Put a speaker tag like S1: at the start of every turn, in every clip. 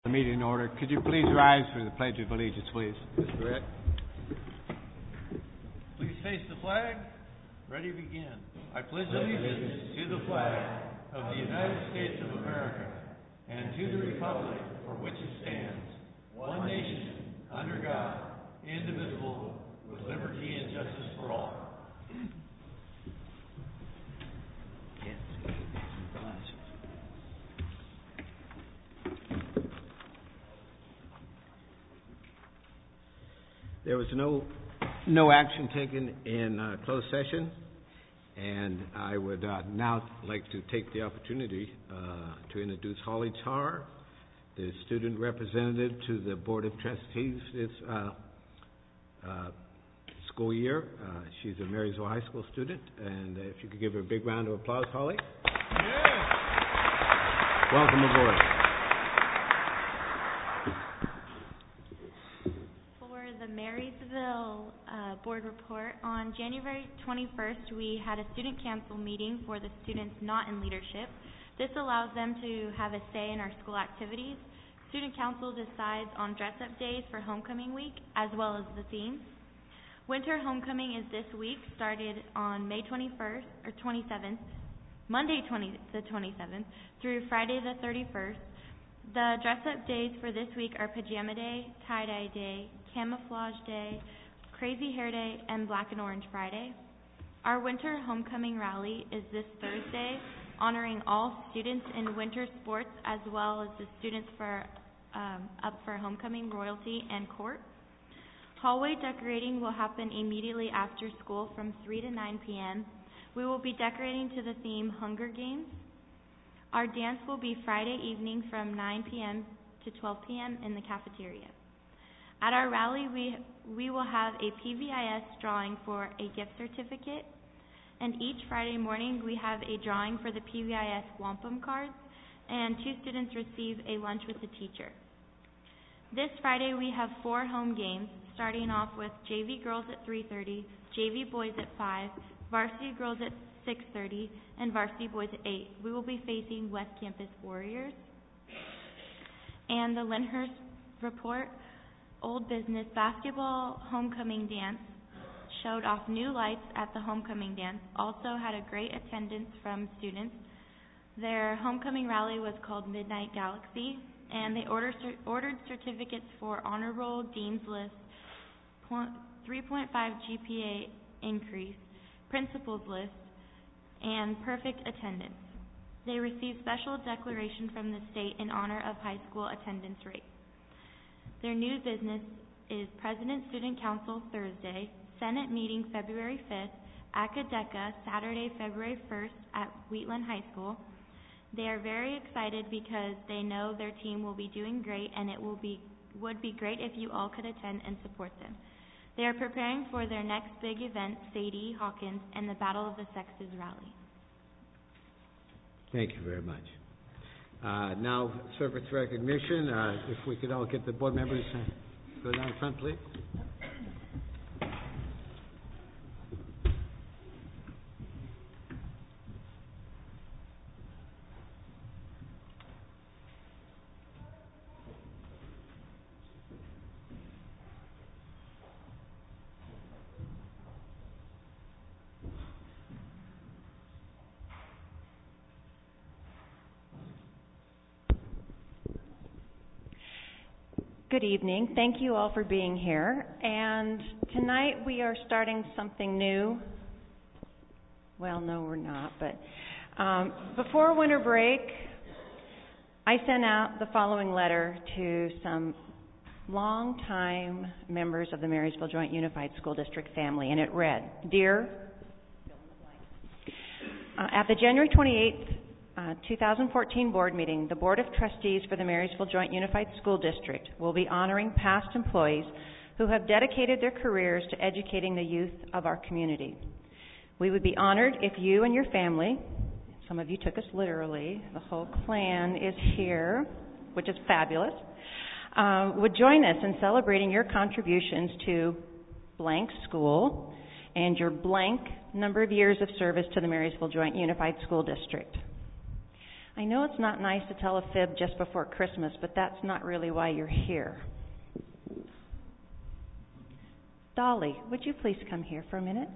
S1: The meeting in order. Could you please rise for the Pledge of Allegiance, please? Mr. Brett.
S2: Please face the flag. Ready, begin. I pledge allegiance to the flag of the United States of America and to the republic for which it stands, one nation, under God, indivisible, with liberty and justice for all.
S1: There was no action taken in closed session, and I would now like to take the opportunity to introduce Holly Tarr, the student representative to the Board of Trustees this school year. She's a Marysville High School student, and if you could give her a big round of applause, Holly.
S2: Yeah.
S1: Welcome aboard.
S3: Marysville Board Report. On January 21st, we had a student council meeting for the students not in leadership. This allows them to have a say in our school activities. Student council decides on dress-up days for homecoming week, as well as the themes. Winter homecoming is this week, started on May 21st, or 27th, Monday the 27th, through Friday the 31st. The dress-up days for this week are Pajama Day, Tie-Dye Day, Camouflage Day, Crazy Hair Day, and Black and Orange Friday. Our Winter Homecoming Rally is this Thursday, honoring all students in winter sports as well as the students up for homecoming, royalty, and court. Hallway decorating will happen immediately after school from 3 to 9 p.m. We will be decorating to the theme Hunger Games. Our dance will be Friday evening from 9 p.m. to 12 p.m. in the cafeteria. At our rally, we will have a PVIS drawing for a gift certificate, and each Friday morning we have a drawing for the PVIS wampum cards, and 2 students receive a lunch with the teacher. This Friday we have 4 home games, starting off with JV girls at 3:30, JV boys at 5, varsity girls at 6:30, and varsity boys at 8. We will be facing West Campus Warriors. And the Lyndhurst Report, Old Business Basketball Homecoming Dance showed off new lights at the homecoming dance, also had a great attendance from students. Their homecoming rally was called Midnight Galaxy, and they ordered certificates for Honor Roll, Dean's List, 3.5 GPA increase, Principal's List, and perfect attendance. They received special declaration from the state in honor of high school attendance rate. Their new business is President Student Council Thursday, Senate meeting February 5th, Acadeka Saturday, February 1st at Wheatland High School. They are very excited because they know their team will be doing great, and it would be great if you all could attend and support them. They are preparing for their next big event, Sadie Hawkins, and the Battle of the Sexes rally.
S1: Thank you very much. Now, service recognition. If we could all get the board members go down front, please.
S4: Good evening. Thank you all for being here. And tonight we are starting something new. Well, no, we're not. But before winter break, I sent out the following letter to some longtime members of the Marysville Joint Unified School District family, and it read, Dear, at the January 28th, 2014 board meeting, the Board of Trustees for the Marysville Joint Unified School District will be honoring past employees who have dedicated their careers to educating the youth of our community. We would be honored if you and your family, some of you took us literally, the whole clan is here, which is fabulous, would join us in celebrating your contributions to blank school and your blank number of years of service to the Marysville Joint Unified School District. I know it's not nice to tell a fib just before Christmas, but that's not really why you're here. Dolly, would you please come here for a minute?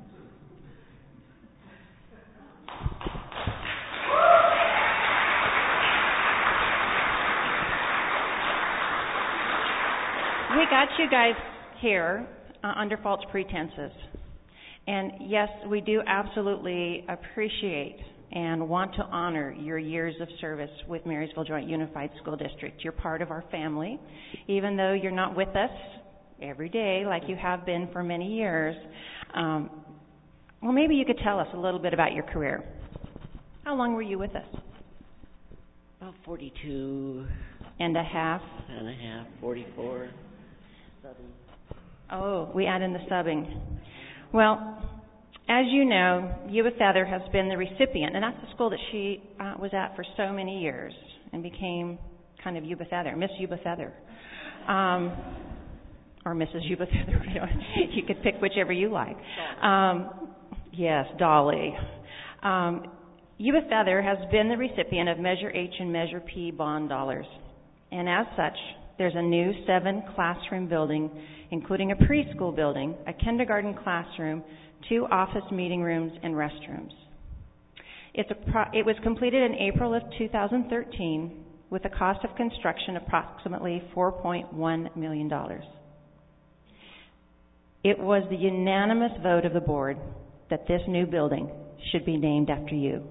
S4: We got you guys here under false pretenses. And yes, we do absolutely appreciate and want to honor your years of service with Marysville Joint Unified School District. You're part of our family, even though you're not with us every day like you have been for many years. Well, maybe you could tell us a little bit about your career. How long were you with us?
S5: About 42
S4: and a half.
S5: 44. Subbing.
S4: Oh, we add in the subbing. Well, as you know, Yuba Feather has been the recipient, and that's the school that she was at for so many years and became kind of Yuba Feather, Miss Yuba Feather, or Mrs. Yuba Feather. You could pick whichever you like. Yes, Dolly. Yuba Feather has been the recipient of Measure H and Measure P bond dollars, and as such, there's a new 7-classroom building, including a preschool building, a kindergarten classroom, 2 office meeting rooms, and restrooms. It was completed in April of 2013 with a cost of construction approximately $4.1 million. It was the unanimous vote of the board that this new building should be named after you.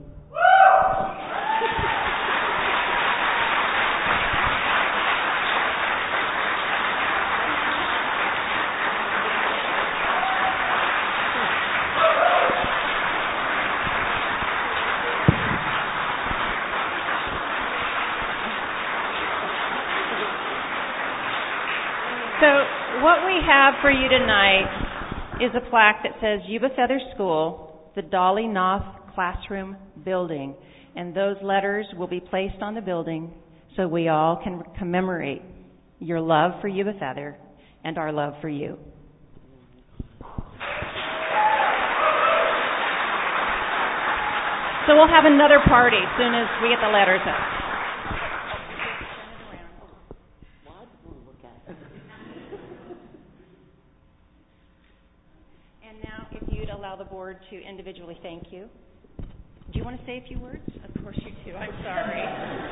S4: What we have for you tonight is a plaque that says Yuba Feather School, the Dolly Knopf Classroom Building, and those letters will be placed on the building so we all can commemorate your love for Yuba Feather and our love for you. So we'll have another party as soon as we get the letters up. The board to individually thank you. Do you want to say a few words? Of course you do. I'm sorry.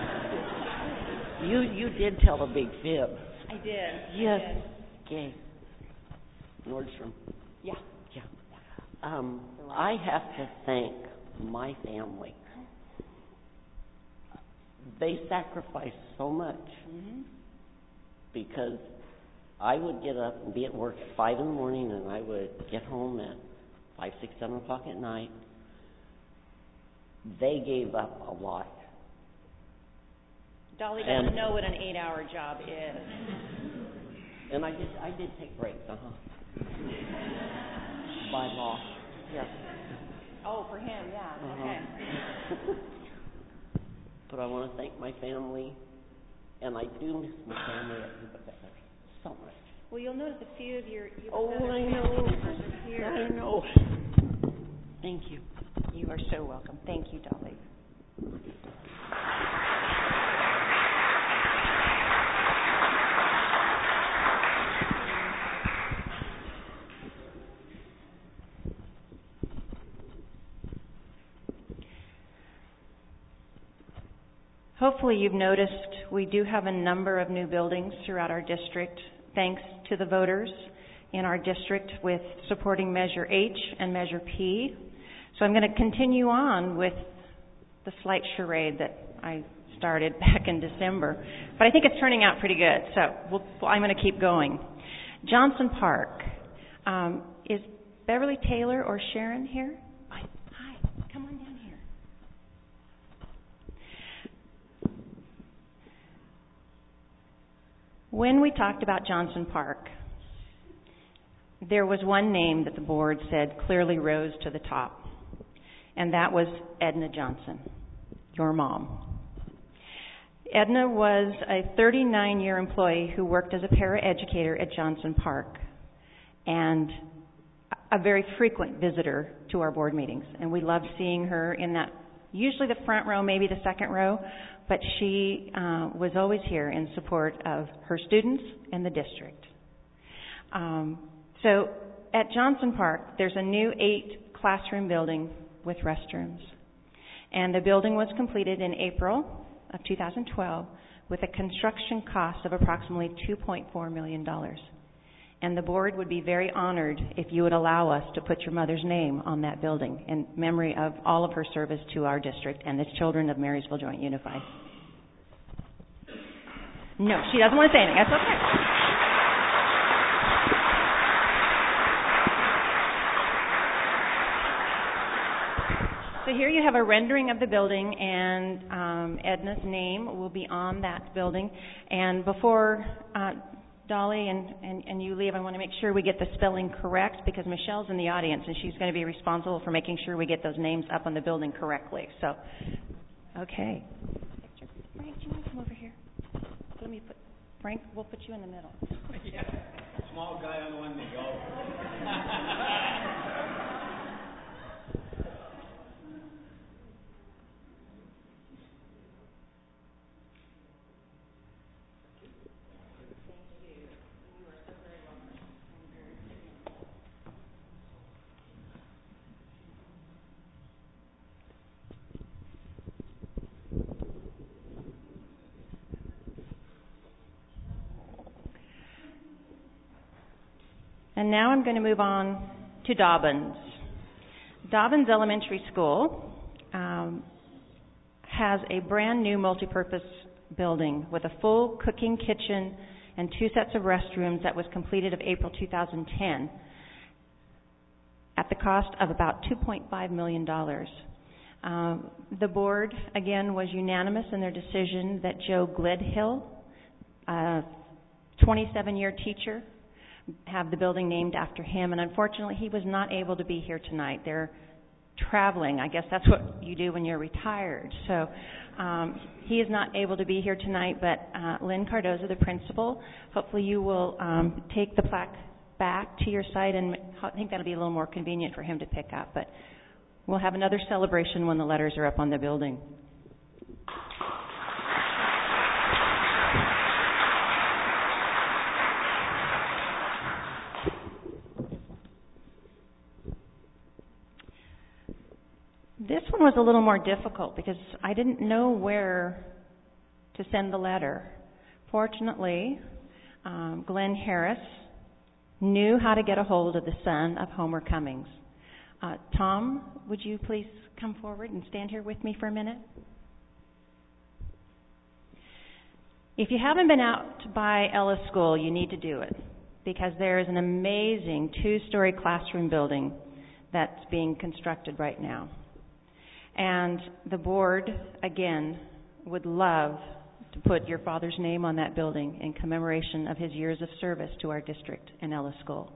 S5: You did tell a big fib.
S4: I did.
S5: Yes. Okay. Nordstrom.
S4: Yeah.
S5: I have to thank my family. They sacrificed so much because I would get up and be at work at 5 in the morning, and I would get home at 5, 6, 7 o'clock at night. They gave up a lot.
S4: Dolly doesn't know what an 8-hour job is.
S5: And I did take breaks, by law. Yes.
S4: Oh, for him, yeah. Okay.
S5: But I want to thank my family, and I do miss my family at Yuba Feather so much.
S4: Well, you'll notice a few of your
S5: I know.
S4: Here.
S5: I know. Thank you.
S4: You are so welcome. Thank you, Dolly. Hopefully you've noticed we do have a number of new buildings throughout our district, thanks to the voters in our district with supporting Measure H and Measure P. So I'm going to continue on with the slight charade that I started back in December. But I think it's turning out pretty good, so I'm going to keep going. Johnson Park. Is Beverly Taylor or Sharon here? Hi, come on down here. When we talked about Johnson Park, there was one name that the board said clearly rose to the top, and that was Edna Johnson, your mom. Edna was a 39-year employee who worked as a paraeducator at Johnson Park and a very frequent visitor to our board meetings, and we loved seeing her in that usually the front row, maybe the second row, but she was always here in support of her students and the district. So at Johnson Park, there's a new 8-classroom building with restrooms. And the building was completed in April of 2012 with a construction cost of approximately $2.4 million. And the board would be very honored if you would allow us to put your mother's name on that building in memory of all of her service to our district and the children of Marysville Joint Unified. No, she doesn't want to say anything. That's okay. So here you have a rendering of the building, and Edna's name will be on that building. And before Dolly and you leave, I want to make sure we get the spelling correct because Michelle's in the audience and she's going to be responsible for making sure we get those names up on the building correctly. So, okay. Frank, do you want to come over here? Let me put Frank. We'll put you in the middle.
S1: Yeah, small guy on one to go.
S4: And now I'm going to move on to Dobbins. Dobbins Elementary School has a brand new multipurpose building with a full cooking kitchen and 2 sets of restrooms that was completed of April 2010 at the cost of about $2.5 million. The board, again, was unanimous in their decision that Joe Gledhill, a 27-year teacher, have the building named after him, and unfortunately he was not able to be here tonight. They're traveling. I guess that's what you do when you're retired. So he is not able to be here tonight, but Lynn Cardozo, the principal, hopefully you will take the plaque back to your site, and I think that'll be a little more convenient for him to pick up, but we'll have another celebration when the letters are up on the building. This one was a little more difficult because I didn't know where to send the letter. Fortunately, Glenn Harris knew how to get a hold of the son of Homer Cummings. Tom, would you please come forward and stand here with me for a minute? If you haven't been out by Ellis School, you need to do it because there is an amazing 2-story classroom building that's being constructed right now. And the board, again, would love to put your father's name on that building in commemoration of his years of service to our district and Ellis School.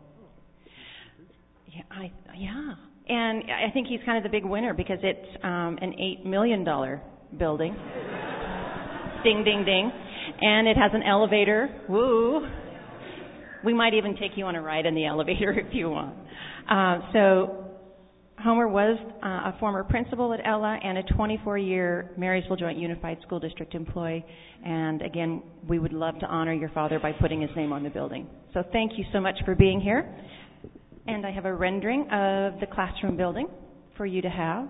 S4: Yeah. And I think he's kind of the big winner because it's an $8 million building. Ding, ding, ding. And it has an elevator. Woo. We might even take you on a ride in the elevator if you want. So Homer was a former principal at Ella and a 24-year Marysville Joint Unified School District employee. And again, we would love to honor your father by putting his name on the building. So thank you so much for being here. And I have a rendering of the classroom building for you to have.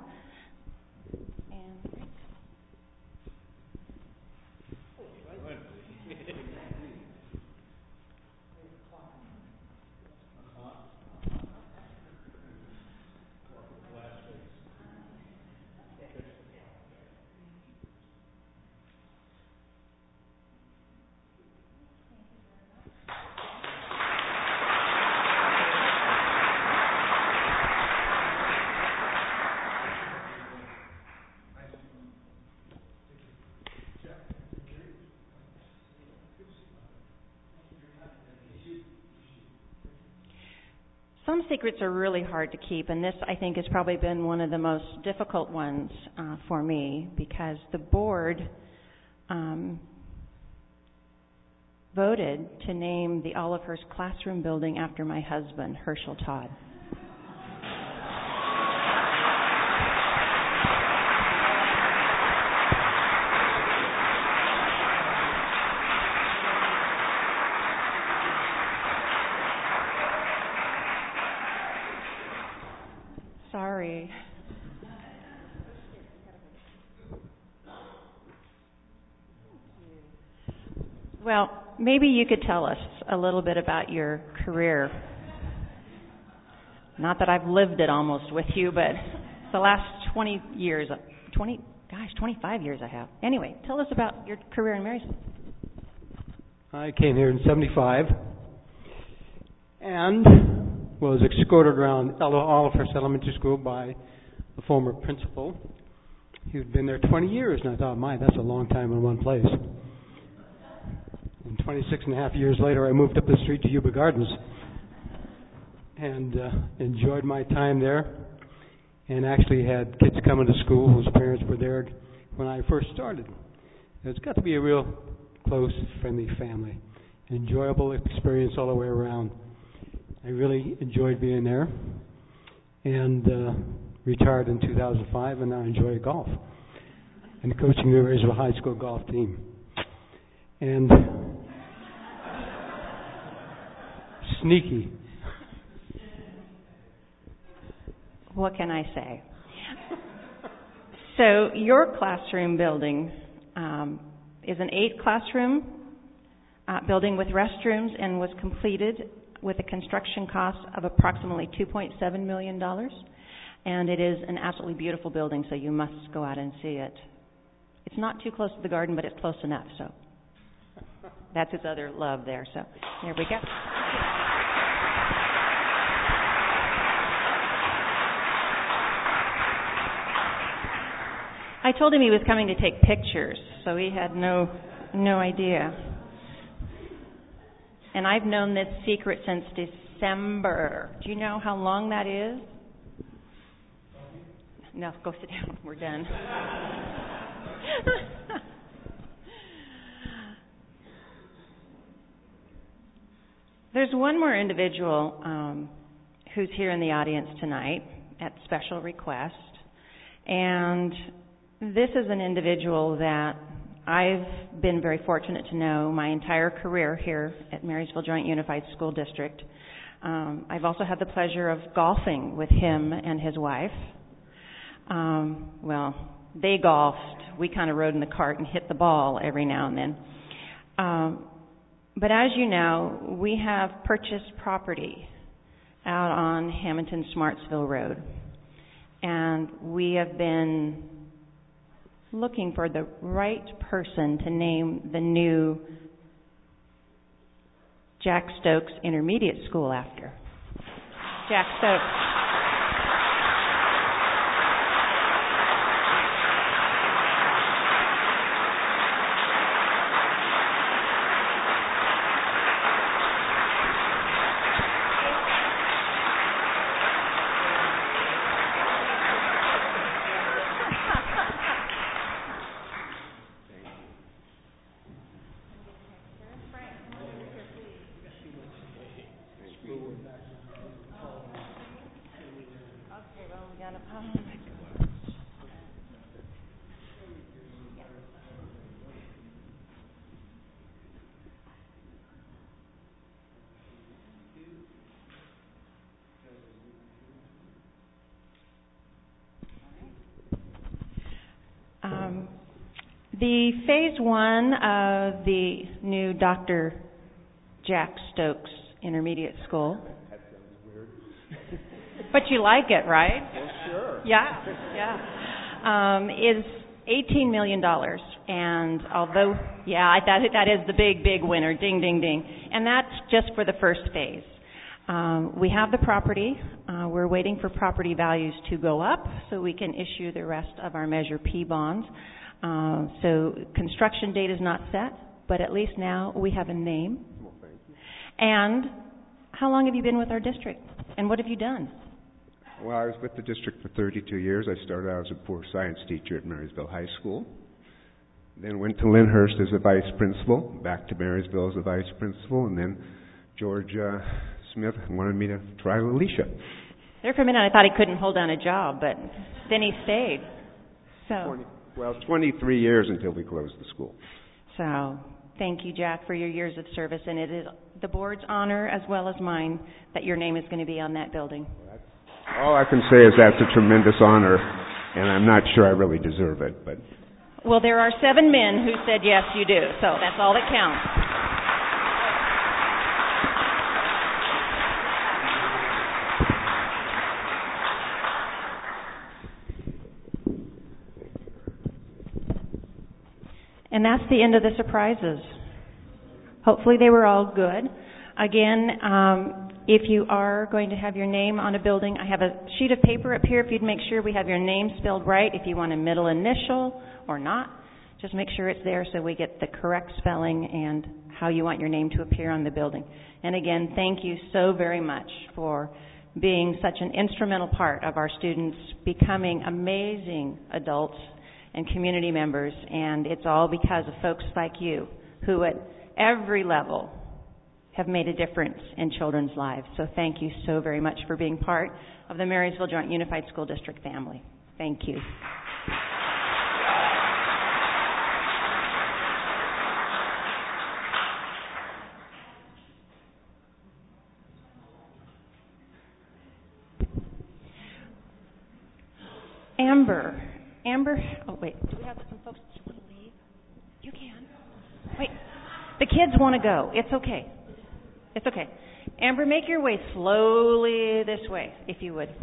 S4: Some secrets are really hard to keep, and this, I think, has probably been one of the most difficult ones for me because the board voted to name the Olivehurst Classroom Building after my husband, Herschel Todd. Well, maybe you could tell us a little bit about your career. Not that I've lived it almost with you, but the last 25 years I have. Anyway, tell us about your career in Marysville.
S6: I came here in '75 and was escorted around Olivehurst Elementary School by the former principal. He'd been there 20 years, and I thought, my, that's a long time in one place. And 26 and a half years later, I moved up the street to Yuba Gardens and enjoyed my time there, and actually had kids coming to school whose parents were there when I first started. It's got to be a real close, friendly family. Enjoyable experience all the way around. I really enjoyed being there, and retired in 2005, and now enjoy golf and coaching the Marysville High School golf team. And sneaky.
S4: What can I say? So your classroom building is an 8-classroom building with restrooms and was completed with a construction cost of approximately $2.7 million. And it is an absolutely beautiful building, so you must go out and see it. It's not too close to the garden, but it's close enough, so that's his other love there. So there we go. I told him he was coming to take pictures, so he had no idea. And I've known this secret since December. Do you know how long that is? No, go sit down. We're done. There's one more individual who's here in the audience tonight at special request. And this is an individual that I've been very fortunate to know my entire career here at Marysville Joint Unified School District. I've also had the pleasure of golfing with him and his wife. Well, they golfed. We kind of rode in the cart and hit the ball every now and then. But as you know, we have purchased property out on Hamilton-Smartsville Road. And we have been looking for the right person to name the new Jack Stokes Intermediate School after. Jack Stokes. The phase 1 of the new Dr. Jack Stokes Intermediate School. That sounds weird. But you like it, right? Well, sure. Yeah. Is $18 million. And although, that is the big winner. Ding, ding, ding. And that's just for the first phase. We have the property. We're waiting for property values to go up so we can issue the rest of our Measure P bonds. So construction date is not set, but at least now we have a name. Well, thank you. And how long have you been with our district? And what have you done?
S7: Well, I was with the district for 32 years. I started out as a poor science teacher at Marysville High School. Then went to Lyndhurst as a vice principal, back to Marysville as a vice principal, and then George Smith wanted me to try Alicia.
S4: There for a minute I thought he couldn't hold down a job, but then he stayed. So.
S7: 23 years until we closed the school.
S4: So, thank you, Jack, for your years of service, and it is the board's honor as well as mine that your name is going to be on that building.
S7: All I can say is that's a tremendous honor, and I'm not sure I really deserve it, but...
S4: Well, there are 7 men who said yes, you do, so that's all that counts. And that's the end of the surprises. Hopefully they were all good. Again, if you are going to have your name on a building, I have a sheet of paper up here. If you'd make sure we have your name spelled right, if you want a middle initial or not, just make sure it's there so we get the correct spelling and how you want your name to appear on the building. And again, thank you so very much for being such an instrumental part of our students becoming amazing adults and community members. And it's all because of folks like you who at every level have made a difference in children's lives. So thank you so very much for being part of the Marysville Joint Unified School District family. Thank you. Amber, oh wait, do we have some folks that want to leave? You can. Wait, the kids want to go. It's okay. It's okay. Amber, make your way slowly this way, if you would.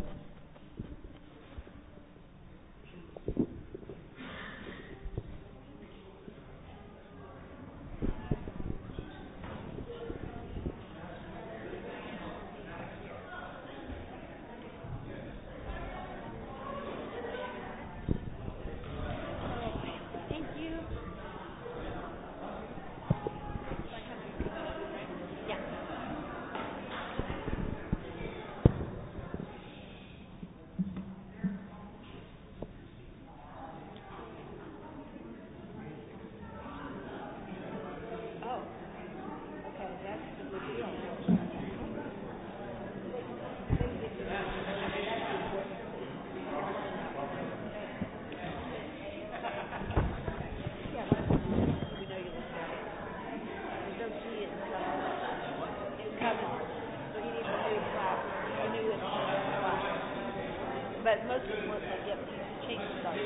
S8: But most of them once they get changes on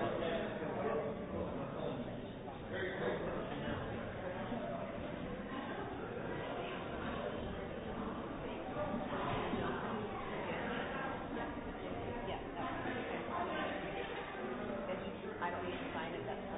S8: I don't need to sign it, that's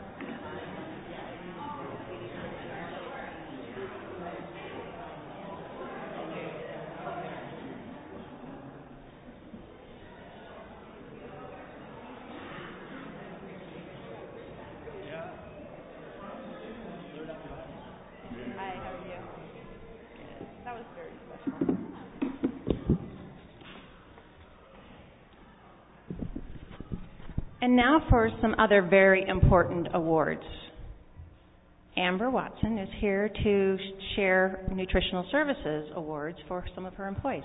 S4: And now for some other very important awards. Amber Watson is here to share Nutritional Services Awards for some of her employees.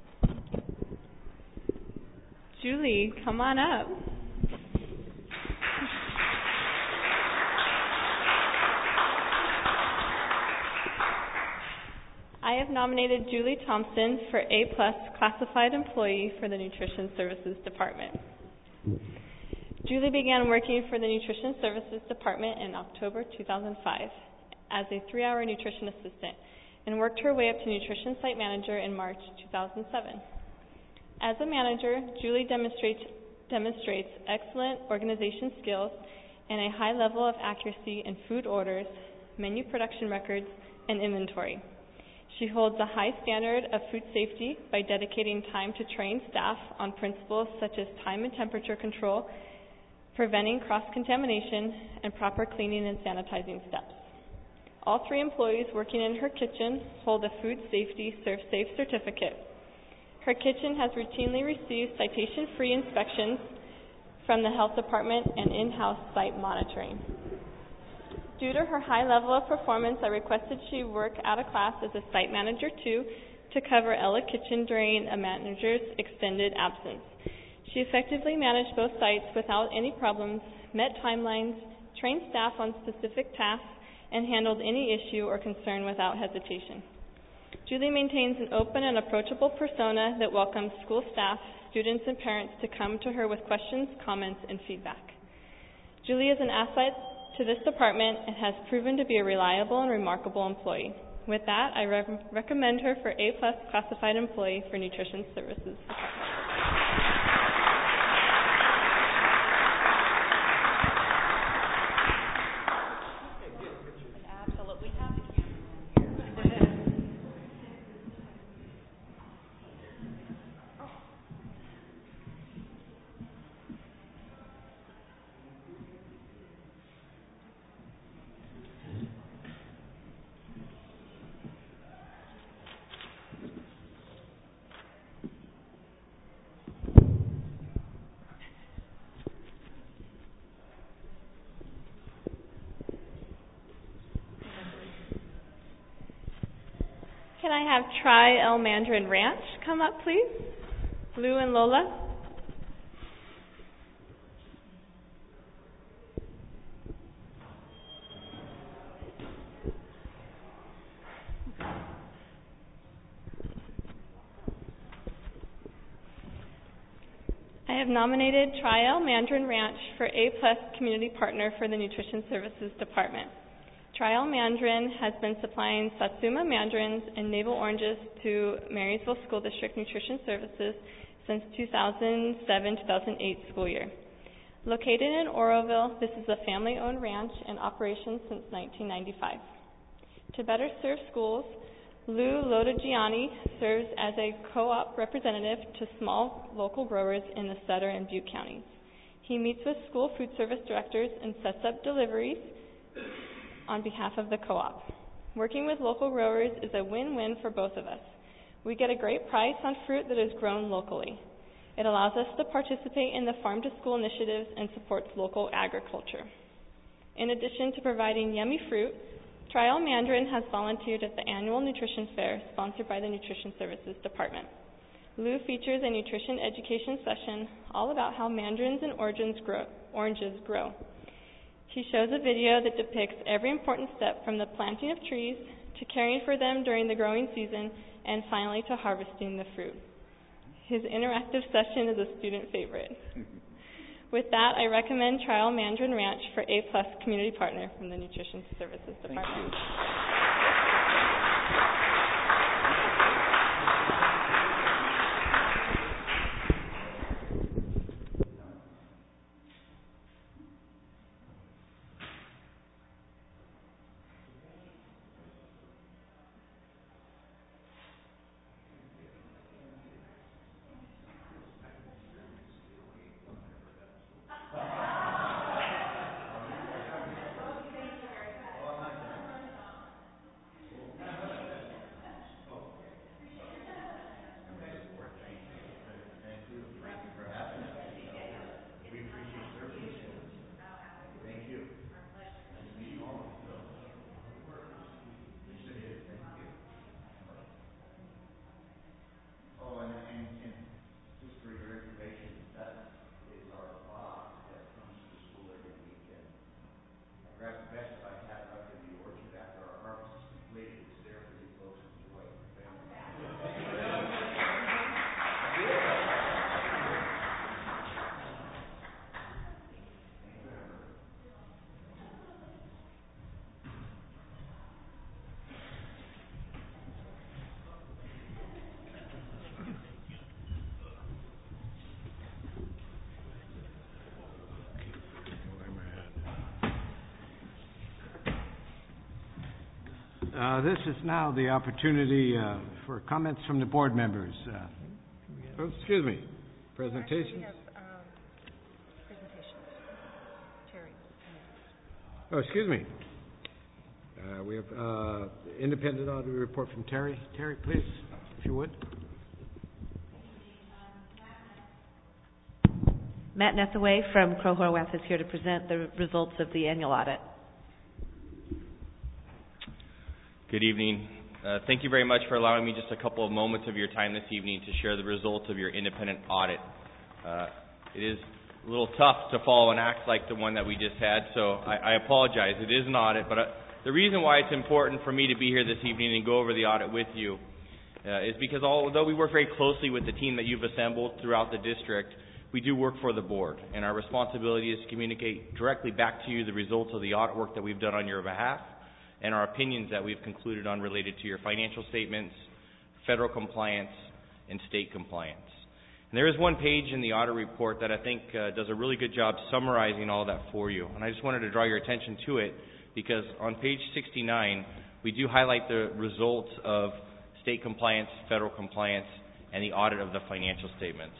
S9: Julie, come on up. I have nominated Julie Thompson for A+ Classified Employee for the Nutrition Services Department. Julie began working for the Nutrition Services Department in October 2005 as a 3-hour nutrition assistant and worked her way up to Nutrition Site Manager in March 2007. As a manager, Julie demonstrates excellent organization skills and a high level of accuracy in food orders, menu production records, and inventory. She holds a high standard of food safety by dedicating time to train staff on principles such as time and temperature control, preventing cross-contamination, and proper cleaning and sanitizing steps. All 3 employees working in her kitchen hold a Food Safety ServSafe certificate. Her kitchen has routinely received citation-free inspections from the health department and in-house site monitoring. Due to her high level of performance, I requested she work out of class as a site manager 2 to cover Ella Kitchen during a manager's extended absence. She effectively managed both sites without any problems, met timelines, trained staff on specific tasks, and handled any issue or concern without hesitation. Julie maintains an open and approachable persona that welcomes school staff, students, and parents to come to her with questions, comments, and feedback. Julie is an asset to this department and has proven to be a reliable and remarkable employee. With that, I recommend her for A+ Classified Employee for Nutrition Services Department. Can I have Tri El Mandarin Ranch come up, please? Lou and Lola. I have nominated Tri El Mandarin Ranch for A-plus Community Partner for the Nutrition Services Department. Tri El Mandarin has been supplying Satsuma mandarins and navel oranges to Marysville School District Nutrition Services since 2007-2008 school year. Located in Oroville, this is a family-owned ranch in operation since 1995. To better serve schools, Lou Lodagiani serves as a co-op representative to small local growers in the Sutter and Butte counties. He meets with school food service directors and sets up deliveries on behalf of the co-op. Working with local growers is a win-win for both of us. We get a great price on fruit that is grown locally. It allows us to participate in the farm-to-school initiatives and supports local agriculture. In addition to providing yummy fruit, Tri El Mandarin has volunteered at the annual nutrition fair sponsored by the Nutrition Services Department. Lou features a nutrition education session all about how mandarins and oranges grow. He shows a video that depicts every important step from the planting of trees to caring for them during the growing season and finally to harvesting the fruit. His interactive session is a student favorite. With that, I recommend Tri El Mandarin Ranch for A-plus Community Partner from the Nutrition Services Department.
S7: Thank you.
S1: This is now the opportunity for comments from the board members. Excuse me. Presentations?
S8: Presentations. Terry.
S1: Oh, excuse me. We have independent audit report from Terry. Terry, please, if you would.
S10: Matt Nethaway from Crow Horwath is here to present the results of the annual audit.
S11: Good evening. Thank you very much for allowing me just a couple of moments of your time this evening to share the results of your independent audit. It is a little tough to follow an act like the one that we just had, so I apologize. It is an audit, but the reason why it's important for me to be here this evening and go over the audit with you is because although we work very closely with the team that you've assembled throughout the district, we do work for the board, and our responsibility is to communicate directly back to you the results of the audit work that we've done on your behalf and our opinions that we've concluded on related to your financial statements, federal compliance, and state compliance. And there is one page in the audit report that I think does a really good job summarizing all that for you. And I just wanted to draw your attention to it because on page 69, we do highlight the results of state compliance, federal compliance, and the audit of the financial statements.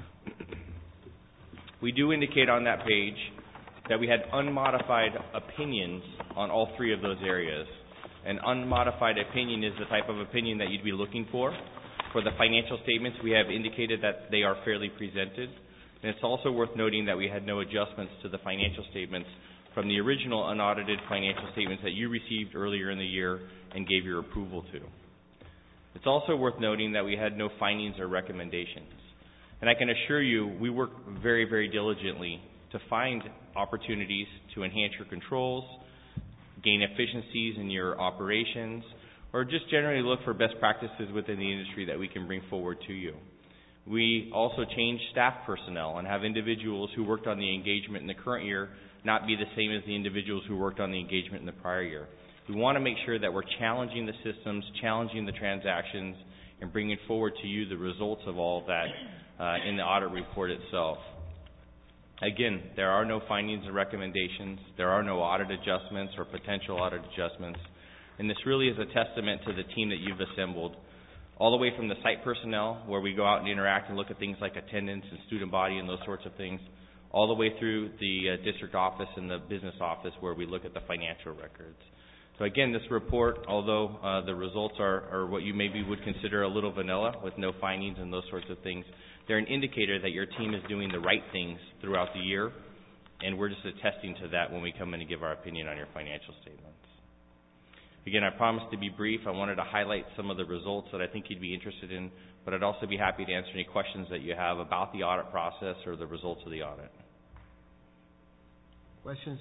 S11: We do indicate on that page that we had unmodified opinions on all three of those areas. An unmodified opinion is the type of opinion that you'd be looking for. For the financial statements, we have indicated that they are fairly presented. And it's also worth noting that we had no adjustments to the financial statements from the original unaudited financial statements that you received earlier in the year and gave your approval to. It's also worth noting that we had no findings or recommendations. And I can assure you, we work very, very diligently to find opportunities to enhance your controls, gain efficiencies in your operations, or just generally look for best practices within the industry that we can bring forward to you. We also change staff personnel and have individuals who worked on the engagement in the current year not be the same as the individuals who worked on the engagement in the prior year. We want to make sure that we're challenging the systems, challenging the transactions, and bringing forward to you the results of all of that in the audit report itself. Again, there are no findings and recommendations. There are no audit adjustments or potential audit adjustments. And this really is a testament to the team that you've assembled, all the way from the site personnel, where we go out and interact and look at things like attendance and student body and those sorts of things, all the way through the district office and the business office, where we look at the financial records. So again, this report, although the results are what you maybe would consider a little vanilla with no findings and those sorts of things, they're an indicator that your team is doing the right things throughout the year, and we're just attesting to that when we come in and give our opinion on your financial statements. Again, I promised to be brief. I wanted to highlight some of the results that I think you'd be interested in, but I'd also be happy to answer any questions that you have about the audit process or the results of the audit.
S1: Questions?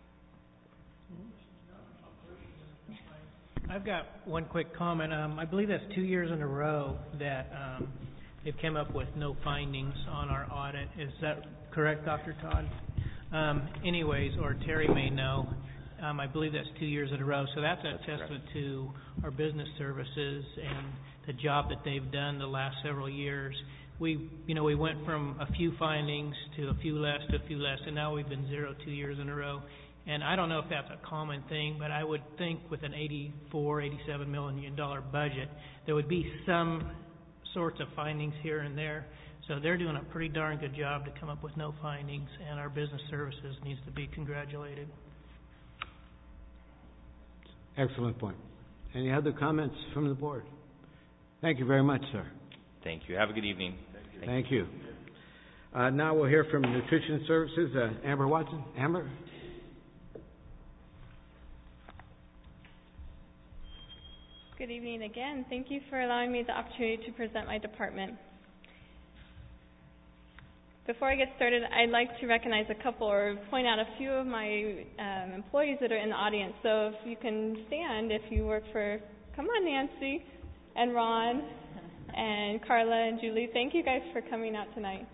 S12: I've got one quick comment. I believe that's 2 years in a row that they've come up with no findings on our audit. Is that correct, Dr. Todd? Anyways, or Terry may know, I believe that's 2 years in a row. So that's a testament to our business services and the job that they've done the last several years. We went from a few findings to a few less to a few less, and now we've been 0 2 years in a row. And I don't know if that's a common thing, but I would think with an $87 million budget, there would be some sorts of findings here and there. So they're doing a pretty darn good job to come up with no findings, and our business services needs to be congratulated.
S1: Excellent point. Any other comments from the board? Thank you very much, sir.
S11: Thank you. Have a good evening.
S1: Thank you. Now we'll hear from Nutrition Services, Amber Watson. Amber?
S9: Good evening again. Thank you for allowing me the opportunity to present my department. Before I get started, I'd like to recognize a couple or point out a few of my employees that are in the audience. So if you can stand, if you work for, come on, Nancy and Ron and Carla and Julie. Thank you guys for coming out tonight.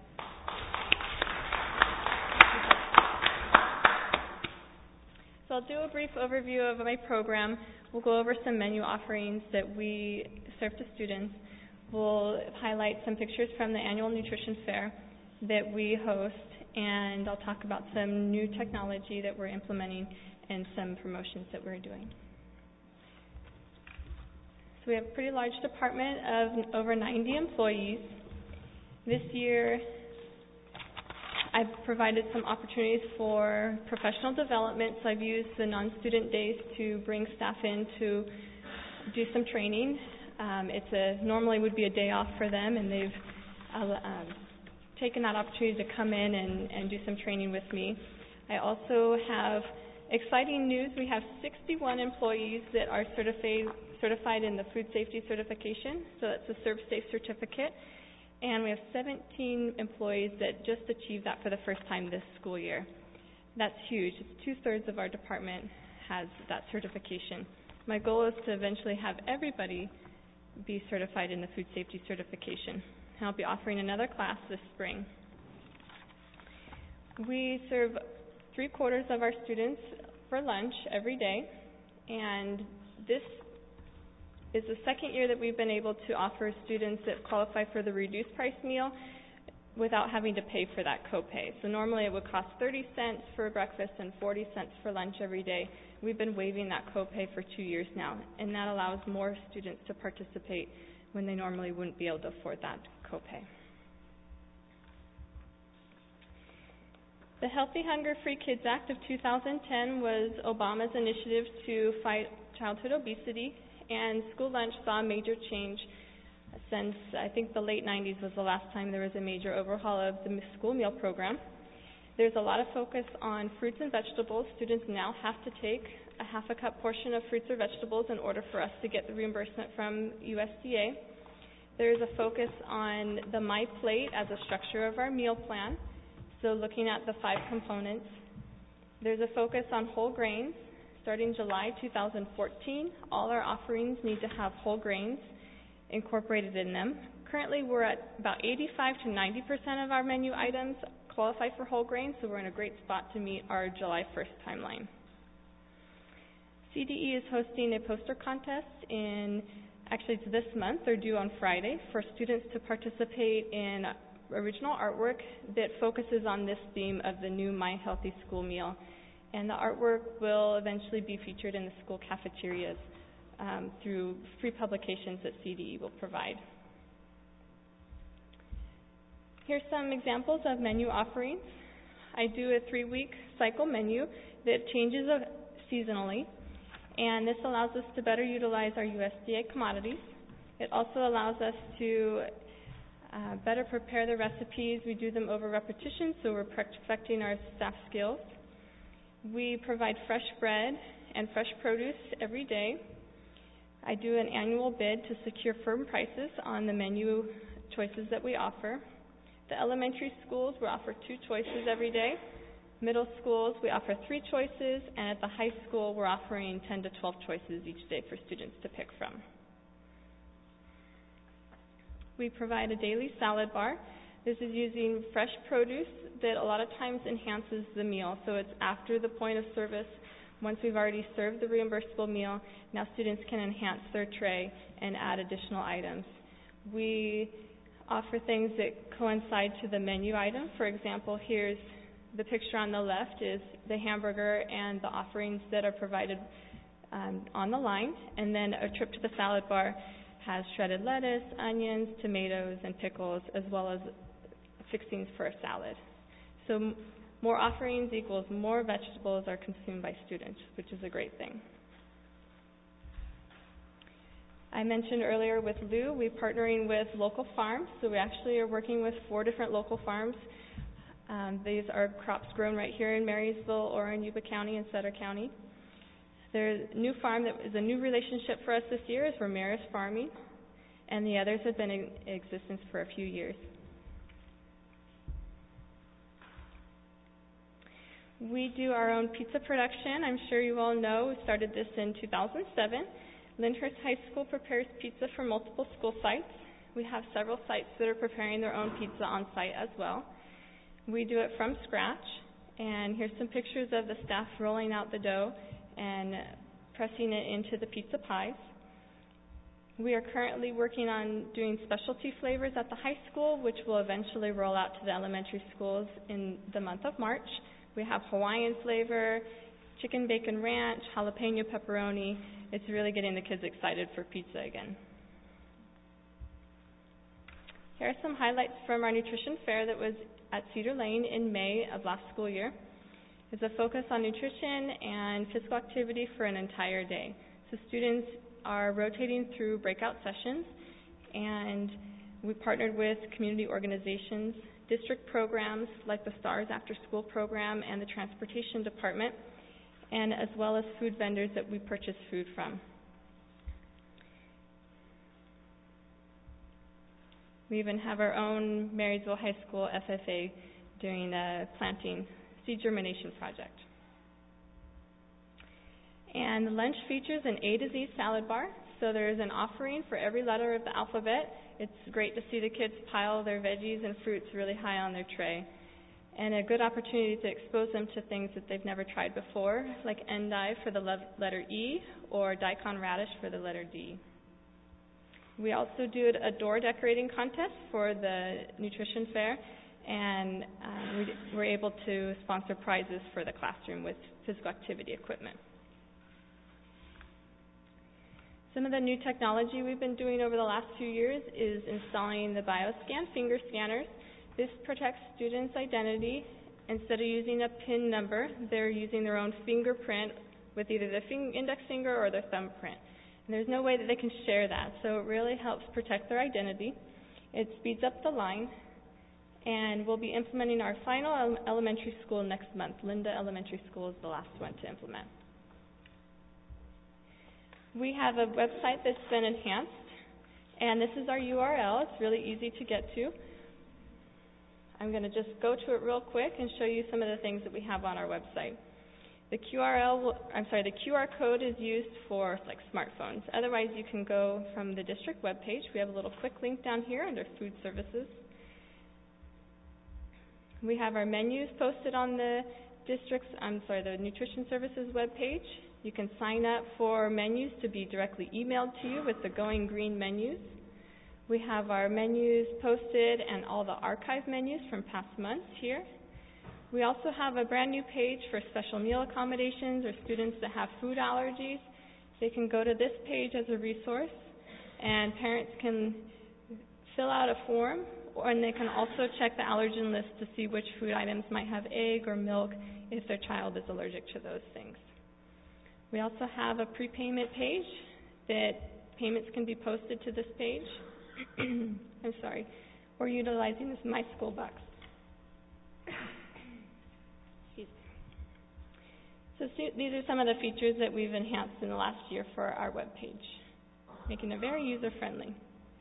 S9: So I'll do a brief overview of my program. We'll go over some menu offerings that we serve to students. We'll highlight some pictures from the annual nutrition fair that we host, and I'll talk about some new technology that we're implementing and some promotions that we're doing. So we have a pretty large department of over 90 employees. This year, I've provided some opportunities for professional development, so I've used the non-student days to bring staff in to do some training. Normally would be a day off for them, and they've taken that opportunity to come in and do some training with me. I also have exciting news. We have 61 employees that are certified in the food safety certification, so that's the ServSafe certificate. And we have 17 employees that just achieved that for the first time this school year. That's huge. It's 2/3 of our department has that certification. My goal is to eventually have everybody be certified in the food safety certification. And I'll be offering another class this spring. We serve 3/4 of our students for lunch every day, and this is the second year that we've been able to offer students that qualify for the reduced price meal without having to pay for that copay. So normally it would cost 30 cents for breakfast and 40 cents for lunch every day. We've been waiving that copay for 2 years now, and that allows more students to participate when they normally wouldn't be able to afford that copay. The Healthy Hunger Free Kids Act of 2010 was Obama's initiative to fight childhood obesity, and school lunch saw a major change since I think the late 90s was the last time there was a major overhaul of the school meal program. There's a lot of focus on fruits and vegetables. Students now have to take a half a cup portion of fruits or vegetables in order for us to get the reimbursement from USDA. There is a focus on the My Plate as a structure of our meal plan, so looking at the 5 components. There's a focus on whole grains. Starting July 2014, all our offerings need to have whole grains incorporated in them. Currently, we're at about 85 to 90% of our menu items qualify for whole grains, so we're in a great spot to meet our July 1st timeline. CDE is hosting a poster contest it's this month, they're due on Friday, for students to participate in original artwork that focuses on this theme of the new My Healthy School meal. And the artwork will eventually be featured in the school cafeterias through free publications that CDE will provide. Here's some examples of menu offerings. I do a 3-week cycle menu that changes seasonally, and this allows us to better utilize our USDA commodities. It also allows us to better prepare the recipes. We do them over repetition, so we're perfecting our staff skills. We provide fresh bread and fresh produce every day. I do an annual bid to secure firm prices on the menu choices that we offer. The elementary schools, we offer 2 choices every day. Middle schools, we offer 3 choices, and at the high school, we're offering 10 to 12 choices each day for students to pick from. We provide a daily salad bar. This is using fresh produce that a lot of times enhances the meal. So it's after the point of service. Once we've already served the reimbursable meal, now students can enhance their tray and add additional items. We offer things that coincide to the menu item. For example, here's the picture on the left is the hamburger and the offerings that are provided on the line. And then a trip to the salad bar has shredded lettuce, onions, tomatoes, and pickles, as well as fixings for a salad. So more offerings equals more vegetables are consumed by students, which is a great thing. I mentioned earlier with Lou, we're partnering with local farms. So we actually are working with 4 different local farms. These are crops grown right here in Marysville or in Yuba County and Sutter County. There's a new farm that is a new relationship for us this year is Ramirez Farming, and the others have been in existence for a few years. We do our own pizza production. I'm sure you all know we started this in 2007. Lyndhurst High School prepares pizza for multiple school sites. We have several sites that are preparing their own pizza on site as well. We do it from scratch, and here's some pictures of the staff rolling out the dough and pressing it into the pizza pies. We are currently working on doing specialty flavors at the high school, which will eventually roll out to the elementary schools in the month of March. We have Hawaiian flavor, chicken bacon ranch, jalapeno pepperoni. It's really getting the kids excited for pizza again. Here are some highlights from our nutrition fair that was at Cedar Lane in May of last school year. It's a focus on nutrition and physical activity for an entire day. So students are rotating through breakout sessions, and we partnered with community organizations, district programs like the STARS After School program and the Transportation Department, and as well as food vendors that we purchase food from. We even have our own Marysville High School FFA doing a planting seed germination project. And the lunch features an A to Z salad bar. So there is an offering for every letter of the alphabet. It's great to see the kids pile their veggies and fruits really high on their tray. And a good opportunity to expose them to things that they've never tried before, like endive for the letter E or daikon radish for the letter D. We also do a door decorating contest for the nutrition fair, and we were able to sponsor prizes for the classroom with physical activity equipment. Some of the new technology we've been doing over the last few years is installing the BioScan finger scanners. This protects students' identity. Instead of using a PIN number, they're using their own fingerprint with either their index finger or their thumbprint. And there's no way that they can share that, so it really helps protect their identity. It speeds up the line, and we'll be implementing our final elementary school next month. Linda Elementary School is the last one to implement. We have a website that's been enhanced, and this is our URL. It's really easy to get to. I'm going to just go to it real quick and show you some of the things that we have on our website. The QR code is used for like smartphones. Otherwise, you can go from the district webpage. We have a little quick link down here under food services. We have our menus posted on the the nutrition services webpage. You can sign up for menus to be directly emailed to you with the Going Green menus. We have our menus posted and all the archive menus from past months here. We also have a brand new page for special meal accommodations or students that have food allergies. They can go to this page as a resource, and parents can fill out a form, and they can also check the allergen list to see which food items might have egg or milk if their child is allergic to those things. We also have a prepayment page that payments can be posted to this page. We're utilizing this My School Bucks. So these are some of the features that we've enhanced in the last year for our web page, making it very user-friendly.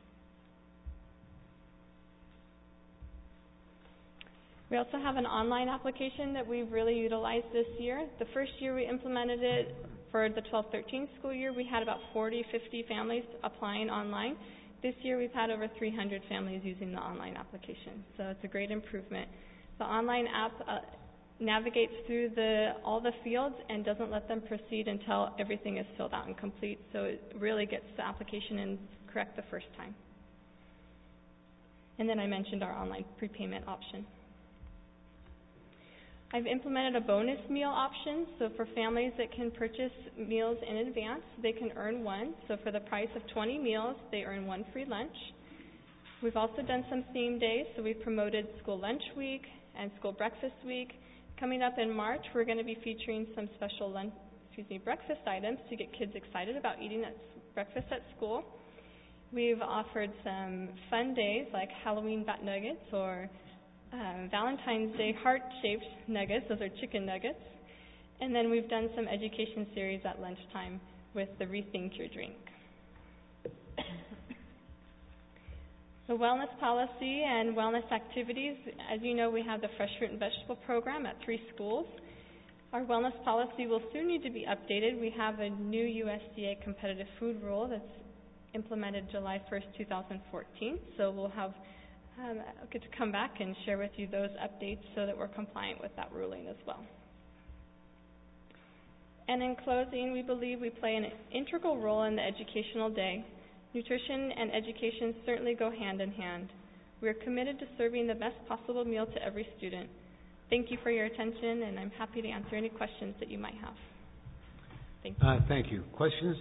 S9: We also have an online application that we've really utilized this year. The first year we implemented it for the 12-13 school year, we had about 40-50 families applying online. This year we've had over 300 families using the online application, so it's a great improvement. The online app navigates through all the fields and doesn't let them proceed until everything is filled out and complete, so it really gets the application in correct the first time. And then I mentioned our online prepayment option. I've implemented a bonus meal option, so for families that can purchase meals in advance, they can earn one. So for the price of 20 meals, they earn one free lunch. We've also done some theme days, so we've promoted School Lunch Week and School Breakfast Week. Coming up in March, we're going to be featuring some special breakfast items to get kids excited about eating breakfast at school. We've offered some fun days like Halloween Bat Nuggets or Valentine's Day heart-shaped nuggets. Those are chicken nuggets. And then we've done some education series at lunchtime with the Rethink Your Drink. The wellness policy and wellness activities, as you know, we have the Fresh Fruit and Vegetable program at 3 schools. Our wellness policy will soon need to be updated. We have a new USDA competitive food rule that's implemented July 1st, 2014. So we'll have I'll get to come back and share with you those updates so that we're compliant with that ruling as well. And in closing, we believe we play an integral role in the educational day. Nutrition and education certainly go hand in hand. We are committed to serving the best possible meal to every student. Thank you for your attention, and I'm happy to answer any questions that you might have. Thank you.
S13: Thank you. Questions?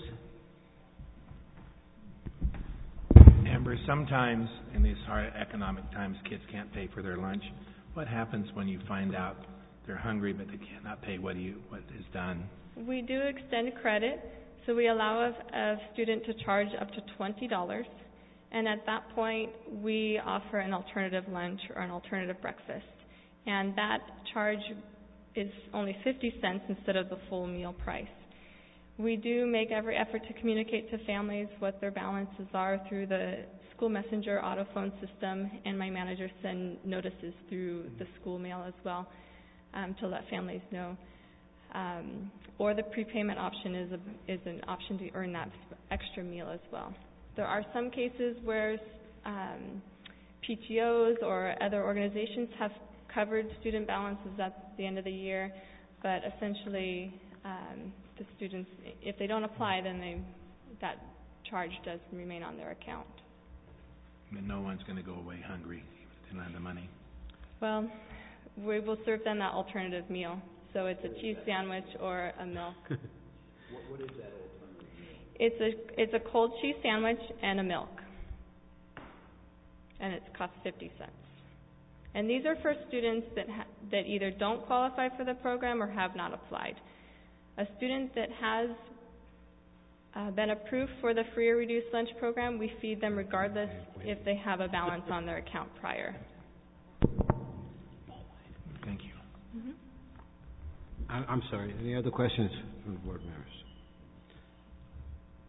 S13: Amber, sometimes in these hard economic times, kids can't pay for their lunch. What happens when you find out they're hungry but they cannot pay? What is done?
S9: We do extend credit, so we allow a student to charge up to $20, and at that point we offer an alternative lunch or an alternative breakfast, and that charge is only 50 cents instead of the full meal price. We do make every effort to communicate to families what their balances are through the school messenger auto phone system, and my managers send notices through the school mail as well to let families know. Or the prepayment option is an option to earn that extra meal as well. There are some cases where PTOs or other organizations have covered student balances at the end of the year, but essentially the students, if they don't apply, then that charge does remain on their account.
S13: But no one's going to go away hungry if they don't have the money.
S9: Well, we will serve them that alternative meal. So it's a cheese sandwich or a milk.
S14: What is that alternative meal?
S9: It's a cold cheese sandwich and a milk. And it costs 50 cents. And these are for students that either don't qualify for the program or have not applied. A student that has been approved for the free or reduced lunch program, we feed them regardless if they have a balance on their account prior.
S13: Thank you.
S9: Mm-hmm.
S1: I'm sorry, any other questions from the board members?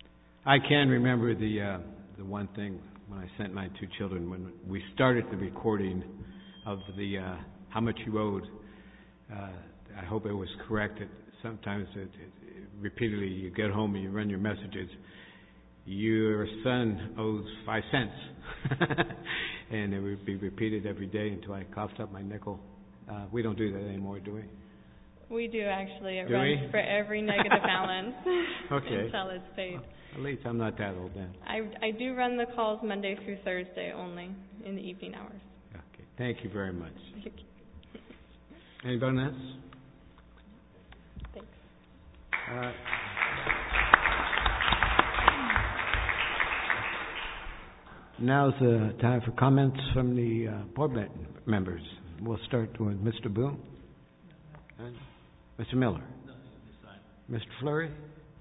S1: I can remember the one thing when I sent my two children, when we started the recording of the how much you owed. I hope it was correct. Sometimes repeatedly you get home and you run your messages. Your son owes 5 cents. And it would be repeated every day until I coughed up my nickel. We don't do that anymore, do we?
S9: We do, actually. It
S1: Do
S9: runs
S1: we?
S9: for every negative balance
S1: Okay.
S9: until it's paid.
S1: At least I'm not that old then.
S9: I do run the calls Monday through Thursday only in the evening hours.
S1: Okay. Thank you very much.
S9: Thank you.
S1: Anybody else?
S9: Thanks.
S1: Now's the time for comments from the board members. We'll start with Mr. Boone. Mr. Miller. Mr. Fleury.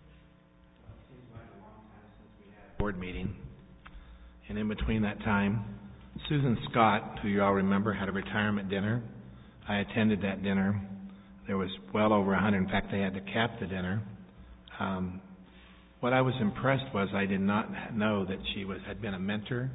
S13: Board meeting, and in between that time, Susan Scott, who you all remember, had a retirement dinner. I attended that dinner. There was well over 100. In fact, they had to cap the dinner. What I was impressed was I did not know that she had been a mentor.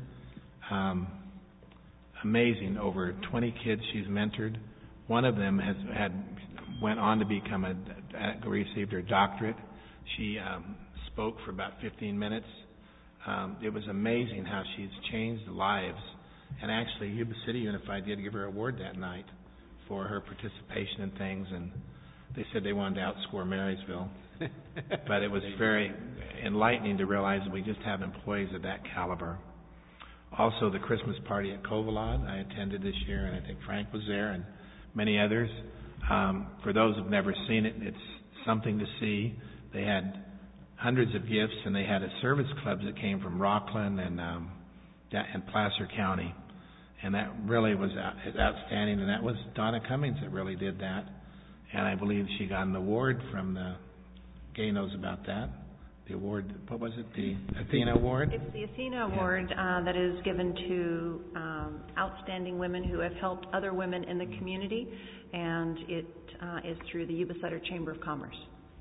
S13: Amazing, over 20 kids she's mentored. One of them went on to become received her doctorate. She spoke for about 15 minutes. It was amazing how she's changed lives. And actually, Yuba City Unified did give her an award that night for her participation in things, and they said they wanted to outscore Marysville. But it was very enlightening to realize that we just have employees of that caliber. Also, the Christmas party at Covalad I attended this year, and I think Frank was there, and many others. For those who've never seen it, it's something to see. They had hundreds of gifts, and they had a service clubs that came from Rockland and Placer County, and that really was outstanding. And that was Donna Cummings that really did that, and I believe she got an award from the. Gay knows about that. The award, what was it? The Athena Award?
S4: It's the Athena Award that is given to outstanding women who have helped other women in the community, and it is through the Yuba Sutter Chamber of Commerce.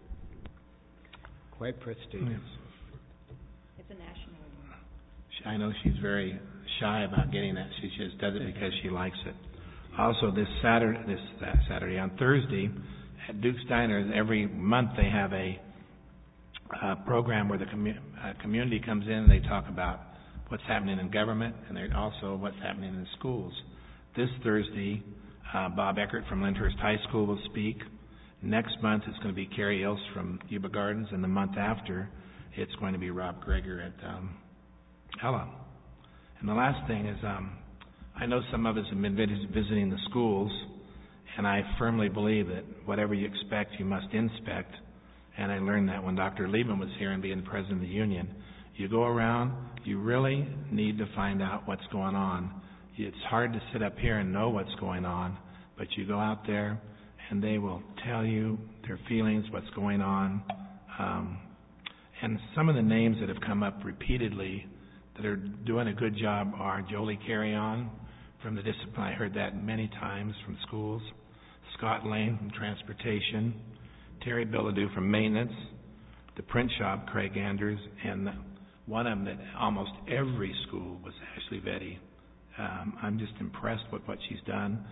S1: Quite prestigious.
S4: It's a national award.
S13: I know she's very shy about getting that. She just does it because she likes it. Also, this Saturday, on Thursday, at Duke's Diner, every month they have a program where the community comes in and they talk about what's happening in government and also what's happening in the schools. This Thursday, Bob Eckert from Lyndhurst High School will speak. Next month it's going to be Carrie Ilse from Yuba Gardens, and the month after it's going to be Rob Greger at Ella. And the last thing is, I know some of us have been visiting the schools, and I firmly believe that whatever you expect, you must inspect. And I learned that when Dr. Liebman was here and being president of the union. You go around, you really need to find out what's going on. It's hard to sit up here and know what's going on, but you go out there and they will tell you their feelings, what's going on. And some of the names that have come up repeatedly that are doing a good job are Jolie Carrion from the discipline. I heard that many times from schools. Scott Lane from transportation. Terry Bilodeau from maintenance. The print shop, Craig Anders, and one of them that almost every school was Ashley Vetty. I'm just impressed with what she's done.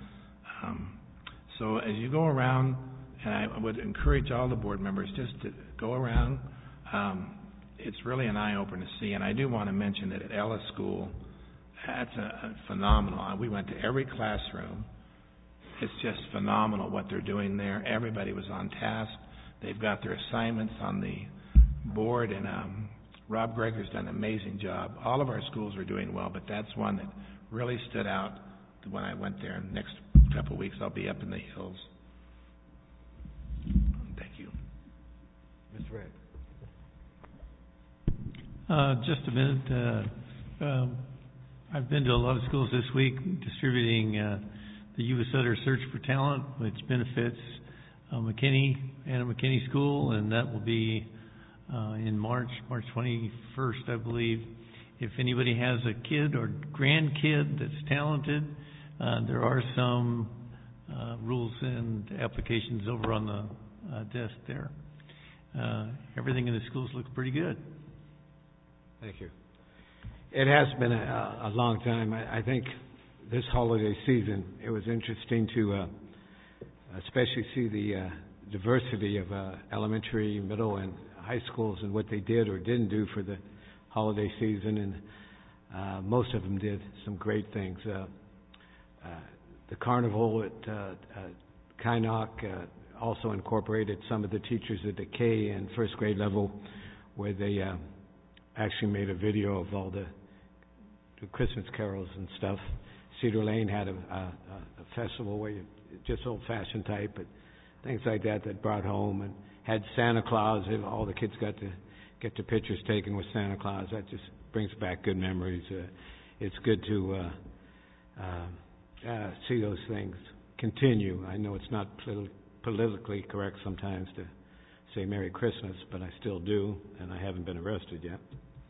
S13: So as you go around, and I would encourage all the board members just to go around, it's really an eye-opener to see. And I do want to mention that at Ella School, that's a phenomenal. We went to every classroom. It's just phenomenal what they're doing there. Everybody was on task. They've got their assignments on the board, and Rob Greger's done an amazing job. All of our schools are doing well, but that's one that really stood out when I went there. Next couple of weeks, I'll be up in the hills. Thank you.
S1: Mr. Ray.
S15: Just a minute. I've been to a lot of schools this week distributing the Yuba Sutter Search for Talent, which benefits Anna McKinney School, and that will be in March 21st, I believe. If anybody has a kid or grandkid that's talented, there are some rules and applications over on the desk there. Everything in the schools looks pretty good.
S1: Thank you. It has been a long time. I think this holiday season, it was interesting to especially see the diversity of elementary, middle, and high schools and what they did or didn't do for the holiday season, and most of them did some great things. The carnival at Kynoch also incorporated some of the teachers at the K and first grade level, where they actually made a video of all the Christmas carols and stuff. Cedar Lane had a festival where you just old-fashioned type, but things like that brought home, and had Santa Claus. All the kids got to get their pictures taken with Santa Claus. That just brings back good memories. It's good to see those things continue. I know it's not politically correct sometimes to say Merry Christmas, but I still do, and I haven't been arrested yet.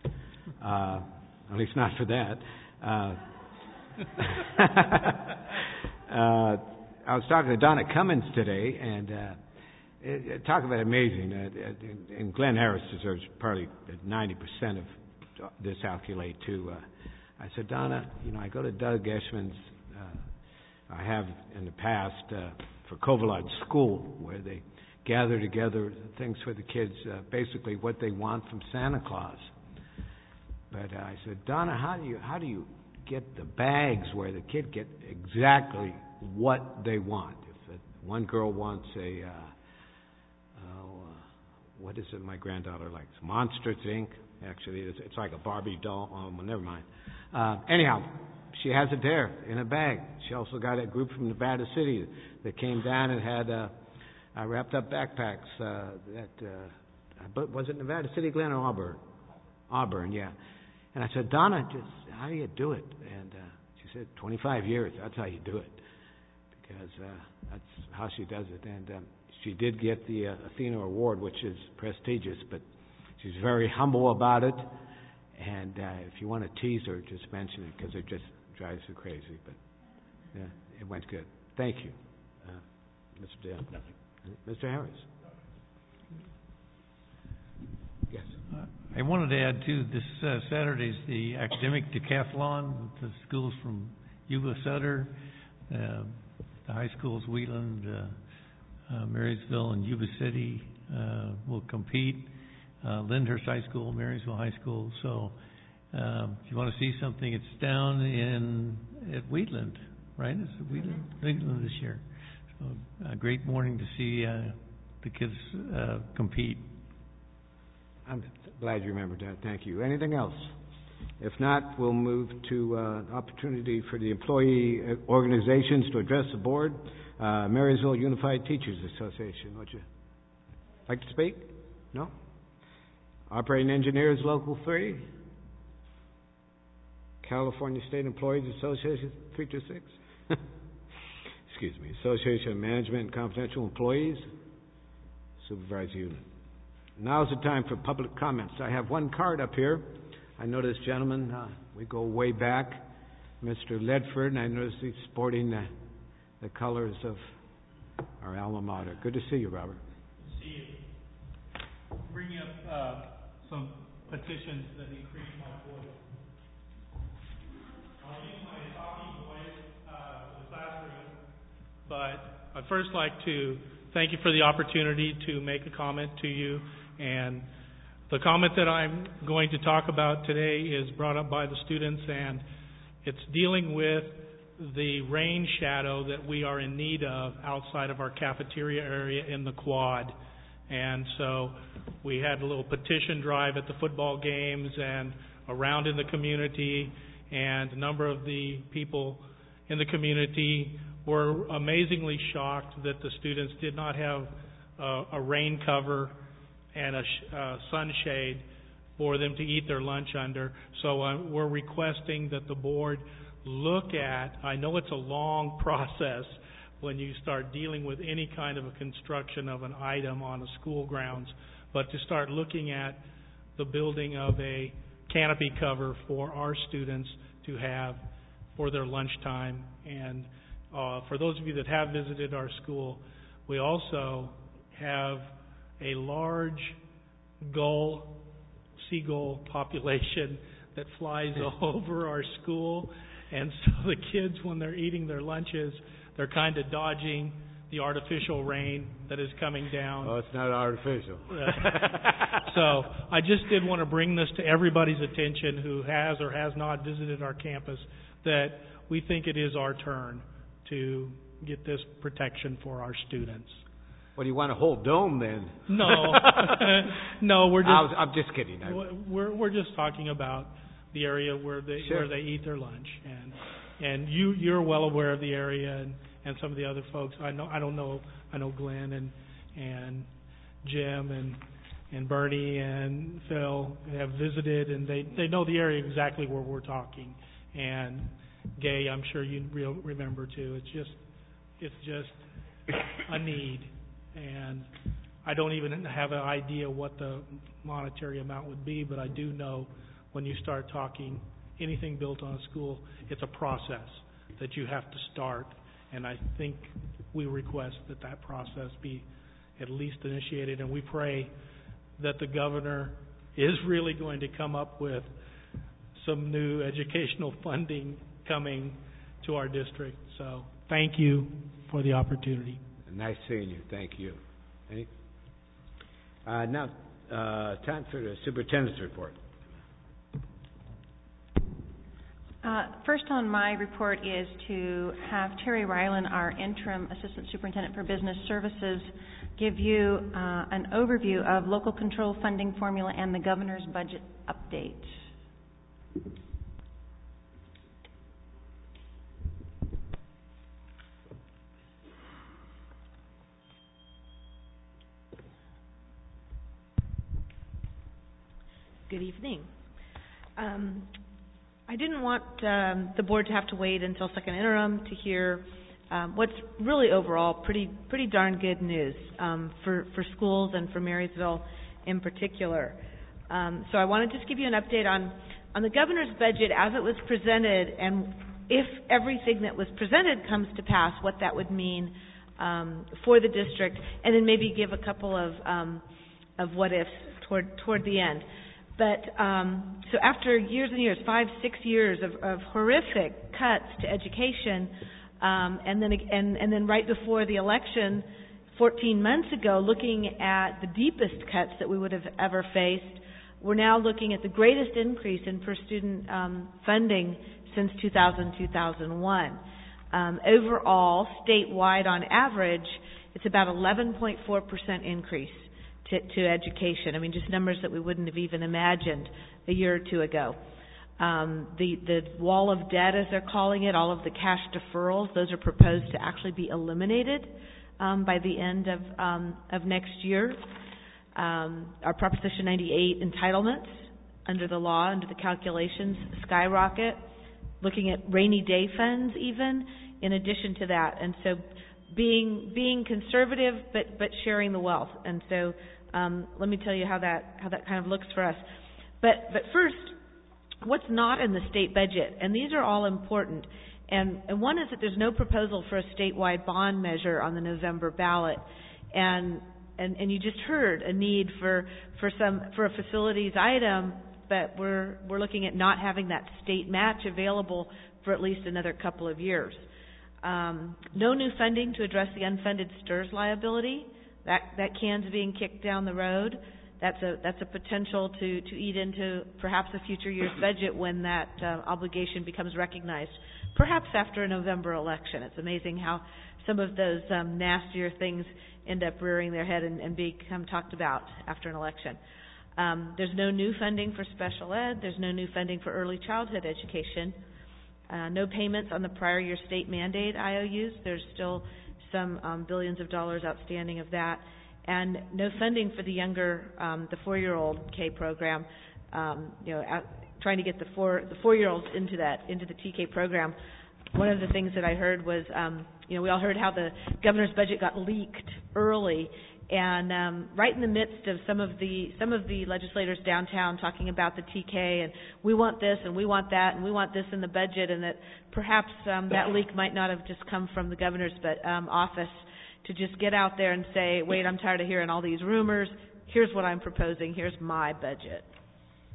S1: At least not for that. I was talking to Donna Cummins today, and talk about amazing. And Glenn Harris deserves probably 90% of this accolade too. I said, Donna, I go to Doug Eshman's. I have in the past for Covalod School, where they gather together things for the kids, basically what they want from Santa Claus. But I said, Donna, how do you get the bags where the kid get exactly what they want? If one girl wants a, what is it my granddaughter likes? Monsters, Inc. Actually, it's like a Barbie doll. Well, never mind. Anyhow, she has it there in a bag. She also got a group from Nevada City that came down and had wrapped up backpacks. But was it Nevada City, Glenn, or Auburn? Auburn, yeah. And I said, Donna, how do you do it? And she said, 25 years. That's how you do it, because that's how she does it. And she did get the Athena Award, which is prestigious, but she's very humble about it. And if you want to tease her, just mention it, because it just drives her crazy. But yeah, it went good. Thank you, Mr. Harris. Yes.
S15: I wanted to add, too, this Saturday's the academic decathlon with the schools from Yuba Sutter, the high schools, Wheatland, Marysville, and Yuba City will compete. Lyndhurst High School, Marysville High School. So if you want to see something, it's down at Wheatland, right? It's at Wheatland this year. So a great morning to see the kids compete.
S1: I'm glad you remembered that. Thank you. Anything else? If not, we'll move to opportunity for the employee organizations to address the board. Marysville Unified Teachers Association. Would you like to speak? No? Operating Engineers Local 3. California State Employees Association 326. Excuse me. Association of Management and Confidential Employees. Supervisor Unit. Now's the time for public comments. I have one card up here. I know this gentleman, we go way back, Mr. Ledford, and I notice he's sporting the colors of our alma mater. Good to see you, Robert.
S16: Good to see you. Bringing up some petitions that increase my voice. I'll use my talking voice for the classroom, but I'd first like to thank you for the opportunity to make a comment to you. And the comment that I'm going to talk about today is brought up by the students, and it's dealing with the rain shadow that we are in need of outside of our cafeteria area in the quad. And so we had a little petition drive at the football games and around in the community, and a number of the people in the community were amazingly shocked that the students did not have a rain cover and a sunshade for them to eat their lunch under. So we're requesting that the board look at, I know it's a long process when you start dealing with any kind of a construction of an item on a school grounds, but to start looking at the building of a canopy cover for our students to have for their lunchtime. And for those of you that have visited our school, we also have a large gull seagull population that flies over our school. And so the kids, when they're eating their lunches, they're kind of dodging the artificial rain that is coming down.
S1: Oh, it's not artificial.
S16: So I just did want to bring this to everybody's attention who has or has not visited our campus, that we think it is our turn to get this protection for our students.
S1: Well, you want a whole dome then?
S16: No, no, we're just.
S1: I'm just kidding.
S16: We're just talking about the area where they
S1: Sure.
S16: where they eat their lunch, and you're well aware of the area, and some of the other folks. I know Glenn and Jim and Bernie and Phil have visited, and they know the area exactly where we're talking. And Gay, I'm sure you remember too. It's just a need, and I don't even have an idea what the monetary amount would be, but I do know when you start talking anything built on a school, it's a process that you have to start, and I think we request that process be at least initiated, and we pray that the governor is really going to come up with some new educational funding coming to our district. So thank you for the opportunity.
S1: Nice seeing you. Thank you. Now, time for the superintendent's report.
S4: First on my report is to have Terry Ryland, our interim assistant superintendent for business services, give you an overview of local control funding formula and the governor's budget update.
S10: Good evening. I didn't want the board to have to wait until second interim to hear what's really overall pretty darn good news for schools and for Marysville in particular. So I want to just give you an update on the governor's budget as it was presented, and if everything that was presented comes to pass, what that would mean for the district, and then maybe give a couple of what ifs toward the end. But so after years and years, 5-6 years of horrific cuts to education, and then right before the election, 14 months ago, looking at the deepest cuts that we would have ever faced, we're now looking at the greatest increase in per student funding since 2000-2001. Overall, statewide, on average, it's about 11.4% increase to education. I mean, just numbers that we wouldn't have even imagined a year or two ago. The wall of debt, as they're calling it, all of the cash deferrals, those are proposed to actually be eliminated by the end of next year. Our Proposition 98 entitlements under the law, under the calculations, skyrocket. Looking at rainy day funds even, in addition to that. And so being conservative but sharing the wealth. And so let me tell you how that kind of looks for us. But first, what's not in the state budget, and these are all important. And one is that there's no proposal for a statewide bond measure on the November ballot, and you just heard a need for a facilities item, but we're looking at not having that state match available for at least another couple of years. No new funding to address the unfunded STRS liability. That can's being kicked down the road. That's a potential to eat into perhaps a future year's budget when that obligation becomes recognized, perhaps after a November election. It's amazing how some of those nastier things end up rearing their head and become talked about after an election. There's no new funding for special ed. There's no new funding for early childhood education. No payments on the prior year state mandate IOUs. There's still some billions of dollars outstanding of that. And no funding for the younger, the 4-year-old K program. Trying to get the 4-year-olds into the TK program. One of the things that I heard was, we all heard how the governor's budget got leaked early, and right in the midst of some of the legislators downtown talking about the TK, and we want this and we want that and we want this in the budget, and that perhaps that leak might not have just come from the governor's office to just get out there and say, wait, I'm tired of hearing all these rumors. Here's what I'm proposing. Here's my budget.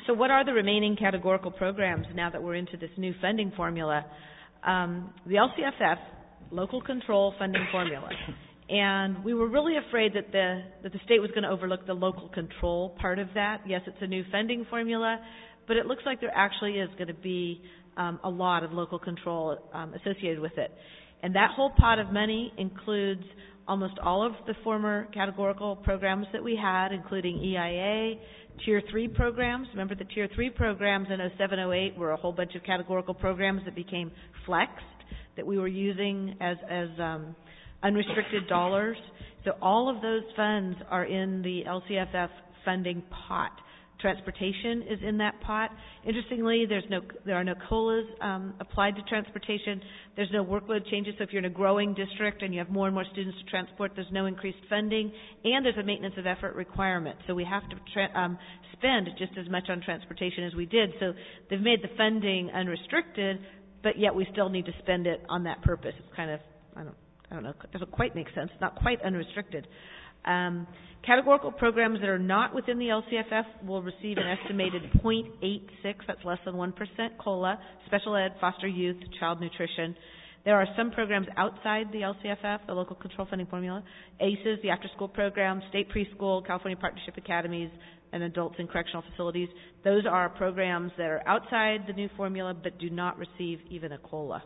S10: So what are the remaining categorical programs now that we're into this new funding formula? The LCFF, local control funding formula. And we were really afraid that the state was going to overlook the local control part of that. Yes, it's a new funding formula, but it looks like there actually is going to be a lot of local control associated with it. And that whole pot of money includes almost all of the former categorical programs that we had, including EIA, Tier 3 programs. Remember the Tier 3 programs in 07-08 were a whole bunch of categorical programs that became flexed, that we were using as unrestricted dollars. So all of those funds are in the LCFF funding pot. Transportation is in that pot. Interestingly, there are no COLAs applied to transportation. There's no workload changes. So if you're in a growing district and you have more and more students to transport, there's no increased funding, and there's a maintenance of effort requirement. So we have to spend just as much on transportation as we did. So they've made the funding unrestricted, but yet we still need to spend it on that purpose. It's kind of, I don't know, it doesn't quite make sense. Not quite unrestricted. Categorical programs that are not within the LCFF will receive an estimated 0.86, that's less than 1%, COLA, special ed, foster youth, child nutrition. There are some programs outside the LCFF, the local control funding formula, ACES, the after-school program, state preschool, California Partnership Academies, and adults in correctional facilities. Those are programs that are outside the new formula but do not receive even a COLA.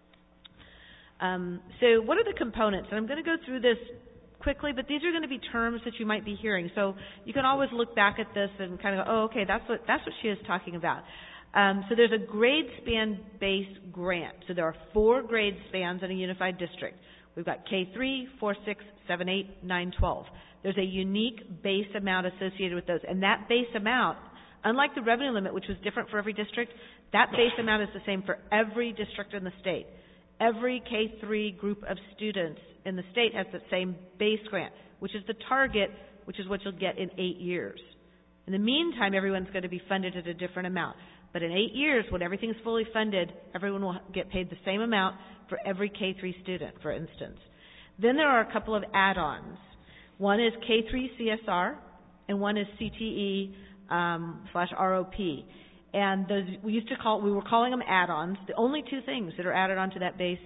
S10: So what are the components? And I'm going to go through this quickly, but these are going to be terms that you might be hearing. So you can always look back at this and kind of go, oh, okay, that's what she is talking about. So there's a grade span-based grant. So there are 4 grade spans in a unified district. We've got K3, 4, 6, 7, 8, 9, 12. There's a unique base amount associated with those. And that base amount, unlike the revenue limit, which was different for every district, that base amount is the same for every district in the state. Every K3 group of students in the state has the same base grant, which is the target, which is what you'll get in 8 years. In the meantime, everyone's going to be funded at a different amount. But in 8 years, when everything's fully funded, everyone will get paid the same amount for every K3 student, for instance. Then there are a couple of add-ons. One is K3 CSR, and one is CTE /ROP. And those we were calling them add-ons. The only 2 things that are added onto that base,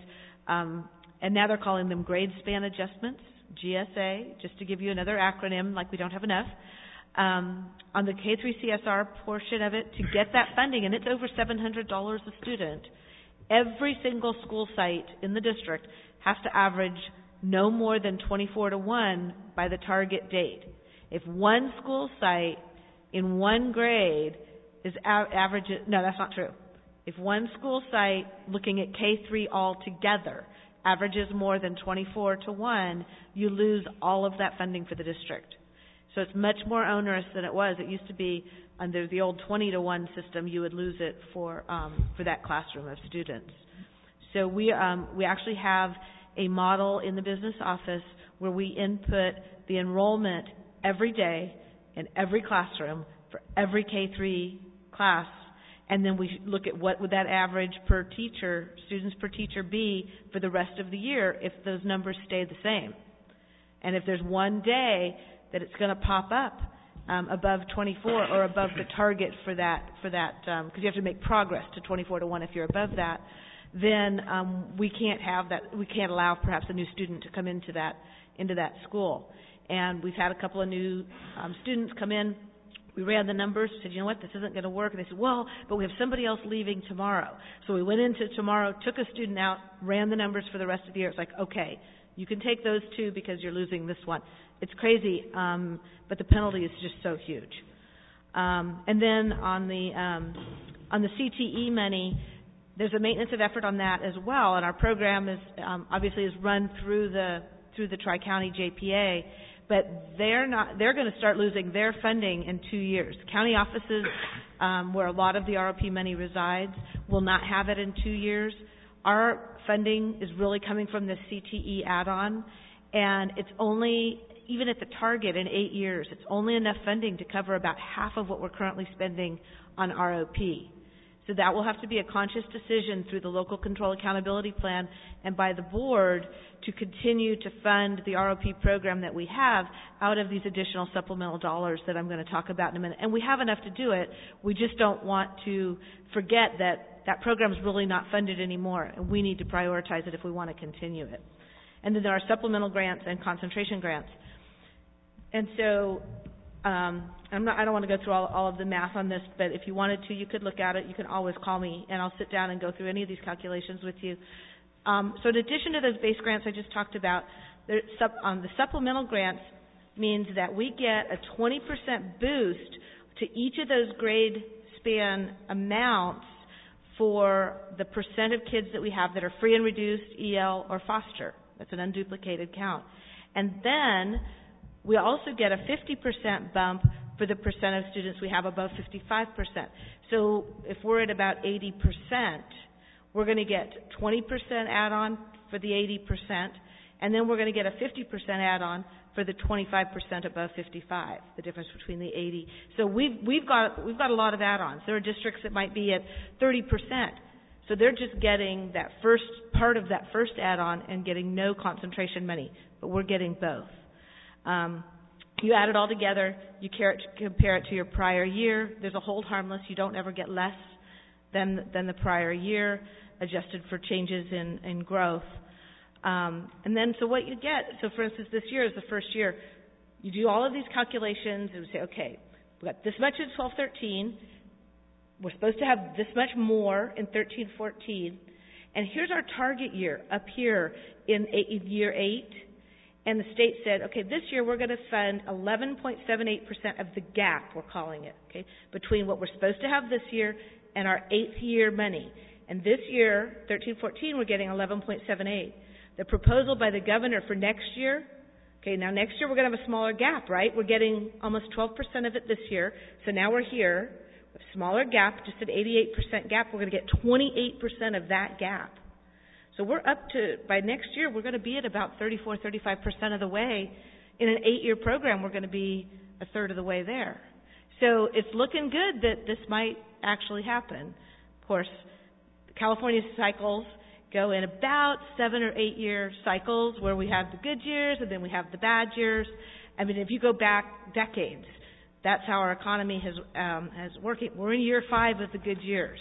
S10: and now they're calling them grade span adjustments, GSA, just to give you another acronym, like we don't have enough. On the K3 CSR portion of it, to get that funding, and it's over $700 a student, every single school site in the district has to average no more than 24-to-1 by the target date. If one school site in one grade is no, that's not true. If one school site, looking at K3 altogether, averages more than 24-to-1, you lose all of that funding for the district. So it's much more onerous than it was. It used to be under the old 20-to-1 system, you would lose it for that classroom of students. So we actually have a model in the business office where we input the enrollment every day in every classroom for every K3 class, and then we look at what would that average per teacher, students per teacher, be for the rest of the year if those numbers stay the same. And if there's one day that it's going to pop up above 24 or above the target for that, because you have to make progress to 24-to-1 if you're above that, then we can't have that. We can't allow perhaps a new student to come into that school. And we've had a couple of new students come in. We ran the numbers, said, you know what, this isn't going to work. And they said, well, but we have somebody else leaving tomorrow. So we went into tomorrow, took a student out, ran the numbers for the rest of the year. It's like, okay, you can take those 2 because you're losing this one. It's crazy, but the penalty is just so huge. And then on the CTE money, there's a maintenance of effort on that as well. And our program is obviously is run through the Tri-County JPA. But they're going to start losing their funding in 2 years. County offices, where a lot of the ROP money resides, will not have it in 2 years. Our funding is really coming from the CTE add-on, and it's only, even at the target in 8 years, it's only enough funding to cover about half of what we're currently spending on ROP. So that will have to be a conscious decision through the local control accountability plan and by the board to continue to fund the ROP program that we have out of these additional supplemental dollars that I'm going to talk about in a minute. And we have enough to do it. We just don't want to forget that that program is really not funded anymore, and we need to prioritize it if we want to continue it. And then there are supplemental grants and concentration grants. And so I don't want to go through all of the math on this, but if you wanted to, you could look at it. You can always call me, and I'll sit down and go through any of these calculations with you. So in addition to those base grants I just talked about, the supplemental grants means that we get a 20% boost to each of those grade span amounts for the percent of kids that we have that are free and reduced, EL, or foster. That's an unduplicated count. And then we also get a 50% bump for the percent of students we have above 55%. So if we're at about 80%, we're going to get 20% add-on for the 80%, and then we're going to get a 50% add-on for the 25% above 55, the difference between the 80. So we've got a lot of add-ons. There are districts that might be at 30%. So they're just getting that first part of that first add-on and getting no concentration money, but we're getting both. You add it all together, you compare it to your prior year. There's a hold harmless. You don't ever get less than the prior year, adjusted for changes in growth. And then so what you get, so for instance, this year is the first year. You do all of these calculations and say, okay, we've got this much in 12-13. We're supposed to have this much more in 13-14. And here's our target year up here in year 8. And the state said, okay, this year we're going to fund 11.78% of the gap, we're calling it, okay, between what we're supposed to have this year and our 8th year money. And this year, 13-14, we're getting 11.78. The proposal by the governor for next year, okay, now next year we're going to have a smaller gap, right? We're getting almost 12% of it this year. So now we're here, a smaller gap, just an 88% gap. We're going to get 28% of that gap. So we're up to, by next year, we're going to be at about 34-35% of the way. In an 8-year program, we're going to be a third of the way there. So it's looking good that this might actually happen. Of course, California cycles go in about 7 or 8 year cycles where we have the good years and then we have the bad years. I mean, if you go back decades, that's how our economy has working. We're in year 5 of the good years.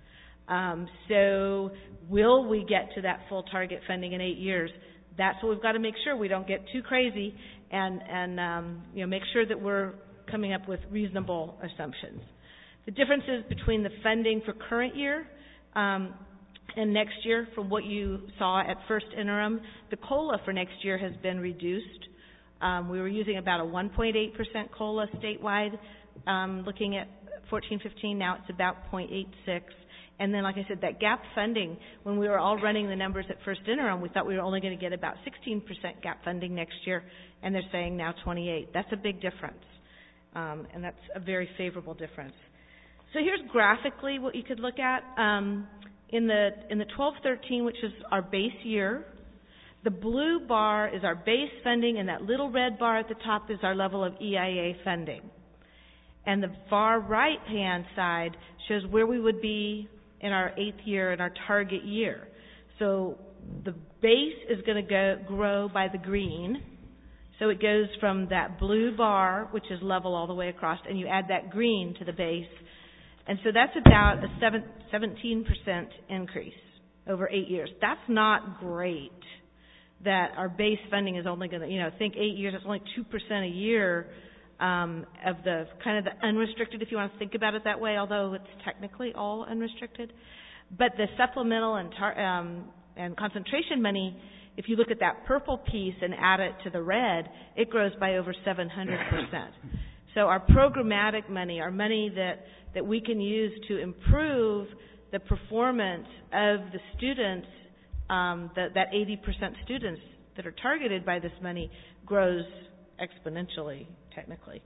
S10: So will we get to that full target funding in 8 years? That's what we've got to make sure we don't get too crazy and make sure that we're coming up with reasonable assumptions. The differences between the funding for current year and next year from what you saw at first interim, the COLA for next year has been reduced. We were using about a 1.8% COLA statewide looking at 14-15. Now it's about 0.86. And then, like I said, that gap funding, when we were all running the numbers at first interim, we thought we were only going to get about 16% gap funding next year, and they're saying now 28%. That's a big difference, and that's a very favorable difference. So here's graphically what you could look at. In the 12-13, which is our base year, the blue bar is our base funding, and that little red bar at the top is our level of EIA funding. And the far right-hand side shows where we would be in our 8th year and our target year. So the base is going to grow by the green. So it goes from that blue bar, which is level all the way across, and you add that green to the base. And so that's about a 17% increase over 8 years. That's not great that our base funding is only going to, think 8 years, it's only 2% a year of the kind of the unrestricted, if you want to think about it that way, although it's technically all unrestricted. But the supplemental and concentration money, if you look at that purple piece and add it to the red, it grows by over 700%. So our programmatic money, our money that we can use to improve the performance of the students, that 80% students that are targeted by this money, grows exponentially, technically.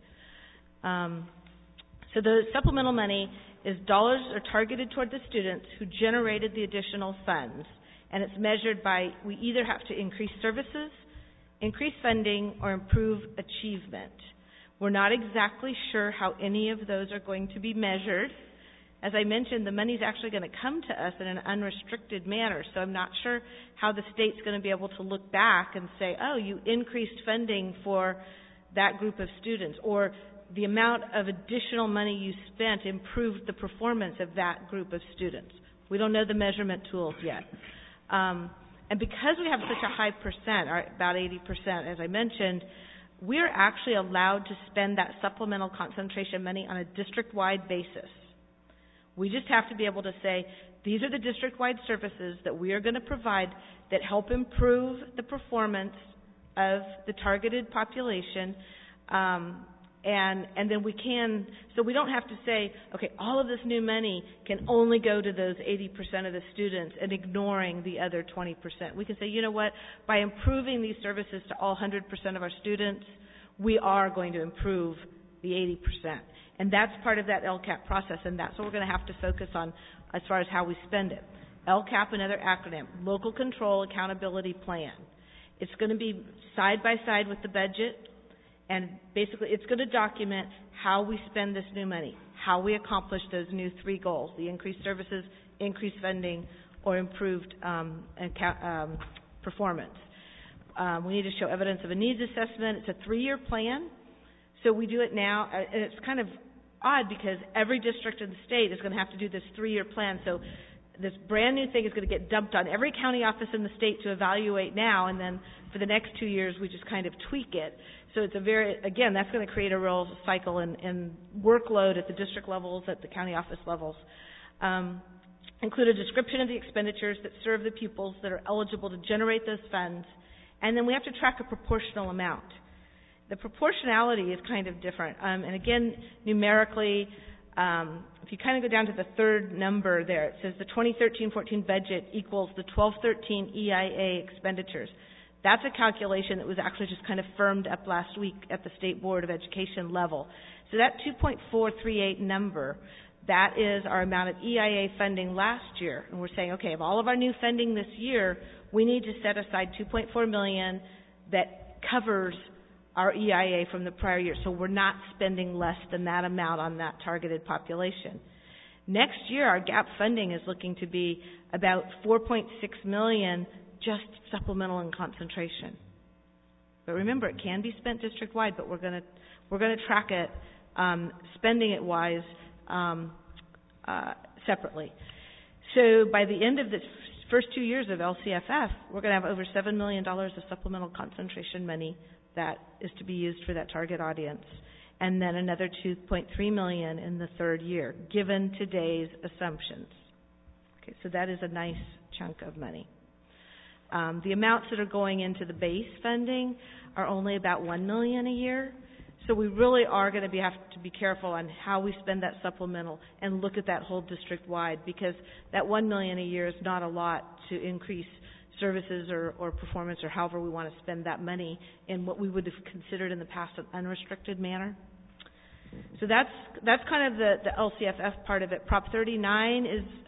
S10: So the supplemental money is dollars are targeted toward the students who generated the additional funds, and it's measured by, we either have to increase services, increase funding, or improve achievement. We're not exactly sure how any of those are going to be measured, As I mentioned, the money's actually going to come to us in an unrestricted manner, so I'm not sure how the state's going to be able to look back and say, oh, you increased funding for that group of students, or the amount of additional money you spent improved the performance of that group of students. We don't know the measurement tools yet. And because we have such a high percent, or about 80%, as I mentioned, we're actually allowed to spend that supplemental concentration money on a district-wide basis. We just have to be able to say, these are the district-wide services that we are going to provide that help improve the performance of the targeted population, and then we can, so we don't have to say, okay, all of this new money can only go to those 80% of the students and ignoring the other 20%. We can say, you know what, by improving these services to all 100% of our students, we are going to improve the 80%. And that's part of that LCAP process, and that's what we're going to have to focus on as far as how we spend it. LCAP, another acronym, Local Control Accountability Plan. It's going to be side by side with the budget, and basically it's going to document how we spend this new money, how we accomplish those new 3 goals, the increased services, increased funding, or improved performance. We need to show evidence of a needs assessment. It's a 3-year plan, so we do it now, and it's kind of odd because every district in the state is going to have to do this 3-year plan, so this brand new thing is going to get dumped on every county office in the state to evaluate now, and then for the next 2 years we just kind of tweak it. So it's again, that's going to create a real cycle and workload at the district levels, at the county office levels. Include a description of the expenditures that serve the pupils that are eligible to generate those funds, and then we have to track a proportional amount. The proportionality is kind of different, and again, numerically, if you kind of go down to the third number there, it says the 2013-14 budget equals the 12-13 EIA expenditures. That's a calculation that was actually just kind of firmed up last week at the State Board of Education level. So that 2.438 number, that is our amount of EIA funding last year. And we're saying, okay, of all of our new funding this year, we need to set aside $2.4 million that covers our EIA from the prior year. So we're not spending less than that amount on that targeted population. Next year, our gap funding is looking to be about $4.6 million just supplemental and concentration. But remember, it can be spent district-wide, but we're going to track it, spending it wise, separately. So by the end of the first 2 years of LCFF, we're going to have over $7 million of supplemental concentration money that is to be used for that target audience, and then another $2.3 million in the third year, given today's assumptions. Okay, so that is a nice chunk of money. The amounts that are going into the base funding are only about $1 million a year, so we really are going to have to be careful on how we spend that supplemental and look at that whole district-wide, because that $1 million a year is not a lot to increase services or performance or however we want to spend that money in what we would have considered in the past an unrestricted manner. So that's kind of the LCFF part of it. Prop 39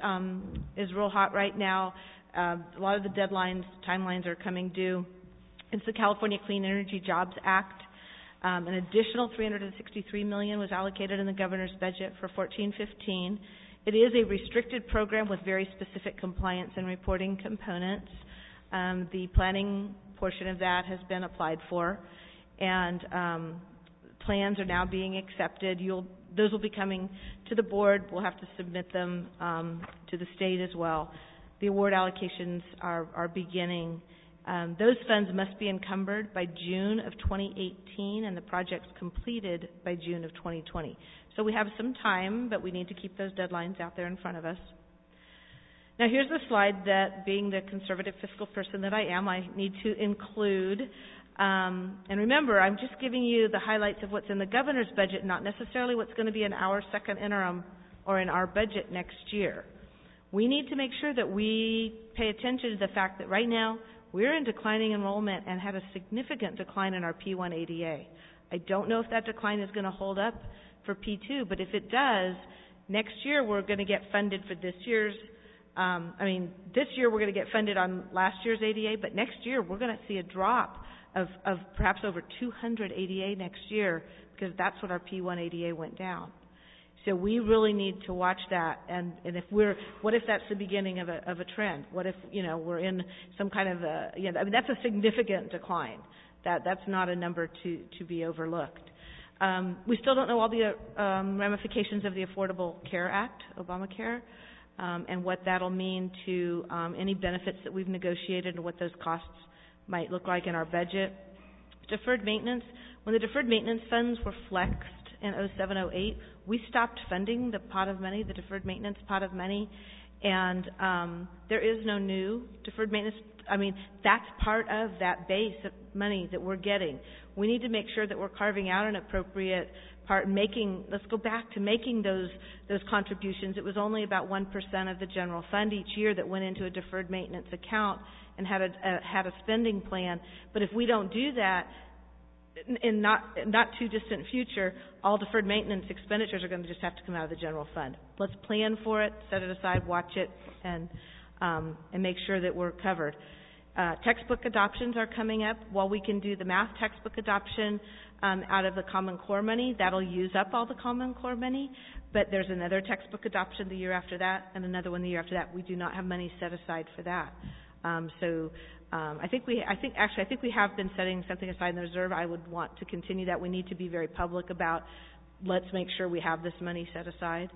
S10: is real hot right now. A lot of the timelines are coming due. It's the California Clean Energy Jobs Act. An additional $363 million was allocated in the governor's budget for 14-15. It is a restricted program with very specific compliance and reporting components. The planning portion of that has been applied for, and plans are now being accepted. Those will be coming to the board. We'll have to submit them to the state as well. The award allocations are beginning. Those funds must be encumbered by June of 2018 and the projects completed by June of 2020. So we have some time, but we need to keep those deadlines out there in front of us. Now here's the slide that, being the conservative fiscal person that I am, I need to include. And remember, I'm just giving you the highlights of what's in the governor's budget, not necessarily what's going to be in our second interim or in our budget next year. We need to make sure that we pay attention to the fact that right now we're in declining enrollment and had a significant decline in our P1 ADA. I don't know if that decline is going to hold up for P2, but if it does, next year we're going to get funded for this year's, this year we're going to get funded on last year's ADA, but next year we're going to see a drop of perhaps over 200 ADA next year, because that's what our P1 ADA went down. So we really need to watch that, and what if that's the beginning of a trend? What if, we're in some kind of that's a significant decline. That's not a number to be overlooked. We still don't know all the ramifications of the Affordable Care Act, Obamacare, and what that'll mean to any benefits that we've negotiated and what those costs might look like in our budget. Deferred maintenance. When the deferred maintenance funds were flexed in 07-08, we stopped funding the deferred maintenance pot of money, and there is no new deferred maintenance. That's part of that base of money that we're getting. We need to make sure that we're carving out an appropriate part, let's go back to making those contributions. It was only about 1% of the general fund each year that went into a deferred maintenance account and had a spending plan. But if we don't do that, in not too distant future, all deferred maintenance expenditures are going to just have to come out of the general fund. Let's plan for it, set it aside, watch it, and make sure that we're covered. Textbook adoptions are coming up. While we can do the math textbook adoption out of the Common Core money, that'll use up all the Common Core money, but there's another textbook adoption the year after that and another one the year after that. We do not have money set aside for that. I think we have been setting something aside in the reserve. I would want to continue that. We need to be very public about, let's make sure we have this money set aside.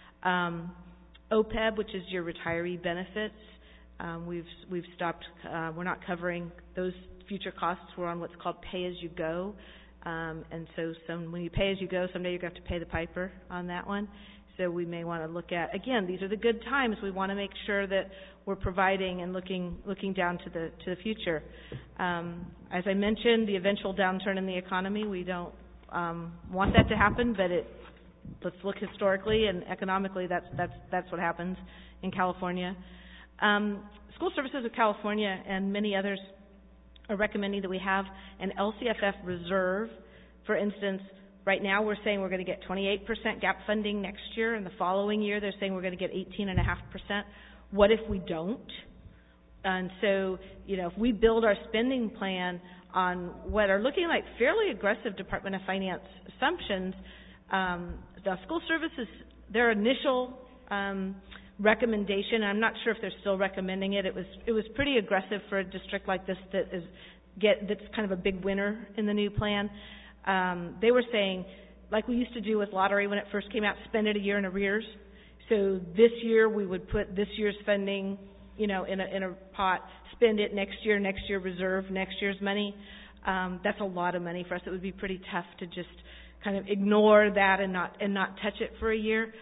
S10: OPEB, which is your retiree benefits, we've stopped. We're not covering those future costs. We're on what's called pay-as-you-go, and so when you pay as you go, someday you're going to have to pay the piper on that one. So we may want to look at, again, these are the good times. We want to make sure that we're providing and looking down to the future. As I mentioned, the eventual downturn in the economy, we don't want that to happen, but let's look historically and economically. That's what happens in California. School Services of California and many others are recommending that we have an LCFF reserve. For instance, right now we're saying we're going to get 28% gap funding next year, and the following year they're saying we're going to get 18.5%. What if we don't? And so, if we build our spending plan on what are looking like fairly aggressive Department of Finance assumptions, the School Services, their initial recommendation, I'm not sure if they're still recommending it. It was pretty aggressive for a district like this that's kind of a big winner in the new plan. They were saying, like we used to do with lottery when it first came out, spend it a year in arrears. So this year we would put this year's funding, in a pot, spend it next year reserve next year's money. That's a lot of money for us. It would be pretty tough to just kind of ignore that and not touch it for a year.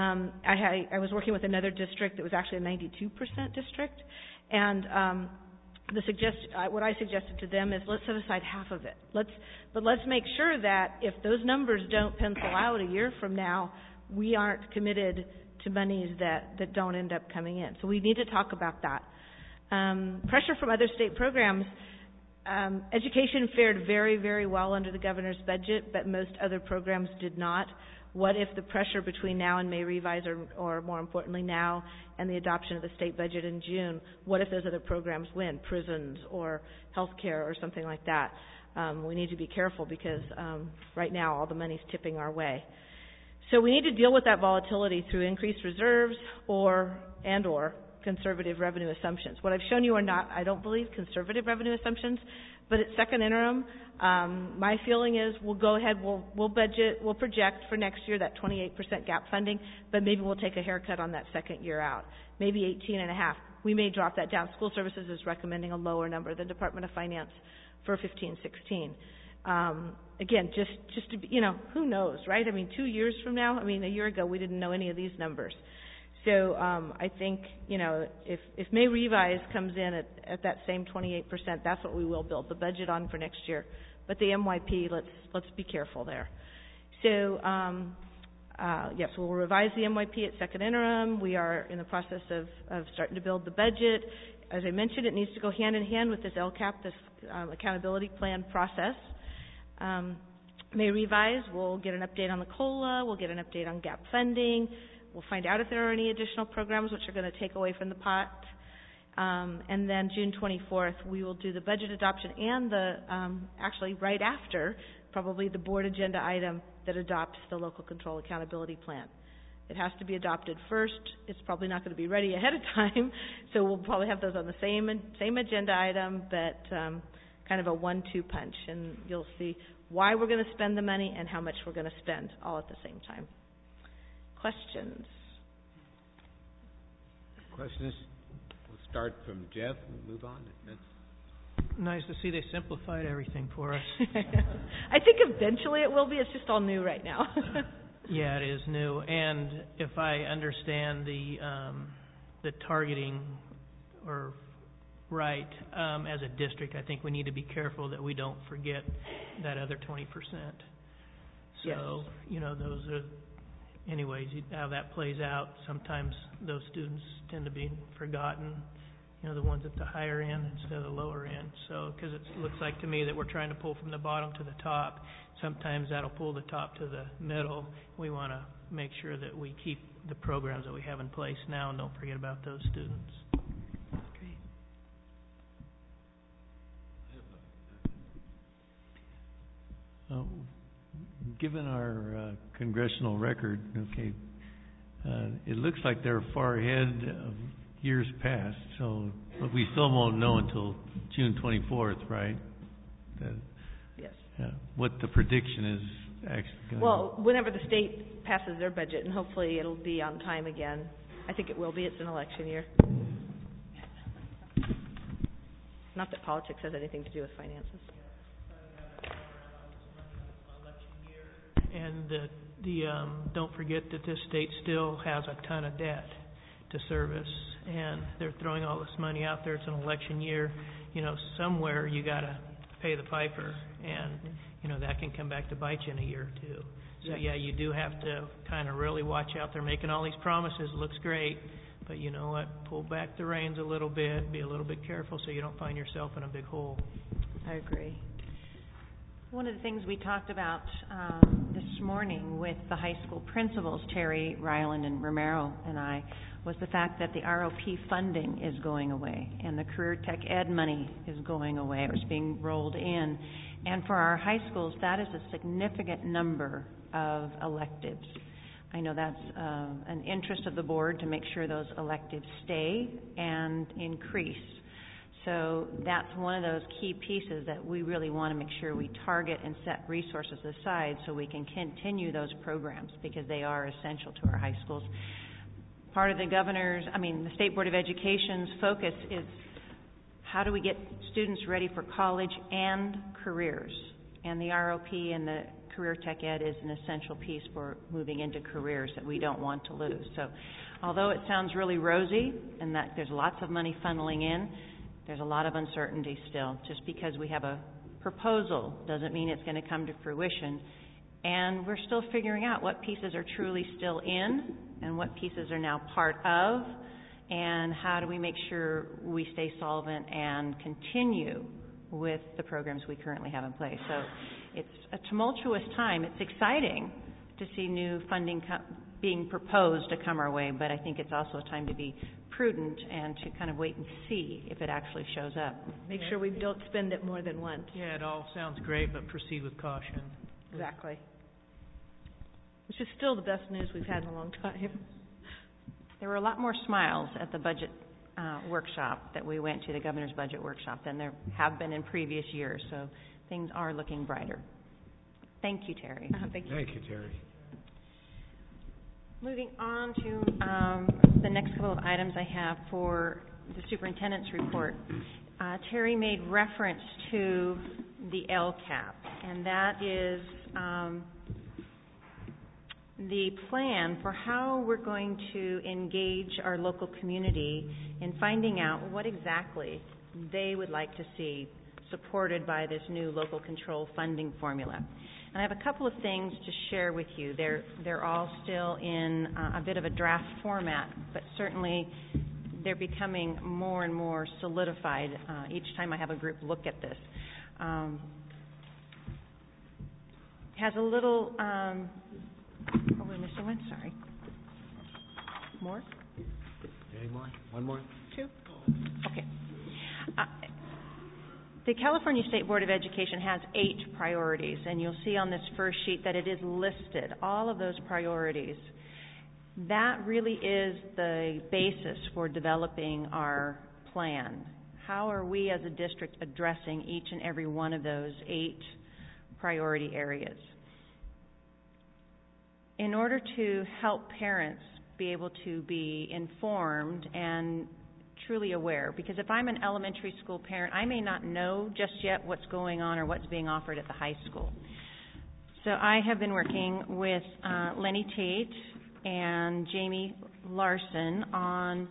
S10: I was working with another district that was actually a 92% district, and what I suggested to them is let's set aside half of it. But let's make sure that if those numbers don't pencil out a year from now, we aren't committed to monies that don't end up coming in. So we need to talk about that. Pressure from other state programs. Education fared very, very well under the governor's budget, but most other programs did not. What if the pressure between now and May revise, or more importantly now and the adoption of the state budget in June, what if those other programs win, prisons or healthcare or something like that? We need to be careful because right now all the money's tipping our way. So we need to deal with that volatility through increased reserves or conservative revenue assumptions. What I've shown you are not, I don't believe, conservative revenue assumptions, but at second interim, my feeling is we'll go ahead, we'll project for next year that 28% gap funding, but maybe we'll take a haircut on that second year out, maybe 18.5. We may drop that down. School Services is recommending a lower number than Department of Finance for 15-16. Again, just to be, who knows, right? 2 years from now, a year ago, we didn't know any of these numbers. So I think, if May revise comes in at that same 28%, that's what we will build the budget on for next year. But the MYP, let's be careful there. So yes, we'll revise the MYP at second interim. We are in the process of starting to build the budget. As I mentioned, it needs to go hand in hand with this LCAP, this accountability plan process. May revise, we'll get an update on the COLA, we'll get an update on gap funding, we'll find out if there are any additional programs which are going to take away from the pot. And then June 24th, we will do the budget adoption and actually right after, probably the board agenda item, that adopts the local control accountability plan. It has to be adopted first. It's probably not going to be ready ahead of time, so we'll probably have those on the same agenda item, but kind of a 1-2 punch, and you'll see why we're going to spend the money and how much we're going to spend all at the same time. Questions?
S1: Questions? We'll start from Jeff and move on.
S12: Nice to see they simplified everything for us.
S10: I think eventually it will be. It's just all new right now.
S12: Yeah, it is new. And if I understand the targeting or right, as a district, I think we need to be careful that we don't forget that other 20%. So,
S10: yes.
S12: Those are, anyways, how that plays out. Sometimes those students tend to be forgotten, the ones at the higher end instead of the lower end. So, because it looks like to me that we're trying to pull from the bottom to the top. Sometimes that'll pull the top to the middle. We want to make sure that we keep the programs that we have in place now and don't forget about those students.
S10: Great.
S15: Given our congressional record, it looks like they're far ahead of years past, but we still won't know until June 24th, right?
S10: Yes.
S15: What the prediction is actually going to be.
S10: Well, whenever the state passes their budget, and hopefully it'll be on time again. I think it will be. It's an election year. Not that politics has anything to do with finances.
S12: And don't forget that this state still has a ton of debt to service, and they're throwing all this money out there. It's an election year. Somewhere you got to pay the piper, and that can come back to bite you in a year or two. So yeah, you do have to kind of really watch out. They're making all these promises. Looks great, but you know what? Pull back the reins a little bit. Be a little bit careful so you don't find yourself in a big hole.
S10: I agree.
S4: One of the things we talked about this morning with the high school principals, Terry, Ryland, and Romero and I, was the fact that the ROP funding is going away and the Career Tech Ed money is going away or is being rolled in. And for our high schools, that is a significant number of electives. I know that's an interest of the board to make sure those electives stay and increase. So that's one of those key pieces that we really want to make sure we target and set resources aside so we can continue those programs because they are essential to our high schools. Part of the State Board of Education's focus is how do we get students ready for college and careers? And the ROP and the Career Tech Ed is an essential piece for moving into careers that we don't want to lose. So although it sounds really rosy and that there's lots of money funneling in, there's a lot of uncertainty still. Just because we have a proposal doesn't mean it's going to come to fruition. And we're still figuring out what pieces are truly still in and what pieces are now part of, and how do we make sure we stay solvent and continue with the programs we currently have in place. So it's a tumultuous time. It's exciting to see new funding being proposed to come our way, but I think it's also a time to be prudent and to kind of wait and see if it actually shows up.
S10: Make sure we don't spend it more than once.
S12: Yeah, it all sounds great, but proceed with caution.
S10: Exactly. Which is still the best news we've had in a long time.
S4: There were a lot more smiles at the budget workshop that we went to, the governor's budget workshop, than there have been in previous years. So things are looking brighter. Thank you, Terry.
S10: Thank you.
S1: Thank you, Terry.
S4: Moving on to the next couple of items I have for the superintendent's report. Terry made reference to the LCAP, and that is the plan for how we're going to engage our local community in finding out what exactly they would like to see supported by this new local control funding formula. And I have a couple of things to share with you. They're all still in a bit of a draft format, but certainly they're becoming more and more solidified each time I have a group look at this. Has a little... Oh, we're missing one? Sorry. More? Any more? One more? Two? Okay. the California State Board of Education has 8 priorities, and you'll see on this first sheet that it is listed, all of those priorities. That really is the basis for developing our plan. How are we as a district addressing each and every one of those 8 priority areas? In order to help parents be able to be informed and truly aware, because if I'm an elementary school parent, I may not know just yet what's going on or what's being offered at the high school. So I have been working with Lenny Tate and Jamie Larson on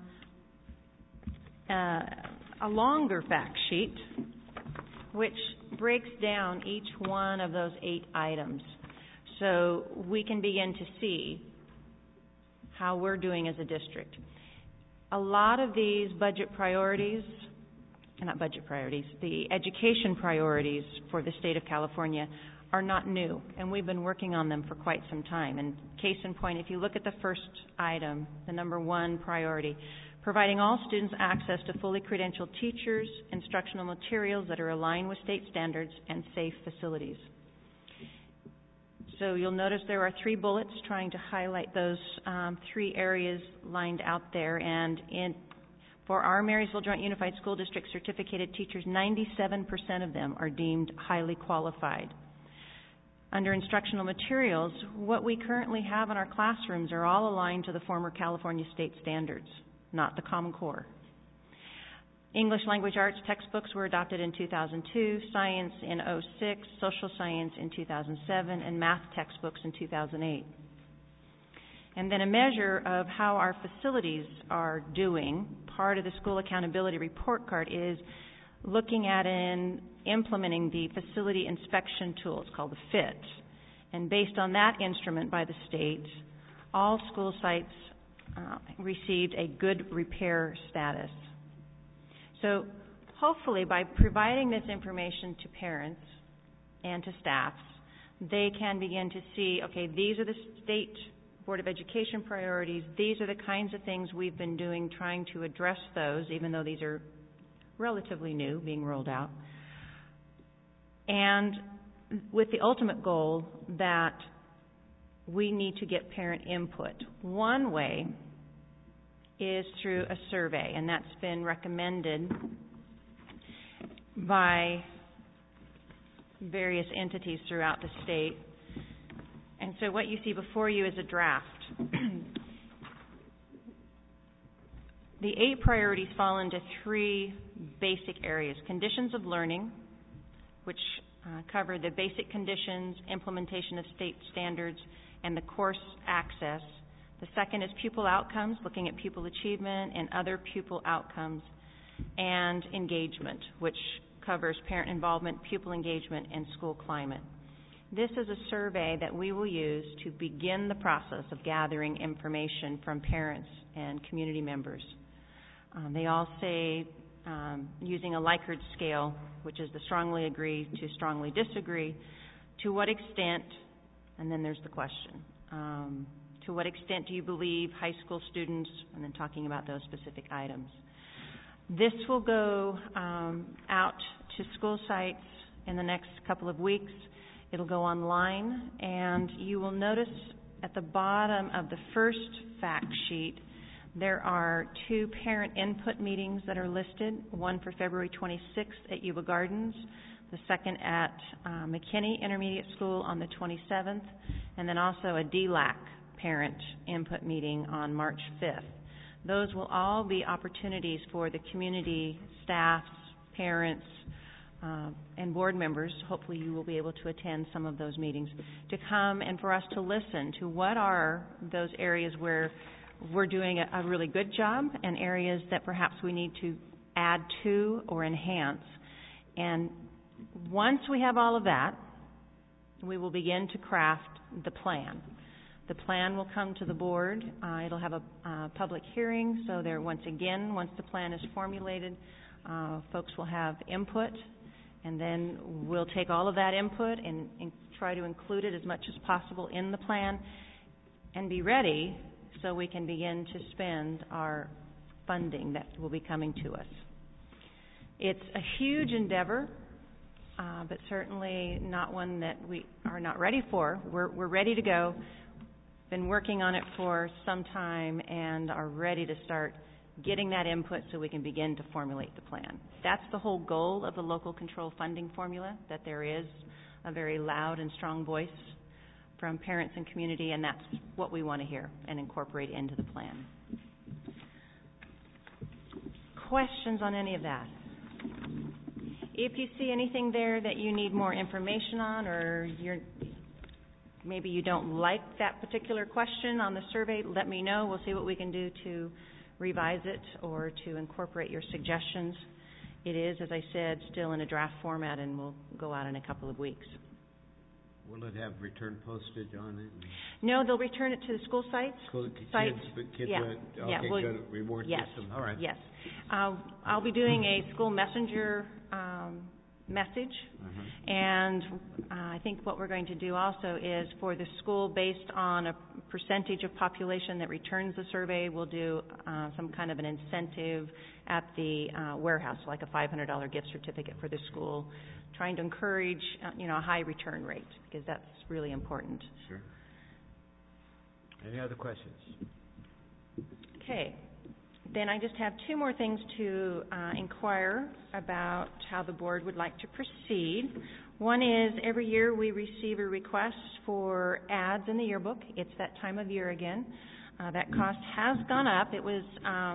S4: a longer fact sheet which breaks down each one of those 8 items so we can begin to see how we're doing as a district. A lot of these budget priorities, not budget priorities, the education priorities for the state of California are not new, and we've been working on them for quite some time. And case in point, if you look at the first item, the number 1 priority, providing all students access to fully credentialed teachers, instructional materials that are aligned with state standards, and safe facilities. So you'll notice there are 3 bullets trying to highlight those 3 areas lined out there. And for our Marysville Joint Unified School District certificated teachers, 97% of them are deemed highly qualified. Under instructional materials, what we currently have in our classrooms are all aligned to the former California state standards, not the Common Core. English Language Arts textbooks were adopted in 2002, science in 2006, social science in 2007, and math textbooks in 2008. And then a measure of how our facilities are doing, part of the School Accountability Report Card, is looking at and implementing the facility inspection tool. It's called the FIT. And based on that instrument by the state, all school sites received a good repair status. So hopefully by providing this information to parents and to staffs, they can begin to see, okay, these are the State Board of Education priorities, these are the kinds of things we've been doing trying to address those, even though these are relatively new, being rolled out. And with the ultimate goal that we need to get parent input. One way is through a survey, and that's been recommended by various entities throughout the state. And so what you see before you is a draft. The 8 priorities fall into 3 basic areas. Conditions of learning, which cover the basic conditions, implementation of state standards, and the course access. The second is pupil outcomes, looking at pupil achievement and other pupil outcomes, and engagement, which covers parent involvement, pupil engagement, and school climate. This is a survey that we will use to begin the process of gathering information from parents and community members. They all say, using a Likert scale, which is the strongly agree to strongly disagree, to what extent, and then there's the question, to what extent do you believe high school students, and then talking about those specific items. This will go out to school sites in the next couple of weeks. It'll go online, and you will notice at the bottom of the first fact sheet there are 2 parent input meetings that are listed, one for February 26th at Yuba Gardens, the second at McKinney Intermediate School on the 27th, and then also a DLAC parent input meeting on March 5th. Those will all be opportunities for the community, staffs, parents, and board members, hopefully you will be able to attend some of those meetings, to come and for us to listen to what are those areas where we're doing a really good job and areas that perhaps we need to add to or enhance. And once we have all of that, we will begin to craft the plan. The plan will come to the board. It'll have a public hearing, so there, once again, once the plan is formulated, folks will have input, and then we'll take all of that input and try to include it as much as possible in the plan and be ready so we can begin to spend our funding that will be coming to us. It's a huge endeavor but certainly not one that we are not ready for. We're ready to go. Been working on it for some time and are ready to start getting that input so we can begin to formulate the plan. That's the whole goal of the local control funding formula, that there is a very loud and strong voice from parents and community, and that's what we want to hear and incorporate into the plan. Questions on any of that? If you see anything there that you need more information on, or maybe you don't like that particular question on the survey, let me know. We'll see what we can do to revise it or to incorporate your suggestions. It is, as I said, still in a draft format and will go out in a couple of weeks.
S1: Will it have return postage on it?
S4: No, they'll return it to the school sites.
S1: Kids reward system. All right.
S4: Yes. I'll be doing a school messenger message, and I think what we're going to do also is for the school, based on a percentage of population that returns the survey, we'll do some kind of an incentive at the warehouse, like a $500 gift certificate for the school, trying to encourage a high return rate, because that's really important.
S1: Sure. Any other questions?
S4: Okay. Then I just have two more things to inquire about how the board would like to proceed. One is, every year we receive a request for ads in the yearbook. It's that time of year again. That cost has gone up. It was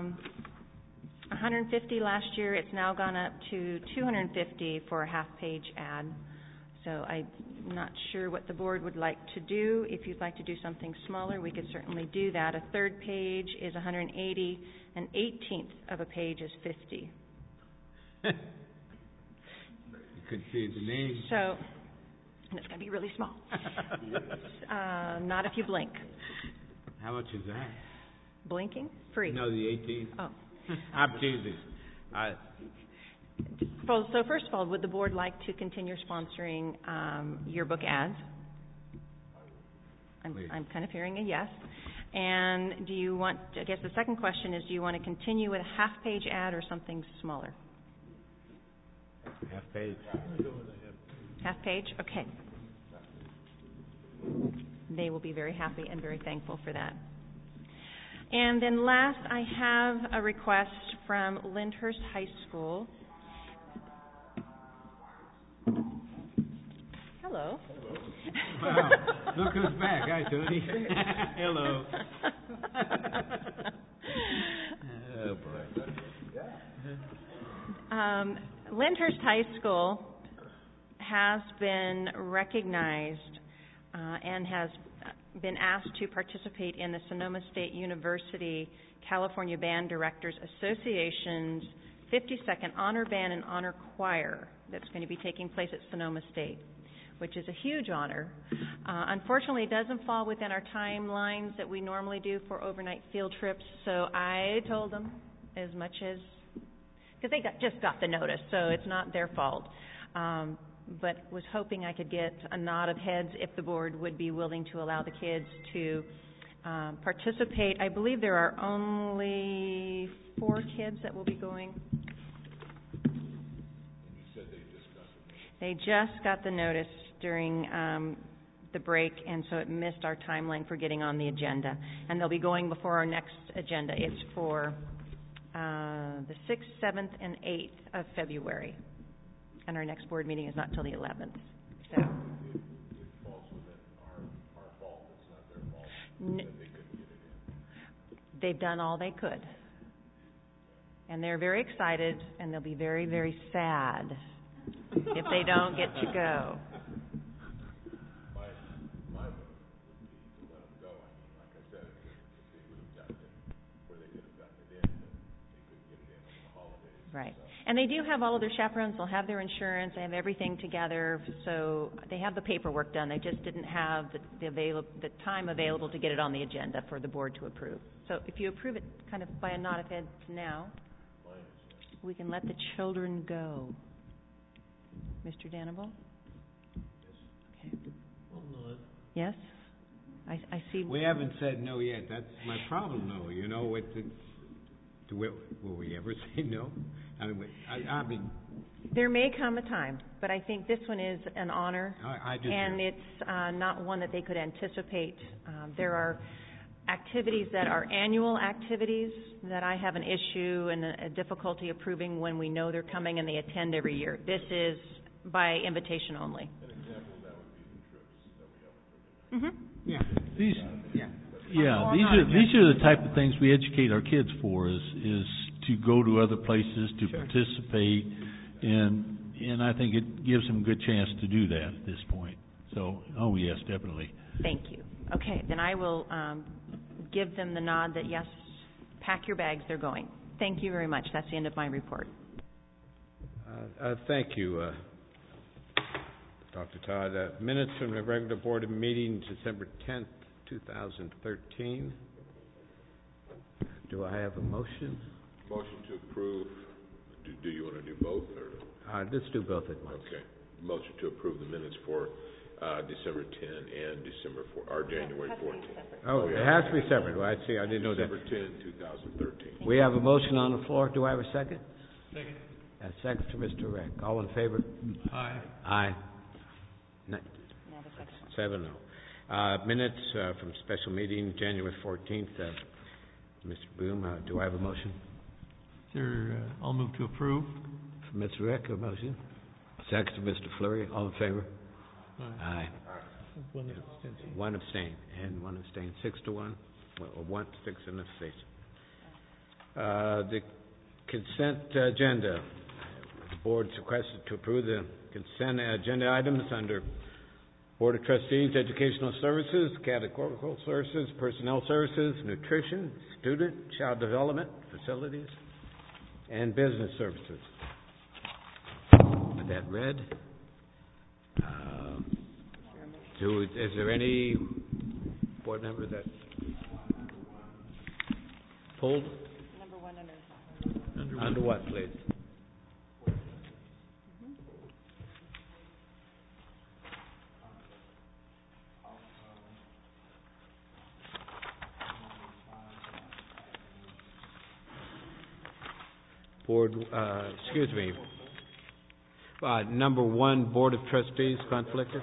S4: $150 last year. It's now gone up to $250 for a half-page ad. So I'm not sure what the board would like to do. If you'd like to do something smaller, we could certainly do that. A third page is $180. An 18th of a page is $50.
S1: You could see the name.
S4: So, and it's going to be really small. Not if you blink.
S1: How much is that?
S4: Blinking? Free.
S1: No, the 18th.
S4: Oh.
S1: I'm teasing.
S4: So first of all, would the board like to continue sponsoring yearbook ads? I'm kind of hearing a yes. And do you want, I guess the second question is, do you want to continue with a half-page ad or something smaller?
S1: Half-page.
S4: Half-page? Okay. They will be very happy and very thankful for that. And then last, I have a request from Lyndhurst High School. Hello.
S1: Wow. Look who's back. Hi, Tony. Hello. Oh, boy.
S4: Lyndhurst High School has been recognized and has been asked to participate in the Sonoma State University California Band Directors Association's 52nd Honor Band and Honor Choir that's going to be taking place at Sonoma State, which is a huge honor. Unfortunately, it doesn't fall within our timelines that we normally do for overnight field trips, so I told them as much as, because they just got the notice, so it's not their fault, but was hoping I could get a nod of heads if the board would be willing to allow the kids to participate. I believe there are only 4 kids that will be going. They just got the notice during the break, and so it missed our timeline for getting on the agenda. And they'll be going before our next agenda. It's for the 6th, 7th, and 8th of February. And our next board meeting is not till the 11th. So. It falls within our fault. It's not their fault that they couldn't get it in. They've done all they could. And they're very excited, and they'll be very, very sad if they don't get to go.
S17: My vote would be to let them go. I mean, like I said, if they would have gotten it, where they could have gotten it in, but they couldn't get it in on the holidays.
S4: Right. And they do have all of their chaperones. They'll have their insurance. They have everything together. So they have the paperwork done. They just didn't have the time available to get it on the agenda for the board to approve. So if you approve it kind of by a nod of heads now, we can let the children go. Mr. Danable? Okay. Yes? I see.
S1: We haven't said no yet. That's my problem, though. You know, to Will we ever say no? I mean,
S4: there may come a time, but I think this one is an honor.
S1: I do
S4: and
S1: too.
S4: It's not one that they could anticipate. There are activities that are annual activities that I have an issue and a difficulty approving when we know they're coming and they attend every year. This is by invitation only.
S17: An example of that would be the trips that we have.
S1: Yeah.
S18: These are the type of things we educate our kids for is to go to other places, to participate, and I think it gives them a good chance to do that at this point. So, oh yes, definitely.
S4: Thank you. Okay, then I will give them the nod that yes, pack your bags, they're going. Thank you very much. That's the end of my report.
S1: Thank you, Dr. Todd. Minutes from the regular board meeting December 10th, 2013. Do I have a motion?
S17: Motion to approve. Do you want to do both? Or?
S1: Let's do both at once.
S17: Okay. Motion to approve the minutes for December 10 and December 4, or January 14.
S1: Oh, it has to be separate. Well, I see. I didn't know that.
S17: December 10, 2013.
S1: We have a motion on the floor. Do I have a second?
S16: Second.
S1: A second to Mr. Reck. All in favor?
S16: Aye.
S1: Aye. 7-0. Minutes from special meeting January 14th. Mr. Boom, do I have a motion?
S15: Sir, I'll move to approve.
S1: From Mr. Reck, a motion. Second to Mr. Fleury. All in favor? Aye.
S12: One abstention.
S1: One abstain, and one abstain. 6-1. Well, 6 and abstention. The consent agenda. The board's requested to approve the consent agenda items under Board of Trustees, Educational Services, Categorical Services, Personnel Services, Nutrition, Student, Child Development, Facilities, and Business Services. With that read, is there any board member that pulled?
S4: Number one
S1: under what, please? Board, excuse me. Number 1, Board of Trustees, conflicted?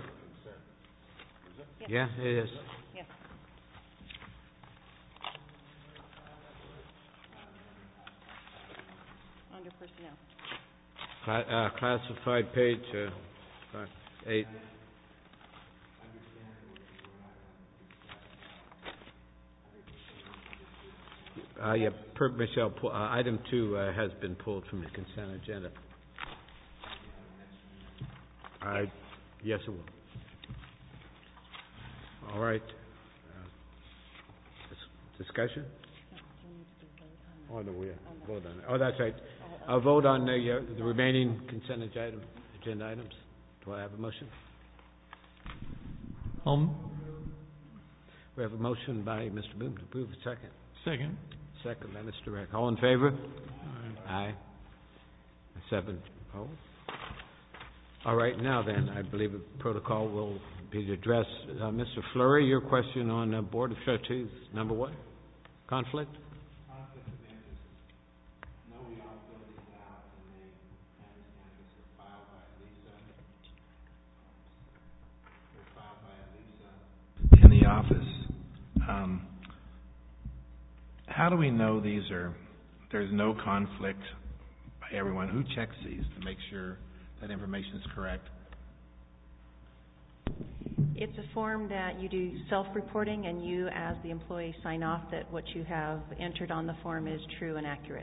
S1: Yeah, it is.
S4: Yes. Under personnel.
S1: Classified page 8. Michelle, item 2 has been pulled from the consent agenda. Yes, it will. All right. Discussion? Oh, no, we vote on it. Oh, that's right. I'll vote on the remaining consent agenda items. Do I have a motion? We have a motion by Mr. Boone to approve. A second.
S15: Second.
S1: Second by Mr. Reck. All in favor? Aye. 7-0. All right, now then, I believe the protocol will be addressed. Mr. Fleury, your question on Board of Trustees, number 1? Conflict?
S13: Conflict of interest. No, we all fill these out, and the canvas candidates are filed by Lisa. They're filed by Lisa in the office. How do we know there's no conflict by everyone? Who checks these to make sure that information is correct?
S4: It's a form that you do self-reporting, and you, as the employee, sign off that what you have entered on the form is true and accurate.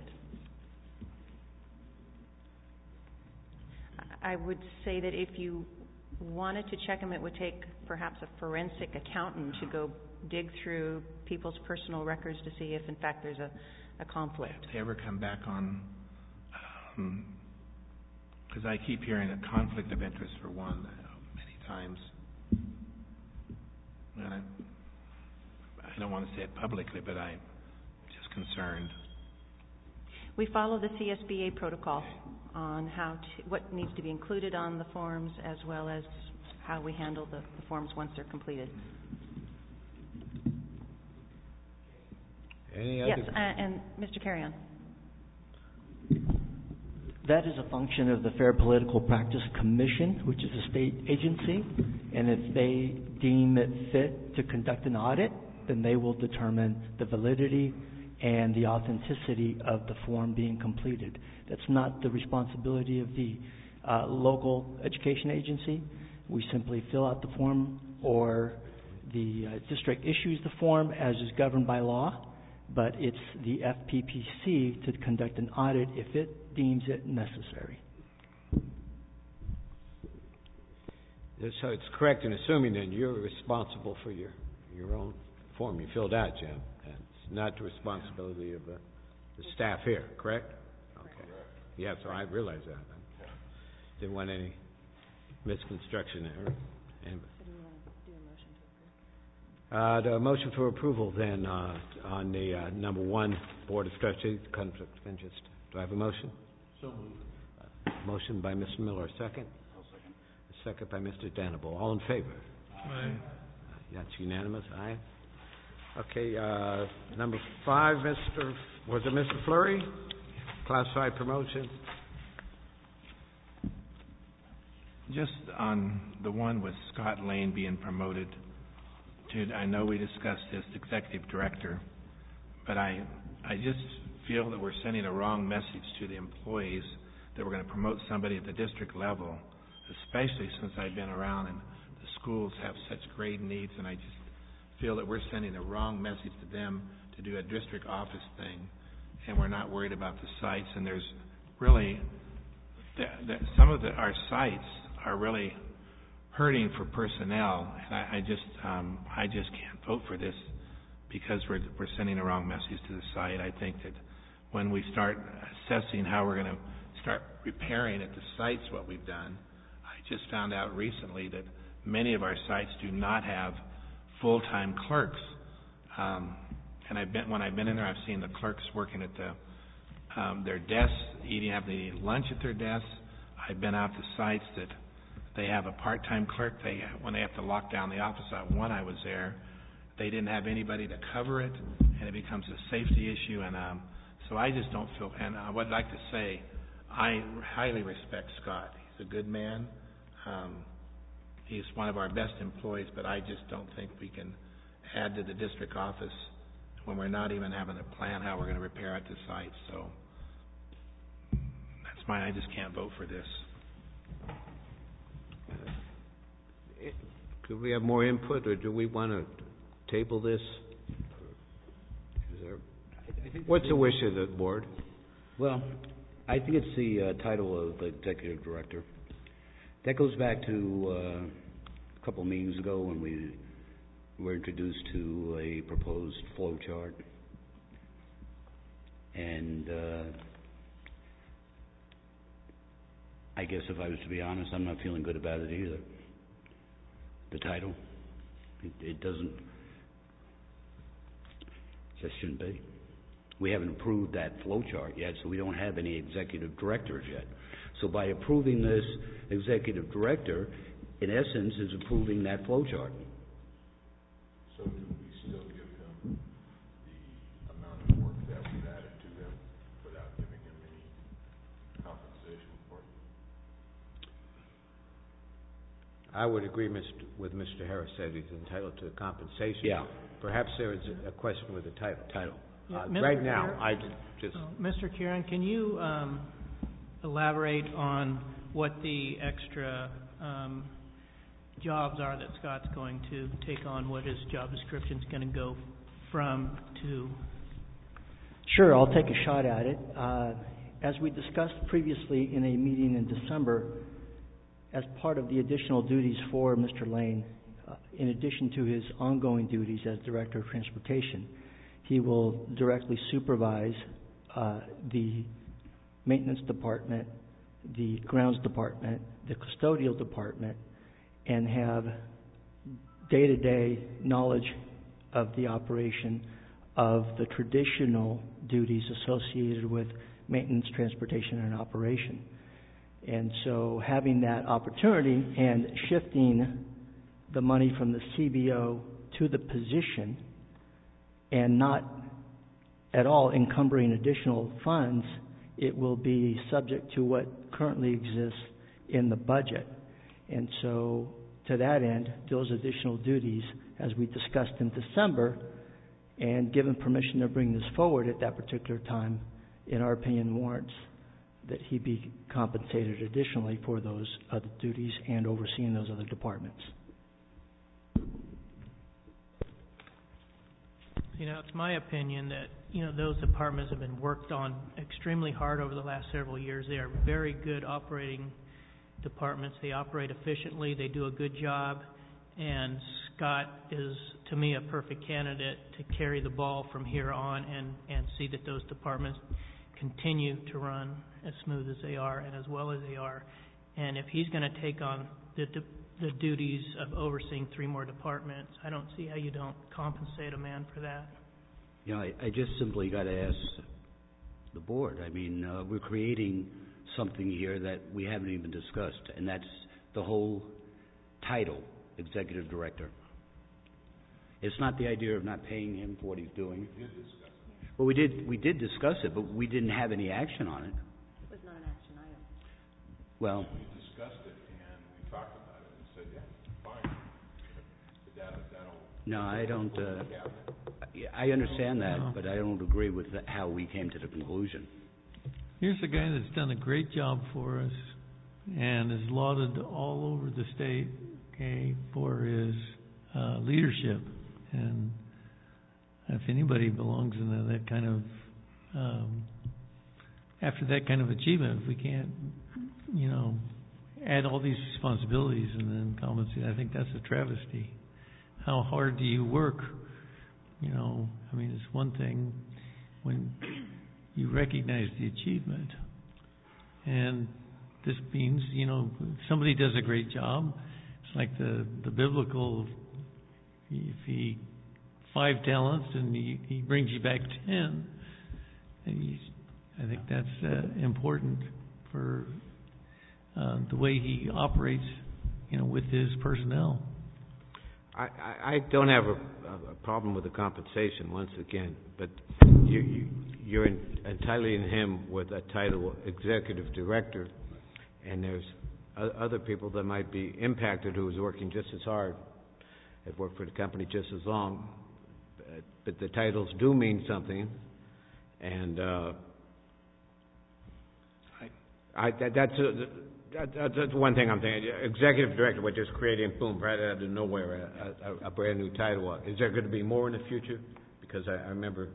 S4: I would say that if you wanted to check them, it would take perhaps a forensic accountant to go dig through people's personal records to see if, in fact, there's a conflict.
S13: Have they ever come back on... because I keep hearing a conflict of interest for one many times. And I don't want to say it publicly, but I'm just concerned.
S4: We follow the CSBA protocol on what needs to be included on the forms, as well as how we handle the forms once they're completed.
S1: Any other?
S4: Yes, and Mr. Carrion.
S19: That is a function of the Fair Political Practice Commission, which is a state agency, and if they deem it fit to conduct an audit, then they will determine the validity and the authenticity of the form being completed. That's not the responsibility of the local education agency. We simply fill out the form, or the district issues the form as is governed by law, but it's the FPPC to conduct an audit if it deems it necessary.
S1: So it's correct in assuming then you're responsible for your own form you filled out, Jim. It's not the responsibility of the staff here, correct? Okay. Yeah, so I realize that. Didn't want any misconstruction there. The motion for approval then on the number 1 Board of Trustees, conflict of interest. Do I have a motion?
S18: So moved.
S1: Motion by Mr. Miller, second?
S18: I'll second.
S1: A second by Mr. Danable. All in favor?
S16: Aye.
S1: That's unanimous. Aye. Okay, number 5, was it Mr. Fleury? Classified promotion.
S13: Just on the one with Scott Lane being promoted to, I know we discussed this executive director, but I just feel that we're sending a wrong message to the employees that we're going to promote somebody at the district level, especially since I've been around and the schools have such great needs, and I just feel that we're sending a wrong message to them to do a district office thing, and we're not worried about the sites. And there's really some of our sites are really hurting for personnel, and I just can't vote for this because we're sending a wrong message to the site. I think that when we start assessing how we're going to start repairing at the sites what we've done, I just found out recently that many of our sites do not have full-time clerks. And when I've been in there, I've seen the clerks working at their desks, having lunch at their desks. I've been out to sites that they have a part-time clerk. When they have to lock down the office, when I was there, they didn't have anybody to cover it, and it becomes a safety issue. And so I just don't feel. And I would like to say, I highly respect Scott. He's a good man. He's one of our best employees, but I just don't think we can add to the district office when we're not even having a plan how we're going to repair at the site. So that's mine. I just can't vote for this.
S1: Could we have more input, or do we want to table this? What's the wish of the board?
S20: Well, I think it's the title of executive director. That goes back to a couple of meetings ago when we were introduced to a proposed flow chart. And I guess if I was to be honest, I'm not feeling good about it either. The title, it doesn't, just shouldn't be. We haven't approved that flow chart yet, so we don't have any executive directors yet. So by approving this executive director, in essence, is approving that flow chart.
S17: So do we still give him the amount of work that we've added to him without giving him any compensation for it?
S1: I would agree with Mr. Harris that he's entitled to compensation.
S20: Yeah.
S1: Perhaps there is a question with the title.
S12: Yeah,
S1: right now, I just...
S12: Mr. Kieran, can you elaborate on what the extra jobs are that Scott's going to take on, what his job description is going to go from to?
S19: Sure, I'll take a shot at it. As we discussed previously in a meeting in December, as part of the additional duties for Mr. Lane, in addition to his ongoing duties as Director of Transportation, he will directly supervise the maintenance department, the grounds department, the custodial department, and have day-to-day knowledge of the operation of the traditional duties associated with maintenance, transportation, and operation. And so having that opportunity and shifting the money from the CBO to the position and not at all encumbering additional funds it will be subject to what currently exists in the budget. And so, to that end, those additional duties, as we discussed in December, and given permission to bring this forward at that particular time, in our opinion, warrants that he be compensated additionally for those other duties and overseeing those other departments.
S12: It's my opinion that, those departments have been worked on extremely hard over the last several years. They are very good operating departments. They operate efficiently. They do a good job. And Scott is, to me, a perfect candidate to carry the ball from here on and see that those departments continue to run as smooth as they are and as well as they are. And if he's going to take on the duties of overseeing 3 more departments, I don't see how you don't compensate a man for that.
S20: I just simply got to ask the board. We're creating something here that we haven't even discussed, and that's the whole title, Executive Director. It's not the idea of not paying him for what he's doing.
S17: We did discuss it.
S20: Well, we did discuss it, but we didn't have any action on it.
S8: It was not an action item.
S20: Well,
S17: We discussed it and we talked about it and said, yeah, fine. That'll
S20: no, I don't. I understand that, but I don't agree with how we came to the conclusion.
S15: Here's a guy that's done a great job for us and is lauded all over the state, for his leadership. And if anybody belongs in that kind of, after that kind of achievement, if we can't, add all these responsibilities and then compensate, I think that's a travesty. How hard do you work? It's one thing when you recognize the achievement. And this means, if somebody does a great job, it's like the biblical, if he 5 talents and he brings you back 10, and I think that's important for the way he operates, with his personnel.
S1: I don't have a problem with the compensation, once again, but you're entitling him with a title, Executive Director, and there's other people that might be impacted who is working just as hard, have worked for the company just as long, but the titles do mean something, and that's one thing I'm thinking. Executive Director, we're just creating, boom, right out of nowhere, a brand new title. Is there going to be more in the future? Because I remember...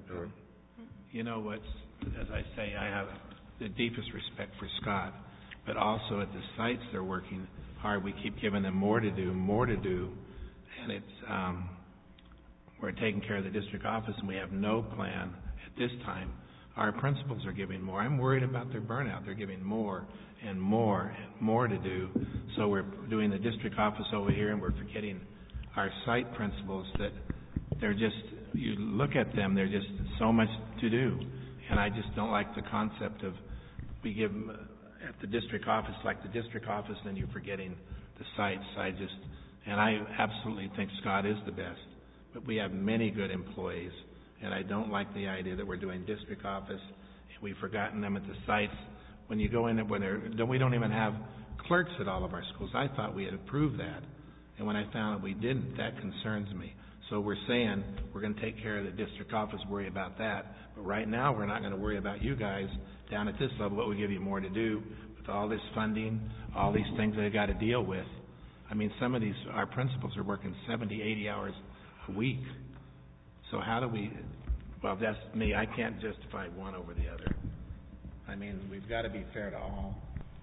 S13: as I say, I have the deepest respect for Scott, but also at the sites they're working hard. We keep giving them more to do, and it's we're taking care of the district office, and we have no plan at this time. Our principals are giving more. I'm worried about their burnout. They're giving more and more and more to do. So we're doing the district office over here, and we're forgetting our site principals that they're just, you look at them, they're just so much to do. And I just don't like the concept of we give them at the district office, like the district office, and you're forgetting the sites. And I absolutely think Scott is the best. But we have many good employees, and I don't like the idea that we're doing district office and we've forgotten them at the sites. When you go in, we don't even have clerks at all of our schools. I thought we had approved that, and when I found that we didn't, that concerns me. So we're saying we're going to take care of the district office, worry about that. But right now, we're not going to worry about you guys down at this level, but we give you more to do with all this funding, all these things they've got to deal with. Some of our principals are working 70, 80 hours a week. So how do we, well, that's me. I can't justify one over the other. We've got to be fair to all.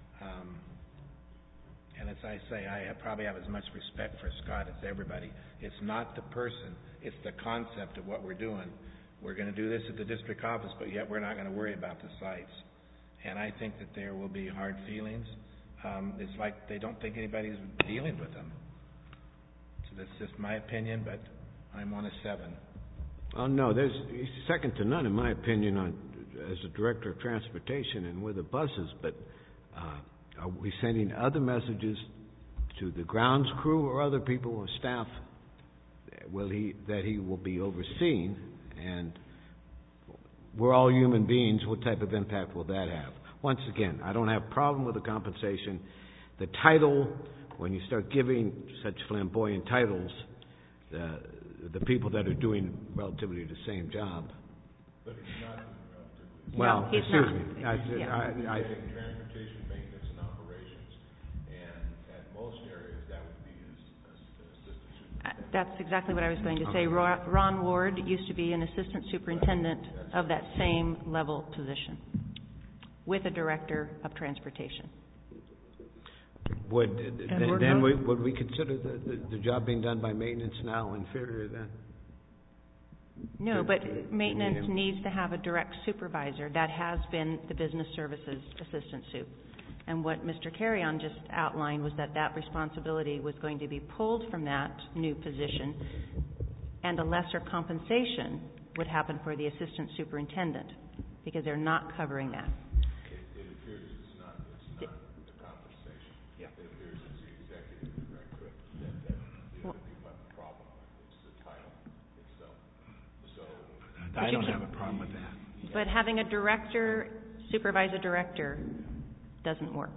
S13: And as I say, I probably have as much respect for Scott as everybody. It's not the person, it's the concept of what we're doing. We're going to do this at the district office, but yet we're not going to worry about the sites. And I think that there will be hard feelings. It's like they don't think anybody's dealing with them. So that's just my opinion, but I'm one of 7.
S1: Oh, no, he's second to none, in my opinion, as the Director of Transportation and with the buses, but are we sending other messages to the grounds crew or other people or staff that he will be overseeing? And we're all human beings, what type of impact will that have? Once again, I don't have a problem with the compensation. The title, when you start giving such flamboyant titles, the people that are doing relatively the same job.
S17: But he's not doing relatively.
S1: Well,
S4: No, he's
S1: excuse
S4: not.
S1: me.
S17: Transportation maintenance and operations, and at most areas that would be his assistant superintendent.
S4: That's exactly what I was going to say. Ron Ward used to be an assistant superintendent of that same level position with a director of transportation.
S1: Would we consider the job being done by maintenance now inferior then?
S4: No, but maintenance needs to have a direct supervisor. That has been the business services assistant soup. And what Mr. Carrion just outlined was that responsibility was going to be pulled from that new position, and a lesser compensation would happen for the assistant superintendent, because they're not covering that.
S17: It appears it's not the compensation. It appears it's the executive director that the other people have a problem with. It's the title itself. So
S13: I don't have a problem with that.
S4: But having a director supervise a director doesn't work.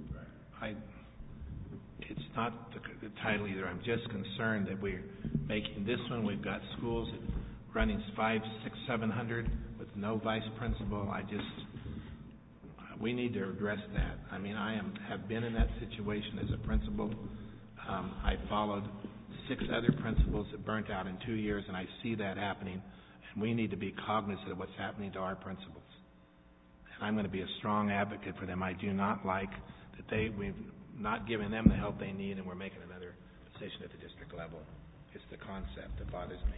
S13: It's not the title either. I'm just concerned that we're making this one. We've got schools running 500, 600, 700 with no vice principal. We need to address that. I mean, have been in that situation as a principal. I followed 6 other principals that burnt out in 2 years, and I see that happening. And we need to be cognizant of what's happening to our principals. And I'm going to be a strong advocate for them. I do not like that we've not given them the help they need, and we're making another position at the district level. It's the concept that bothers me.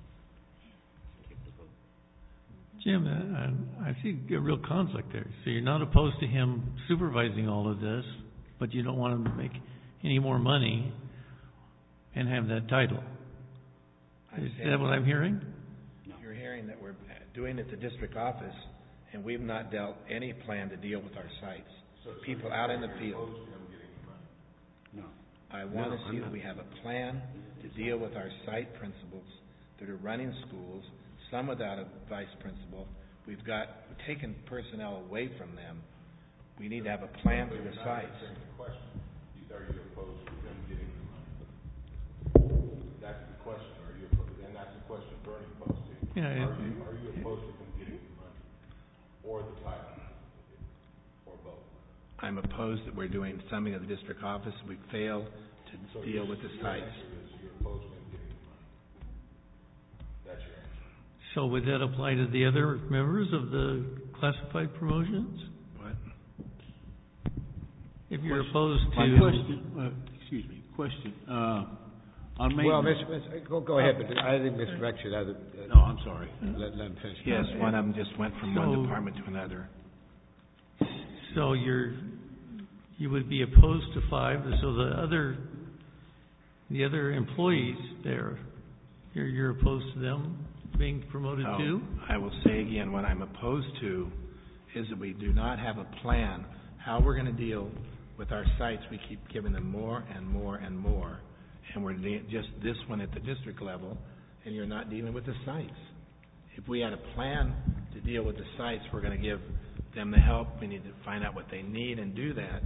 S15: Jim, I see a real conflict there. So you're not opposed to him supervising all of this, but you don't want him to make any more money and have that title. Is that what I'm hearing?
S13: No. You're hearing that we're doing it at the district office, and we've not dealt any plan to deal with our sites. People out in the field. No. I want to see that we have a plan to deal with our site principals that are running schools, some without a vice principal. We've taken personnel away from them. We need to have a plan for the sites.
S17: Are you opposed to them getting the money? That's the question. Are you opposed? And that's the question Bernie posed to you.
S15: Yeah,
S17: are you opposed to them getting the money or the title or both?
S13: I'm opposed that we're doing something at the district office. We fail to deal with the sites.
S17: You're opposed to them getting the money. That's your answer.
S15: So would that apply to the other members of the classified promotions?
S13: What?
S15: If you're opposed to...
S18: Question.
S1: Well, go ahead, but I think Mr. Rex should have
S18: No, I'm sorry.
S1: Let him finish.
S13: Yes, one of them just went from one department to another.
S15: So you would be opposed to 5, so the other employees there, you're opposed to them being promoted too?
S13: I will say again, what I'm opposed to is that we do not have a plan how we're going to deal with our sites. We keep giving them more and more and more, and we're just this one at the district level, and you're not dealing with the sites. If we had a plan to deal with the sites, we're going to give them the help. We need to find out what they need and do that.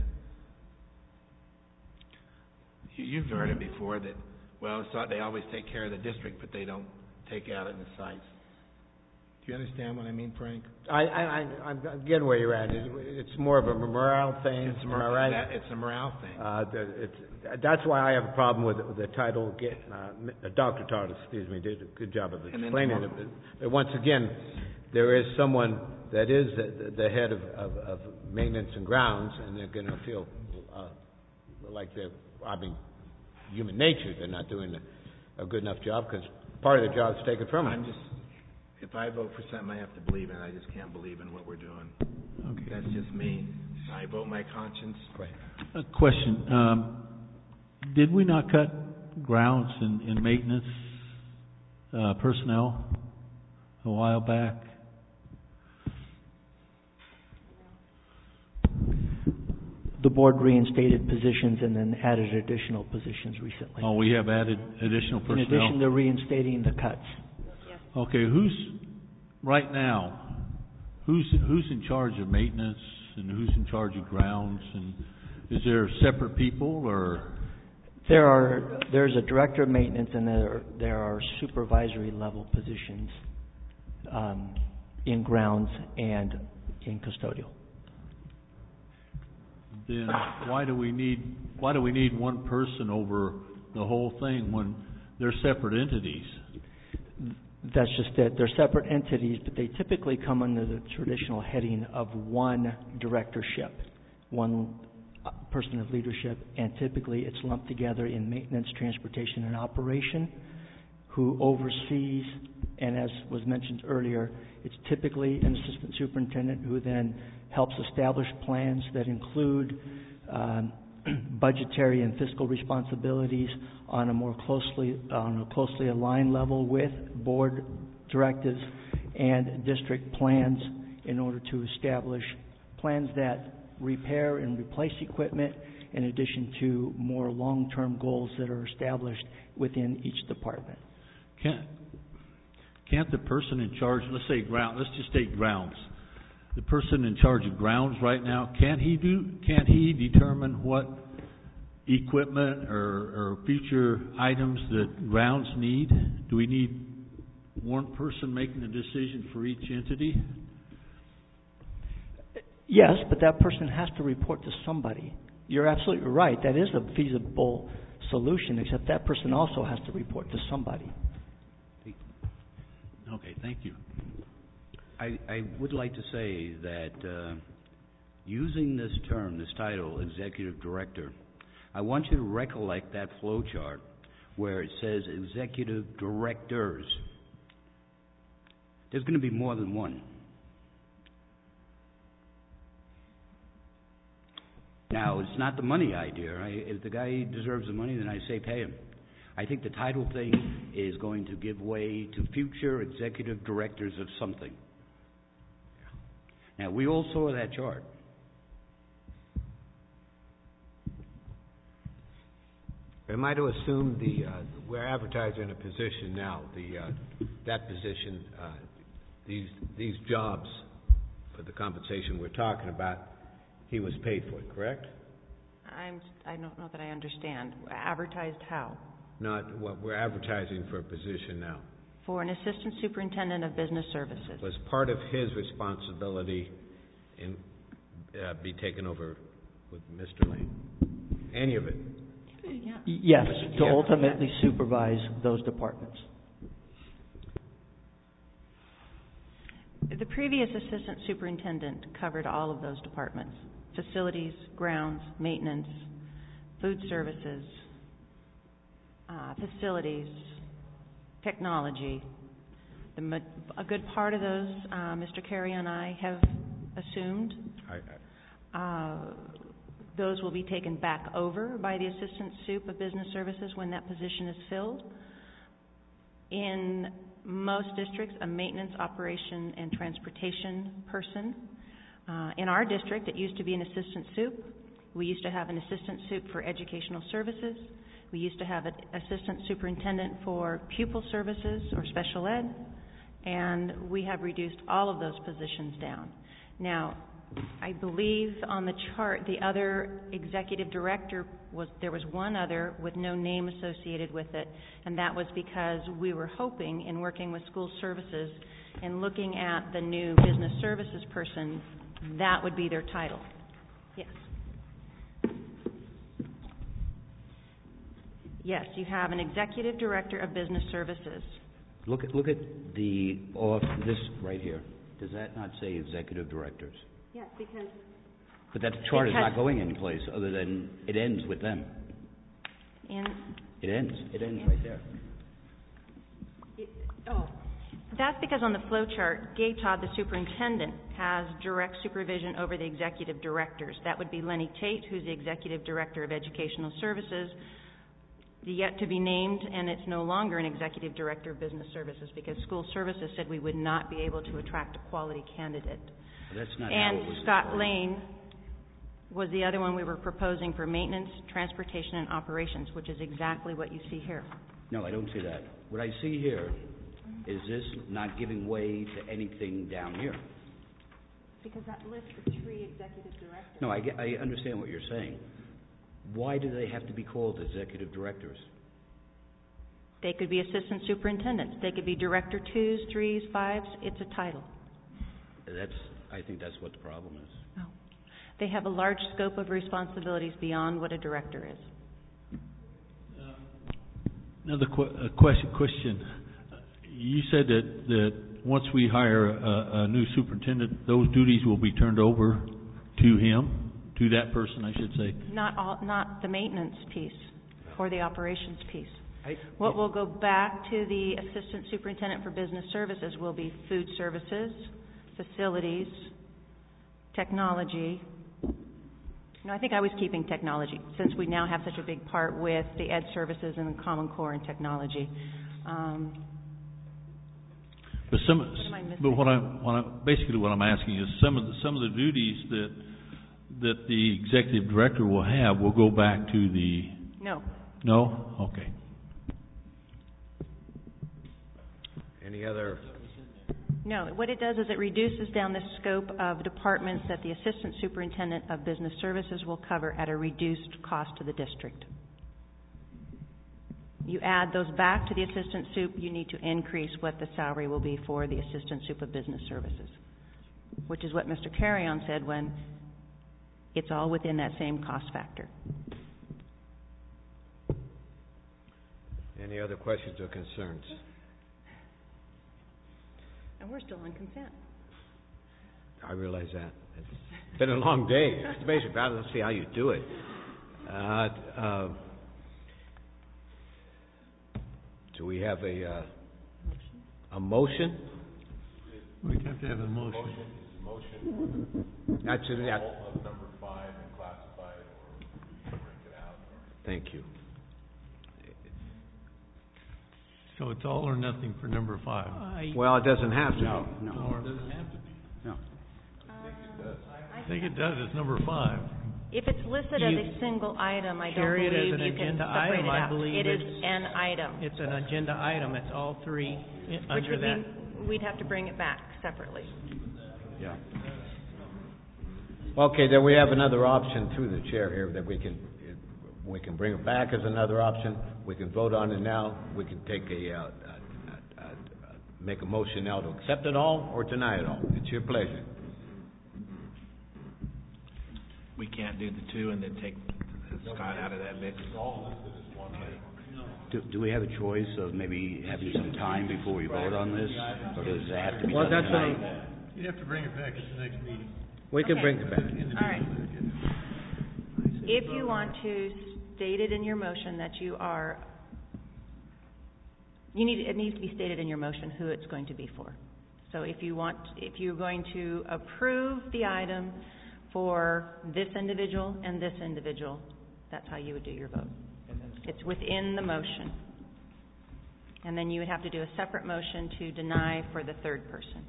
S13: You've heard it before that, well, it's thought they always take care of the district, but they don't take out in the sites. Do you understand what I mean, Frank?
S1: I'm getting where you're at. It's more of a morale thing. Am I right?
S13: It's a morale thing.
S1: That's why I have a problem with the title. Dr. Todd, did a good job of explaining it. But once again, there is someone that is the head of maintenance and grounds, and they're going to feel like they're robbing human nature. They're not doing a good enough job because part of the job is taken from them.
S13: If I vote for something I have to believe in, I just can't believe in what we're doing.
S15: Okay.
S13: That's just me. I vote my conscience.
S18: A question. Did we not cut grounds and maintenance personnel a while back?
S19: The board reinstated positions and then added additional positions recently.
S18: Oh, we have added additional personnel?
S19: In addition to reinstating the cuts.
S18: Okay, who's right now who's in charge of maintenance and who's in charge of grounds, and is there separate people or?
S19: There's a director of maintenance, and there are supervisory level positions in grounds and in custodial.
S18: Then why do we need one person over the whole thing when they're separate entities?
S19: That's just it. They're separate entities, but they typically come under the traditional heading of one directorship, one person of leadership, and typically it's lumped together in maintenance, transportation, and operation, who oversees, and as was mentioned earlier, it's typically an assistant superintendent who then helps establish plans that include budgetary and fiscal responsibilities on a more closely aligned level with board directives and district plans in order to establish plans that repair and replace equipment, in addition to more long-term goals that are established within each department.
S18: Can't the person in charge, let's just take grounds. The person in charge of grounds right now, can't he determine what equipment or future items that grounds need? Do we need one person making the decision for each entity?
S19: Yes, but that person has to report to somebody. You're absolutely right. That is a feasible solution, except that person also has to report to somebody.
S18: Okay, thank you.
S20: I would like to say that using this term, this title, executive director, I want you to recollect that flow chart where it says executive directors. There's going to be more than one. Now, it's not the money idea. If the guy deserves the money, then I say pay him. I think the title thing is going to give way to future executive directors of something. Now, we all saw that chart.
S1: Am I to assume we're advertising a position now, that position, these jobs for the compensation we're talking about, he was paid for it, correct?
S4: I don't know that I understand. Advertised how?
S1: We're advertising for a position now.
S4: For an assistant superintendent of business services.
S1: Was part of his responsibility be taken over with Mr. Lane? Any of it?
S19: Yes, to ultimately supervise those departments.
S4: The previous assistant superintendent covered all of those departments: facilities, grounds, maintenance, food services, facilities, technology. A good part of those, Mr. Carey and I have assumed. Those will be taken back over by the assistant sup of business services when that position is filled. In most districts, a maintenance, operation, and transportation person. In our district, it used to be an assistant sup. We used to have an assistant sup for educational services. We used to have an assistant superintendent for pupil services or special ed, and we have reduced all of those positions down. Now, I believe on the chart, the other executive director there was one other with no name associated with it, and that was because we were hoping, in working with school services and looking at the new business services person, that would be their title. Yes. Yes, you have an executive director of business services.
S20: Look at this right here. Does that not say executive directors?
S4: Yes, because...
S20: But that chart is not going any place other than it ends with them. It ends right there.
S4: That's because on the flow chart, Gay Todd, the superintendent, has direct supervision over the executive directors. That would be Lenny Tate, who's the executive director of educational services, yet to be named, and it's no longer an executive director of business services because school services said we would not be able to attract a quality candidate.
S20: That's not
S4: and
S20: how it was
S4: Scott
S20: defined.
S4: Lane was the other one we were proposing for maintenance, transportation, and operations, which is exactly what you see here.
S20: No, I don't see that. What I see here is this not giving way to anything down here.
S4: Because that lists the 3 executive directors.
S20: No, I understand what you're saying. Why do they have to be called executive directors?
S4: They could be assistant superintendents. They could be director 2s, 3s, 5s. It's a title.
S20: I think that's what the problem is.
S4: No. They have a large scope of responsibilities beyond what a director is.
S18: Another question. You said that once we hire a new superintendent, those duties will be turned over to him, to that person, I should say.
S4: Not the maintenance piece or the operations piece. What will go back to the assistant superintendent for business services will be food services, facilities, technology. No, I think I was keeping technology, since we now have such a big part with the ed services and the Common Core and technology.
S18: What I'm asking is some of the duties that the executive director will have will go back to the.
S4: No.
S18: No? Okay.
S1: Any other?
S4: No, what it does is it reduces down the scope of departments that the assistant superintendent of business services will cover at a reduced cost to the district. You add those back to the assistant sup, you need to increase what the salary will be for the assistant sup of business services, which is what Mr. Carrion said when it's all within that same cost factor.
S1: Any other questions or concerns?
S4: And we're still on consent.
S1: I realize that. It's been a long day. It's basically, let's see how you do it. Do we have a motion?
S15: We have to have a motion.
S1: That's it.
S17: All of number 5 and classified, or break it out.
S1: Thank you.
S15: So it's all or nothing for number 5.
S1: Well, it doesn't have to.
S20: No.
S15: It doesn't have to be.
S20: No.
S15: I think it does. It's number 5.
S4: If it's listed as a single item, I don't
S12: carry it as
S4: believe
S12: an
S4: you can
S12: agenda
S4: separate
S12: item.
S4: it
S12: I
S4: out.
S12: believe
S4: It is
S12: it's-
S4: an item,
S12: It's an agenda item. It's all 3
S4: which
S12: under
S4: would
S12: that.
S4: mean we'd have to bring it back separately.
S20: Yeah.
S1: Okay, then we have another option through the chair here that we can bring it back as another option. We can vote on it now. We can take make a motion now to accept it all or deny it all. It's your pleasure.
S13: We can't do the 2 and then take Scott out of that mix.
S20: Do we have a choice of maybe having some time before we vote on this, or does it have to be done
S1: that's
S20: tonight?
S15: You have to bring it back at the next meeting.
S1: We can
S4: Okay.
S1: bring it back.
S4: All right. If you want to state it in your motion that you are, it needs to be stated in your motion who it's going to be for. So if you're going to approve the item for this individual and this individual, that's how you would do your vote. It's within the motion. And then you would have to do a separate motion to deny for the third person.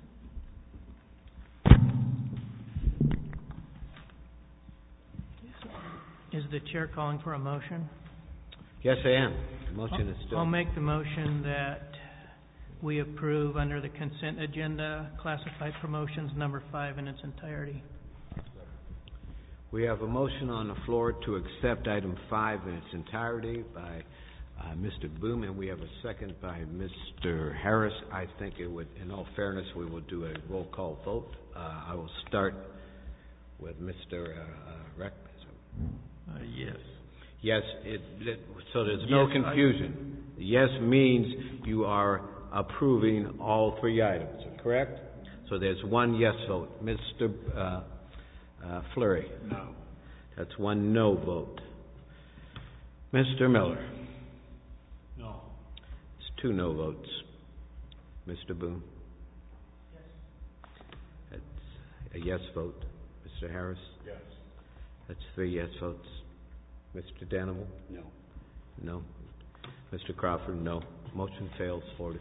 S12: Is the chair calling for a motion?
S1: Yes, I am. The motion is still.
S12: I'll make the motion that we approve under the consent agenda classified promotions number 5 in its entirety.
S1: We have a motion on the floor to accept item 5 in its entirety by Mr. Boom, and we have a second by Mr. Harris. I think it would, in all fairness, we will do a roll call vote. I will start with Mr. Reck.
S15: Yes.
S1: Yes, so there's no confusion. Yes means you are approving all 3 items, correct? So there's 1 yes vote. Mr. Fleury?
S13: No.
S1: That's 1 no vote. Mr. Miller?
S15: No.
S1: It's 2 no votes. Mr. Boone?
S12: Yes.
S1: That's a yes vote. Mr. Harris?
S17: Yes.
S1: That's 3 yes votes. Mr. Danimal?
S20: No.
S1: No. Mr. Crawford? No. Motion fails 4-3.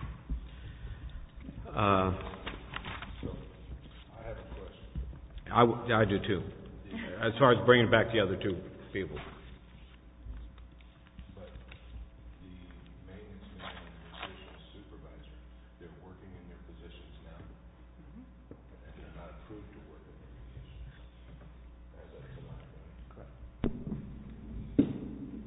S17: I have a question.
S1: I do too. As far as bringing back the other 2 people.
S17: But the maintenance man and nutrition supervisor, they're working in their positions now. And they're not approved to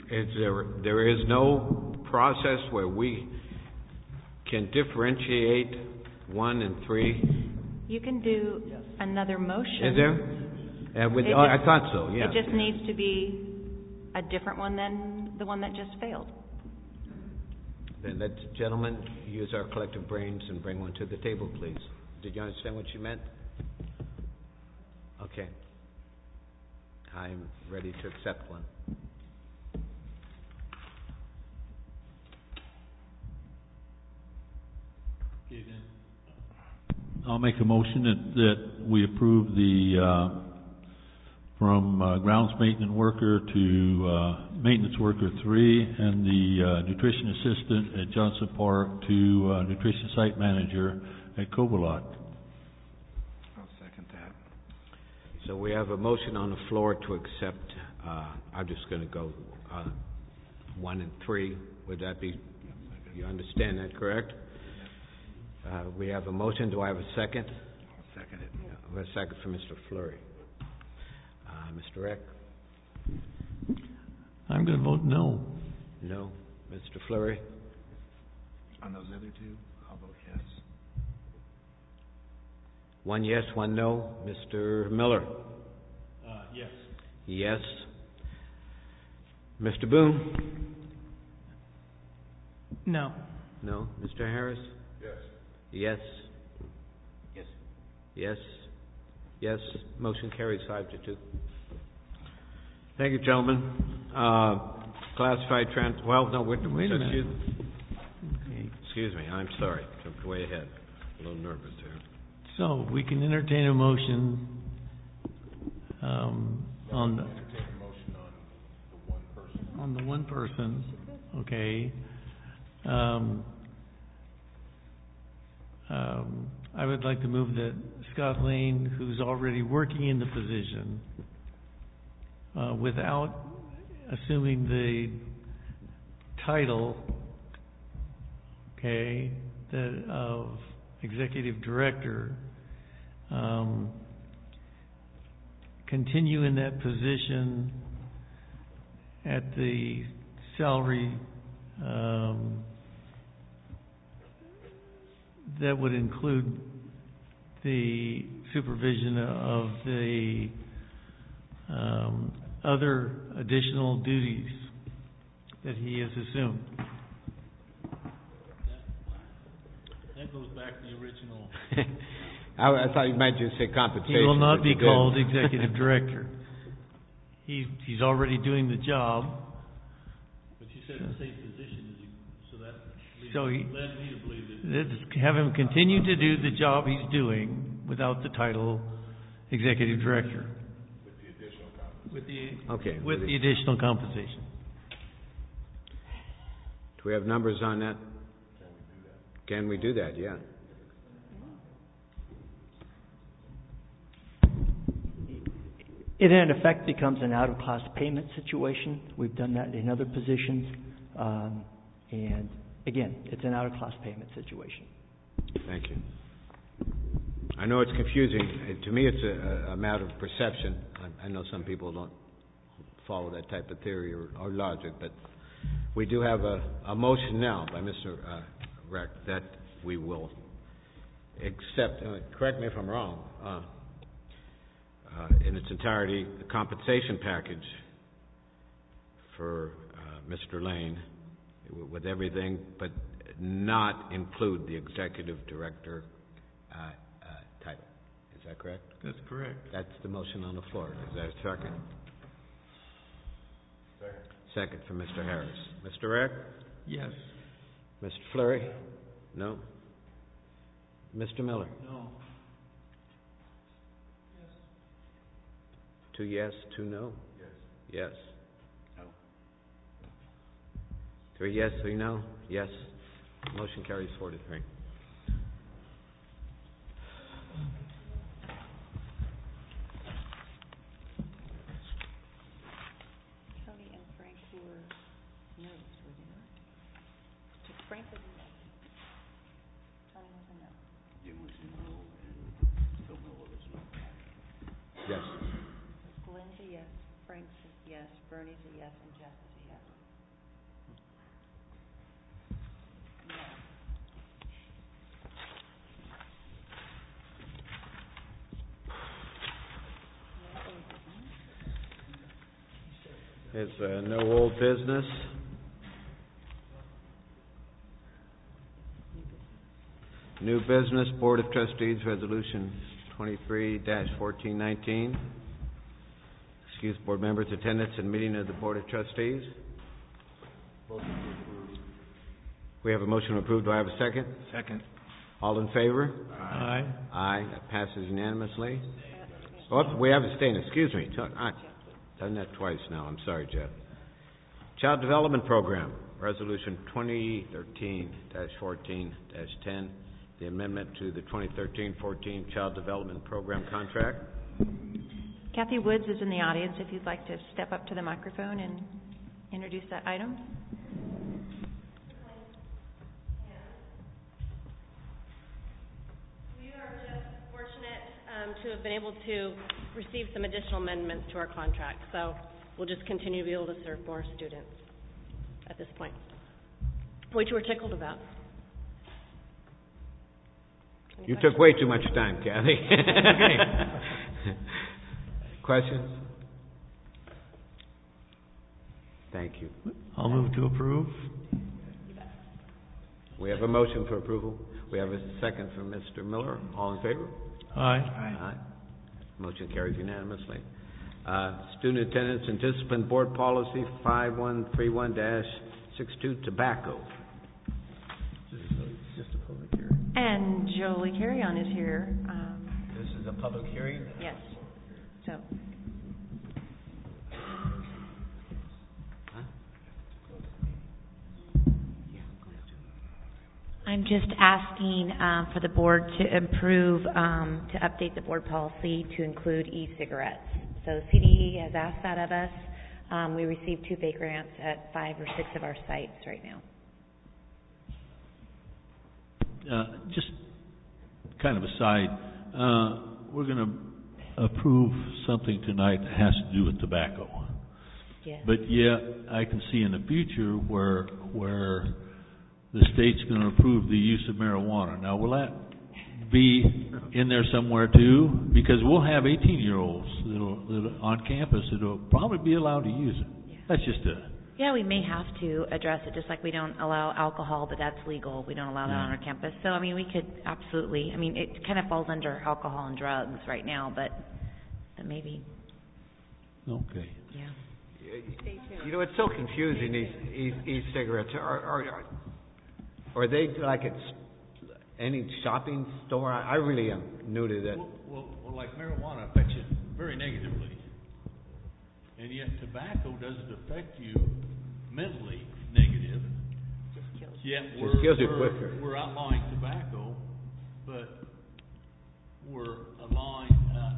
S1: there is no process where we can differentiate 1 and 3?
S4: You can do another motion.
S1: Is there? I thought so, yeah.
S4: It just needs to be a different one than the one that just failed.
S1: Then let's, gentlemen, use our collective brains and bring one to the table, please. Did you understand what you meant? Okay. I'm ready to accept one.
S18: I'll make a motion that we approve the from grounds maintenance worker to maintenance worker 3 and the nutrition assistant at Johnson Park to nutrition site manager at Cobalot.
S13: I'll second that.
S1: So we have a motion on the floor to accept, I'm just going to go 1 and 3. Would that be, you understand that, correct? We have a motion. Do I have a second?
S13: I'll second it.
S1: A second for Mr. Fleury. Mr. Eck?
S15: I'm going to vote no.
S1: No. Mr. Fleury?
S13: On those other two, I'll vote yes.
S1: 1 yes, 1 no. Mr. Miller?
S15: Yes.
S1: Yes. Mr. Boone?
S12: No.
S1: No. Mr. Harris?
S17: Yes.
S1: Yes.
S20: Yes.
S1: Yes. Yes. Motion carries 5-2. Thank you, gentlemen. Classified well, no, wait a minute. Excuse me. I'm sorry. Jumped way ahead. A little nervous here.
S15: So we can entertain a motion on the one person. Okay. I would like to move that Scott Lane, who's already working in the position, without assuming the title, okay, of executive director, continue in that position at the salary that would include the supervision of the other additional duties that he has assumed.
S18: That goes back to the original.
S1: I thought you might just say compensation.
S15: He will not be called executive director. He's already doing the job.
S18: But you said the same position as you, so that led me to believe that.
S15: Have him continue to do the job he's doing without the title executive director. With the additional compensation.
S1: Do we have numbers on that? Can we do that? Yeah.
S19: It in effect becomes an out-of-class payment situation. We've done that in other positions. And again, it's an out-of-class payment situation.
S1: Thank you. I know it's confusing. To me, it's a matter of perception. I know some people don't follow that type of theory or logic, but we do have a motion now by Mr. Reck that we will accept, correct me if I'm wrong, in its entirety, the compensation package for Mr. Lane with everything, but not include the executive director title. Is that correct?
S15: That's correct.
S1: That's the motion on the floor. Is that a second? Second for Mr. Harris. Mr. Eck?
S15: Yes.
S1: Mr. Fleury? No. Mr. Miller?
S15: No.
S1: 2 yes, 2 no? Yes. Yes.
S20: No.
S1: 3 yes, 3 no? Yes. Motion carries 4-3.
S8: Tony and Frank were no's, were they not? Frank was a no. Tony was a no.
S20: Jim was a no, and Phil Miller was no.
S1: Yes.
S8: Glenn's a yes, Frank's a yes, Bernie's a yes, and Jeff is a yes.
S1: There's no old business. New business, Board of Trustees, Resolution 23-1419. Excuse board members' attendance in meeting of the Board of Trustees. We have a motion to approve. Do I have a second?
S13: Second.
S1: All in favor?
S15: Aye.
S1: Aye. That passes unanimously. Oh, we have abstained. Excuse me. I've done that twice now. I'm sorry, Jeff. Child Development Program, Resolution 2013-14-10, the amendment to the 2013-14 Child Development Program contract.
S4: Kathy Woods is in the audience if you'd like to step up to the microphone and introduce that item.
S21: We are just fortunate to have been able to receive some additional amendments to our contract, so we'll just continue to be able to serve more students at this point, which we're tickled about.
S1: You took way too much time, Kathy. Questions? Thank you.
S15: I'll move to approve.
S1: We have a motion for approval. We have a second from Mr. Miller. All in favor?
S15: Aye.
S1: Aye. Motion carries unanimously. Student Attendance and Discipline Board Policy 5131-62, Tobacco.
S15: Just a public hearing.
S4: And Jolie Carrion is here.
S1: This is a public hearing?
S4: Yes. So.
S22: I'm just asking for the board to approve, to update the board policy to include e-cigarettes. So CDE has asked that of us. We received 2 big grants at 5 or 6 of our sites right now.
S18: Just kind of aside, we're going to approve something tonight that has to do with tobacco.
S22: Yes.
S18: But yet, I can see in the future where the state's going to approve the use of marijuana. Now, will that be in there somewhere too? Because we'll have 18-year-olds that'll on campus that'll probably be allowed to use it.
S22: Yeah.
S18: That's just a...
S22: Yeah, we may have to address it, just like we don't allow alcohol, but that's legal. We don't allow that on our campus. So, I mean, we could absolutely, I mean, it kind of falls under alcohol and drugs right now, but maybe.
S18: Okay.
S22: Yeah.
S1: You know, it's so confusing, these e-cigarettes. Are they like at any shopping store? I really am new to that.
S18: Well, like marijuana affects you very negatively. And yet tobacco doesn't affect you mentally negative.
S22: Just kills
S18: you. Yet
S1: Just kills you quicker.
S18: We're outlawing tobacco, but we're allowing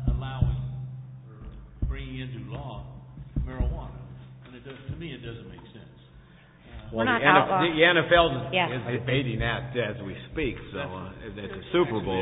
S18: or bringing into law marijuana. And it does, to me, it doesn't make sense.
S1: Well, the NFL is debating that as we speak, so it's a Super Bowl.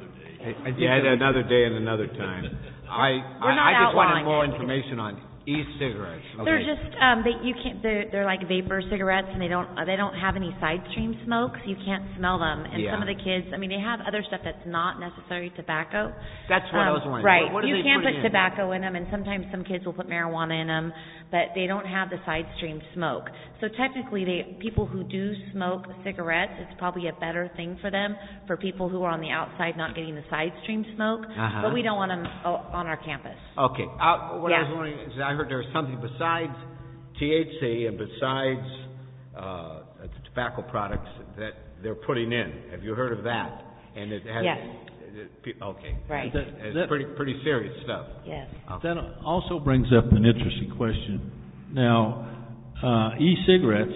S1: Another day and another time. I just wanted more information on e-cigarettes.
S22: They're just they're like vapor cigarettes, and they don't have any side stream smoke, so you can't smell them. And some of the kids, I mean, they have other stuff that's not necessarily tobacco.
S1: That's what I was wondering.
S22: Right.
S1: What
S22: you can put
S1: in?
S22: tobacco in them, and sometimes some kids will put marijuana in them, but they don't have the side stream smoke. So technically, people who do smoke cigarettes, it's probably a better thing for them, for people who are on the outside not getting the side stream smoke, but we don't want them on our campus.
S1: Okay. What I was wondering is, I heard there was something besides THC and besides tobacco products that they're putting in. Have you heard of that? And it has.
S22: Yes.
S1: Okay.
S22: Right.
S1: It's pretty serious stuff.
S22: Yes.
S1: Okay.
S18: That also brings up an interesting question. Now, e-cigarettes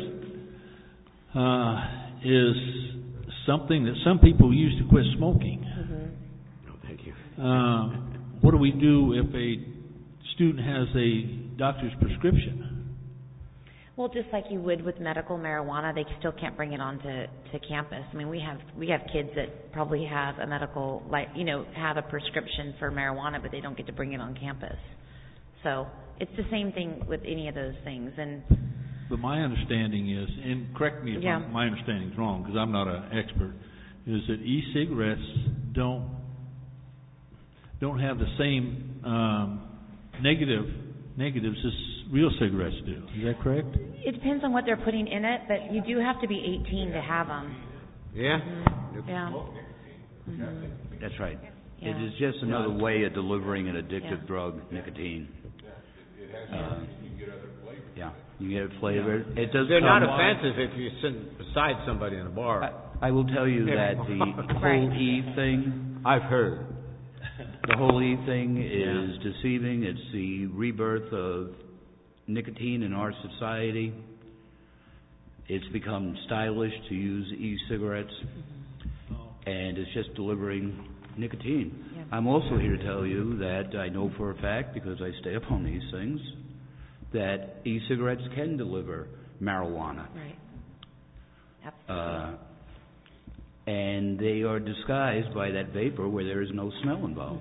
S18: is something that some people use to quit smoking.
S1: Oh, thank you.
S18: What do we do if a student has a doctor's prescription?
S22: Well, just like you would with medical marijuana, they still can't bring it onto campus. I mean, we have kids that probably have a medical, have a prescription for marijuana, but they don't get to bring it on campus. So it's the same thing with any of those things.
S18: But my understanding is, and correct me if my understanding is wrong, because I'm not an expert, is that e-cigarettes don't have the same negatives as real cigarettes do. Is that correct?
S22: It depends on what they're putting in it, but you do have to be 18 to have them.
S1: Yeah?
S22: Yeah.
S20: That's right.
S22: Yeah.
S20: It is just another way of delivering an addictive drug, nicotine. Yeah, you get a flavor. It does.
S1: They're not offensive if you sit beside somebody in a bar.
S20: I will tell you that the whole E thing.
S1: I've heard.
S20: The whole E thing is deceiving. It's the rebirth of nicotine in our society. It's become stylish to use e-cigarettes, and it's just delivering nicotine.
S22: Yeah.
S20: I'm also here to tell you that I know for a fact, because I stay up on these things, that e-cigarettes can deliver marijuana.
S22: Right. Absolutely.
S20: And they are disguised by that vapor where there is no smell involved.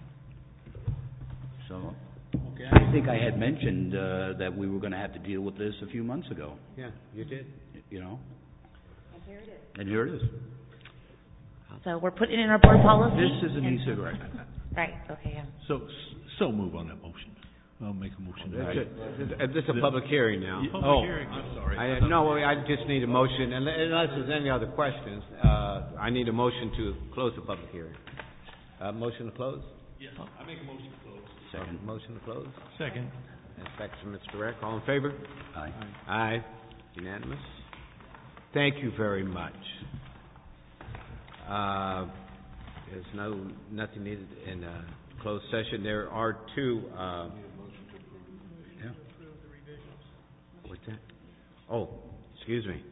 S20: So, I think I had mentioned that we were going to have to deal with this a few months ago.
S1: Yeah, you did.
S20: You know?
S22: And here it is.
S20: And here it is.
S22: So we're putting it in our board policy?
S20: This is an e-cigarette.
S22: Right, okay, yeah.
S18: So move on that motion. I'll make a motion.
S1: This is a public hearing now.
S18: I'm sorry.
S1: I just need a motion, unless there's any other questions, I need a motion to close the public hearing. Motion to close?
S18: Yes, I make a motion to close.
S1: Second. Motion to close?
S15: Second.
S1: And second from Mr. Reck. All in favor?
S20: Aye.
S1: Aye. Unanimous. Thank you very much. There's nothing needed in closed session. There are two. What's that? Oh, excuse me.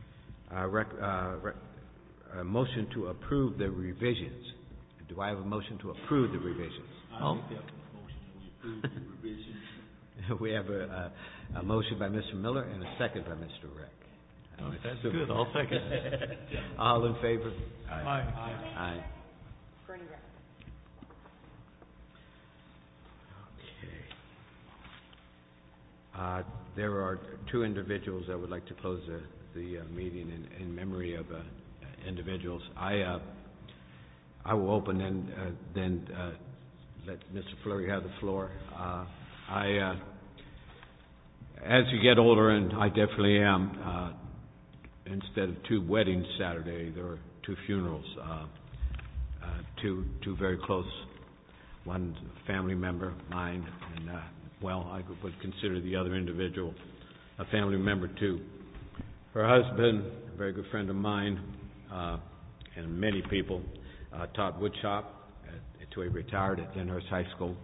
S1: A motion to approve the revisions. Do I have a motion to approve the revisions?
S18: I'll make that motion that we approve the revisions.
S1: We have a motion by Mr. Miller and a second by Mr. Reck.
S15: That's good. I'll second.
S1: All in favor?
S15: Aye.
S1: Okay. There are two individuals that would like to close the meeting in memory of individuals. I will open and then let Mr. Fleury have the floor. As you get older, and I definitely am, instead of two weddings Saturday, there were two funerals, two very close. One family member of mine, and I would consider the other individual a family member too. Her husband, a very good friend of mine, and many people, taught woodshop until he retired at Lyndhurst High School.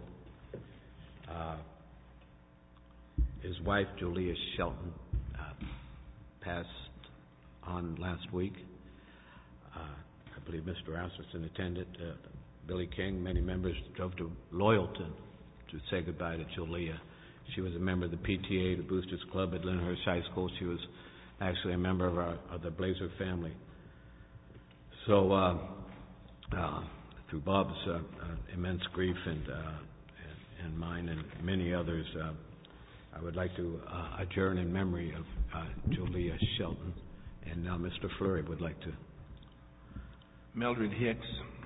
S1: His wife, Julia Shelton, passed on last week. I believe Mr. Rasmussen attended. Billy King, many members drove to Loyalton to say goodbye to Julia. She was a member of the PTA, the Boosters Club at Lyndhurst High School. She was actually a member of the Blazer family. So, through Bob's immense grief and mine and many others, I would like to adjourn in memory of Julia Shelton. And now Mr. Fleury would like to.
S13: Mildred Hicks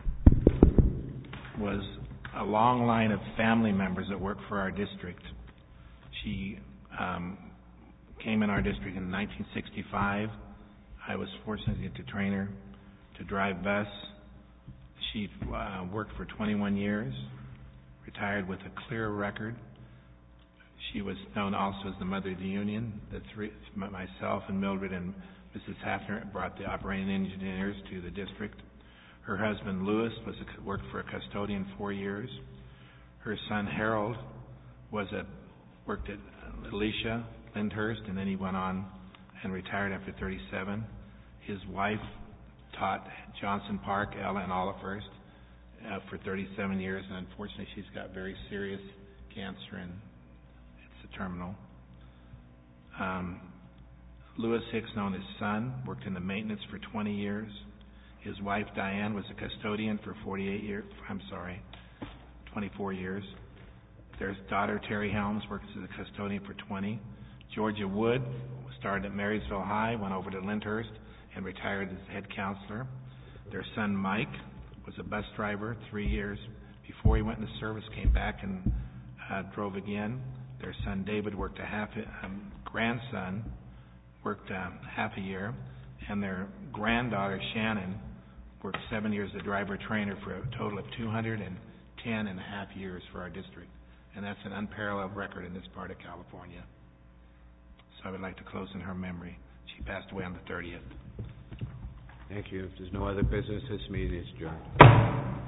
S13: was a long line of family members that worked for our district. She came in our district in 1965. I was fortunate to train her to drive bus. She worked for 21 years, retired with a clear record. She was known also as the Mother of the Union. Myself and Mildred and Mrs. Hafner brought the operating engineers to the district. Her husband, Lewis, worked for a custodian 4 years. Her son, Harold, worked at Alicia, Lyndhurst, and then he went on and retired after 37. His wife taught Johnson Park, Ella, and Olivehurst for 37 years, and unfortunately she's got very serious cancer, and it's a terminal. Lewis Hicks, known as Son, worked in the maintenance for 20 years. His wife, Diane, was a custodian for 24 years. Their daughter, Terry Helms, works as a custodian for 20. Georgia Wood started at Marysville High, went over to Lyndhurst, and retired as head counselor. Their son, Mike, was a bus driver 3 years. Before he went into service, came back and drove again. Their son David worked grandson worked half a year, and their granddaughter Shannon worked 7 years as a driver trainer for a total of 210 and a half years for our district. And that's an unparalleled record in this part of California. So I would like to close in her memory. She passed away on the 30th.
S1: Thank you. If there's no other business, this meeting is adjourned.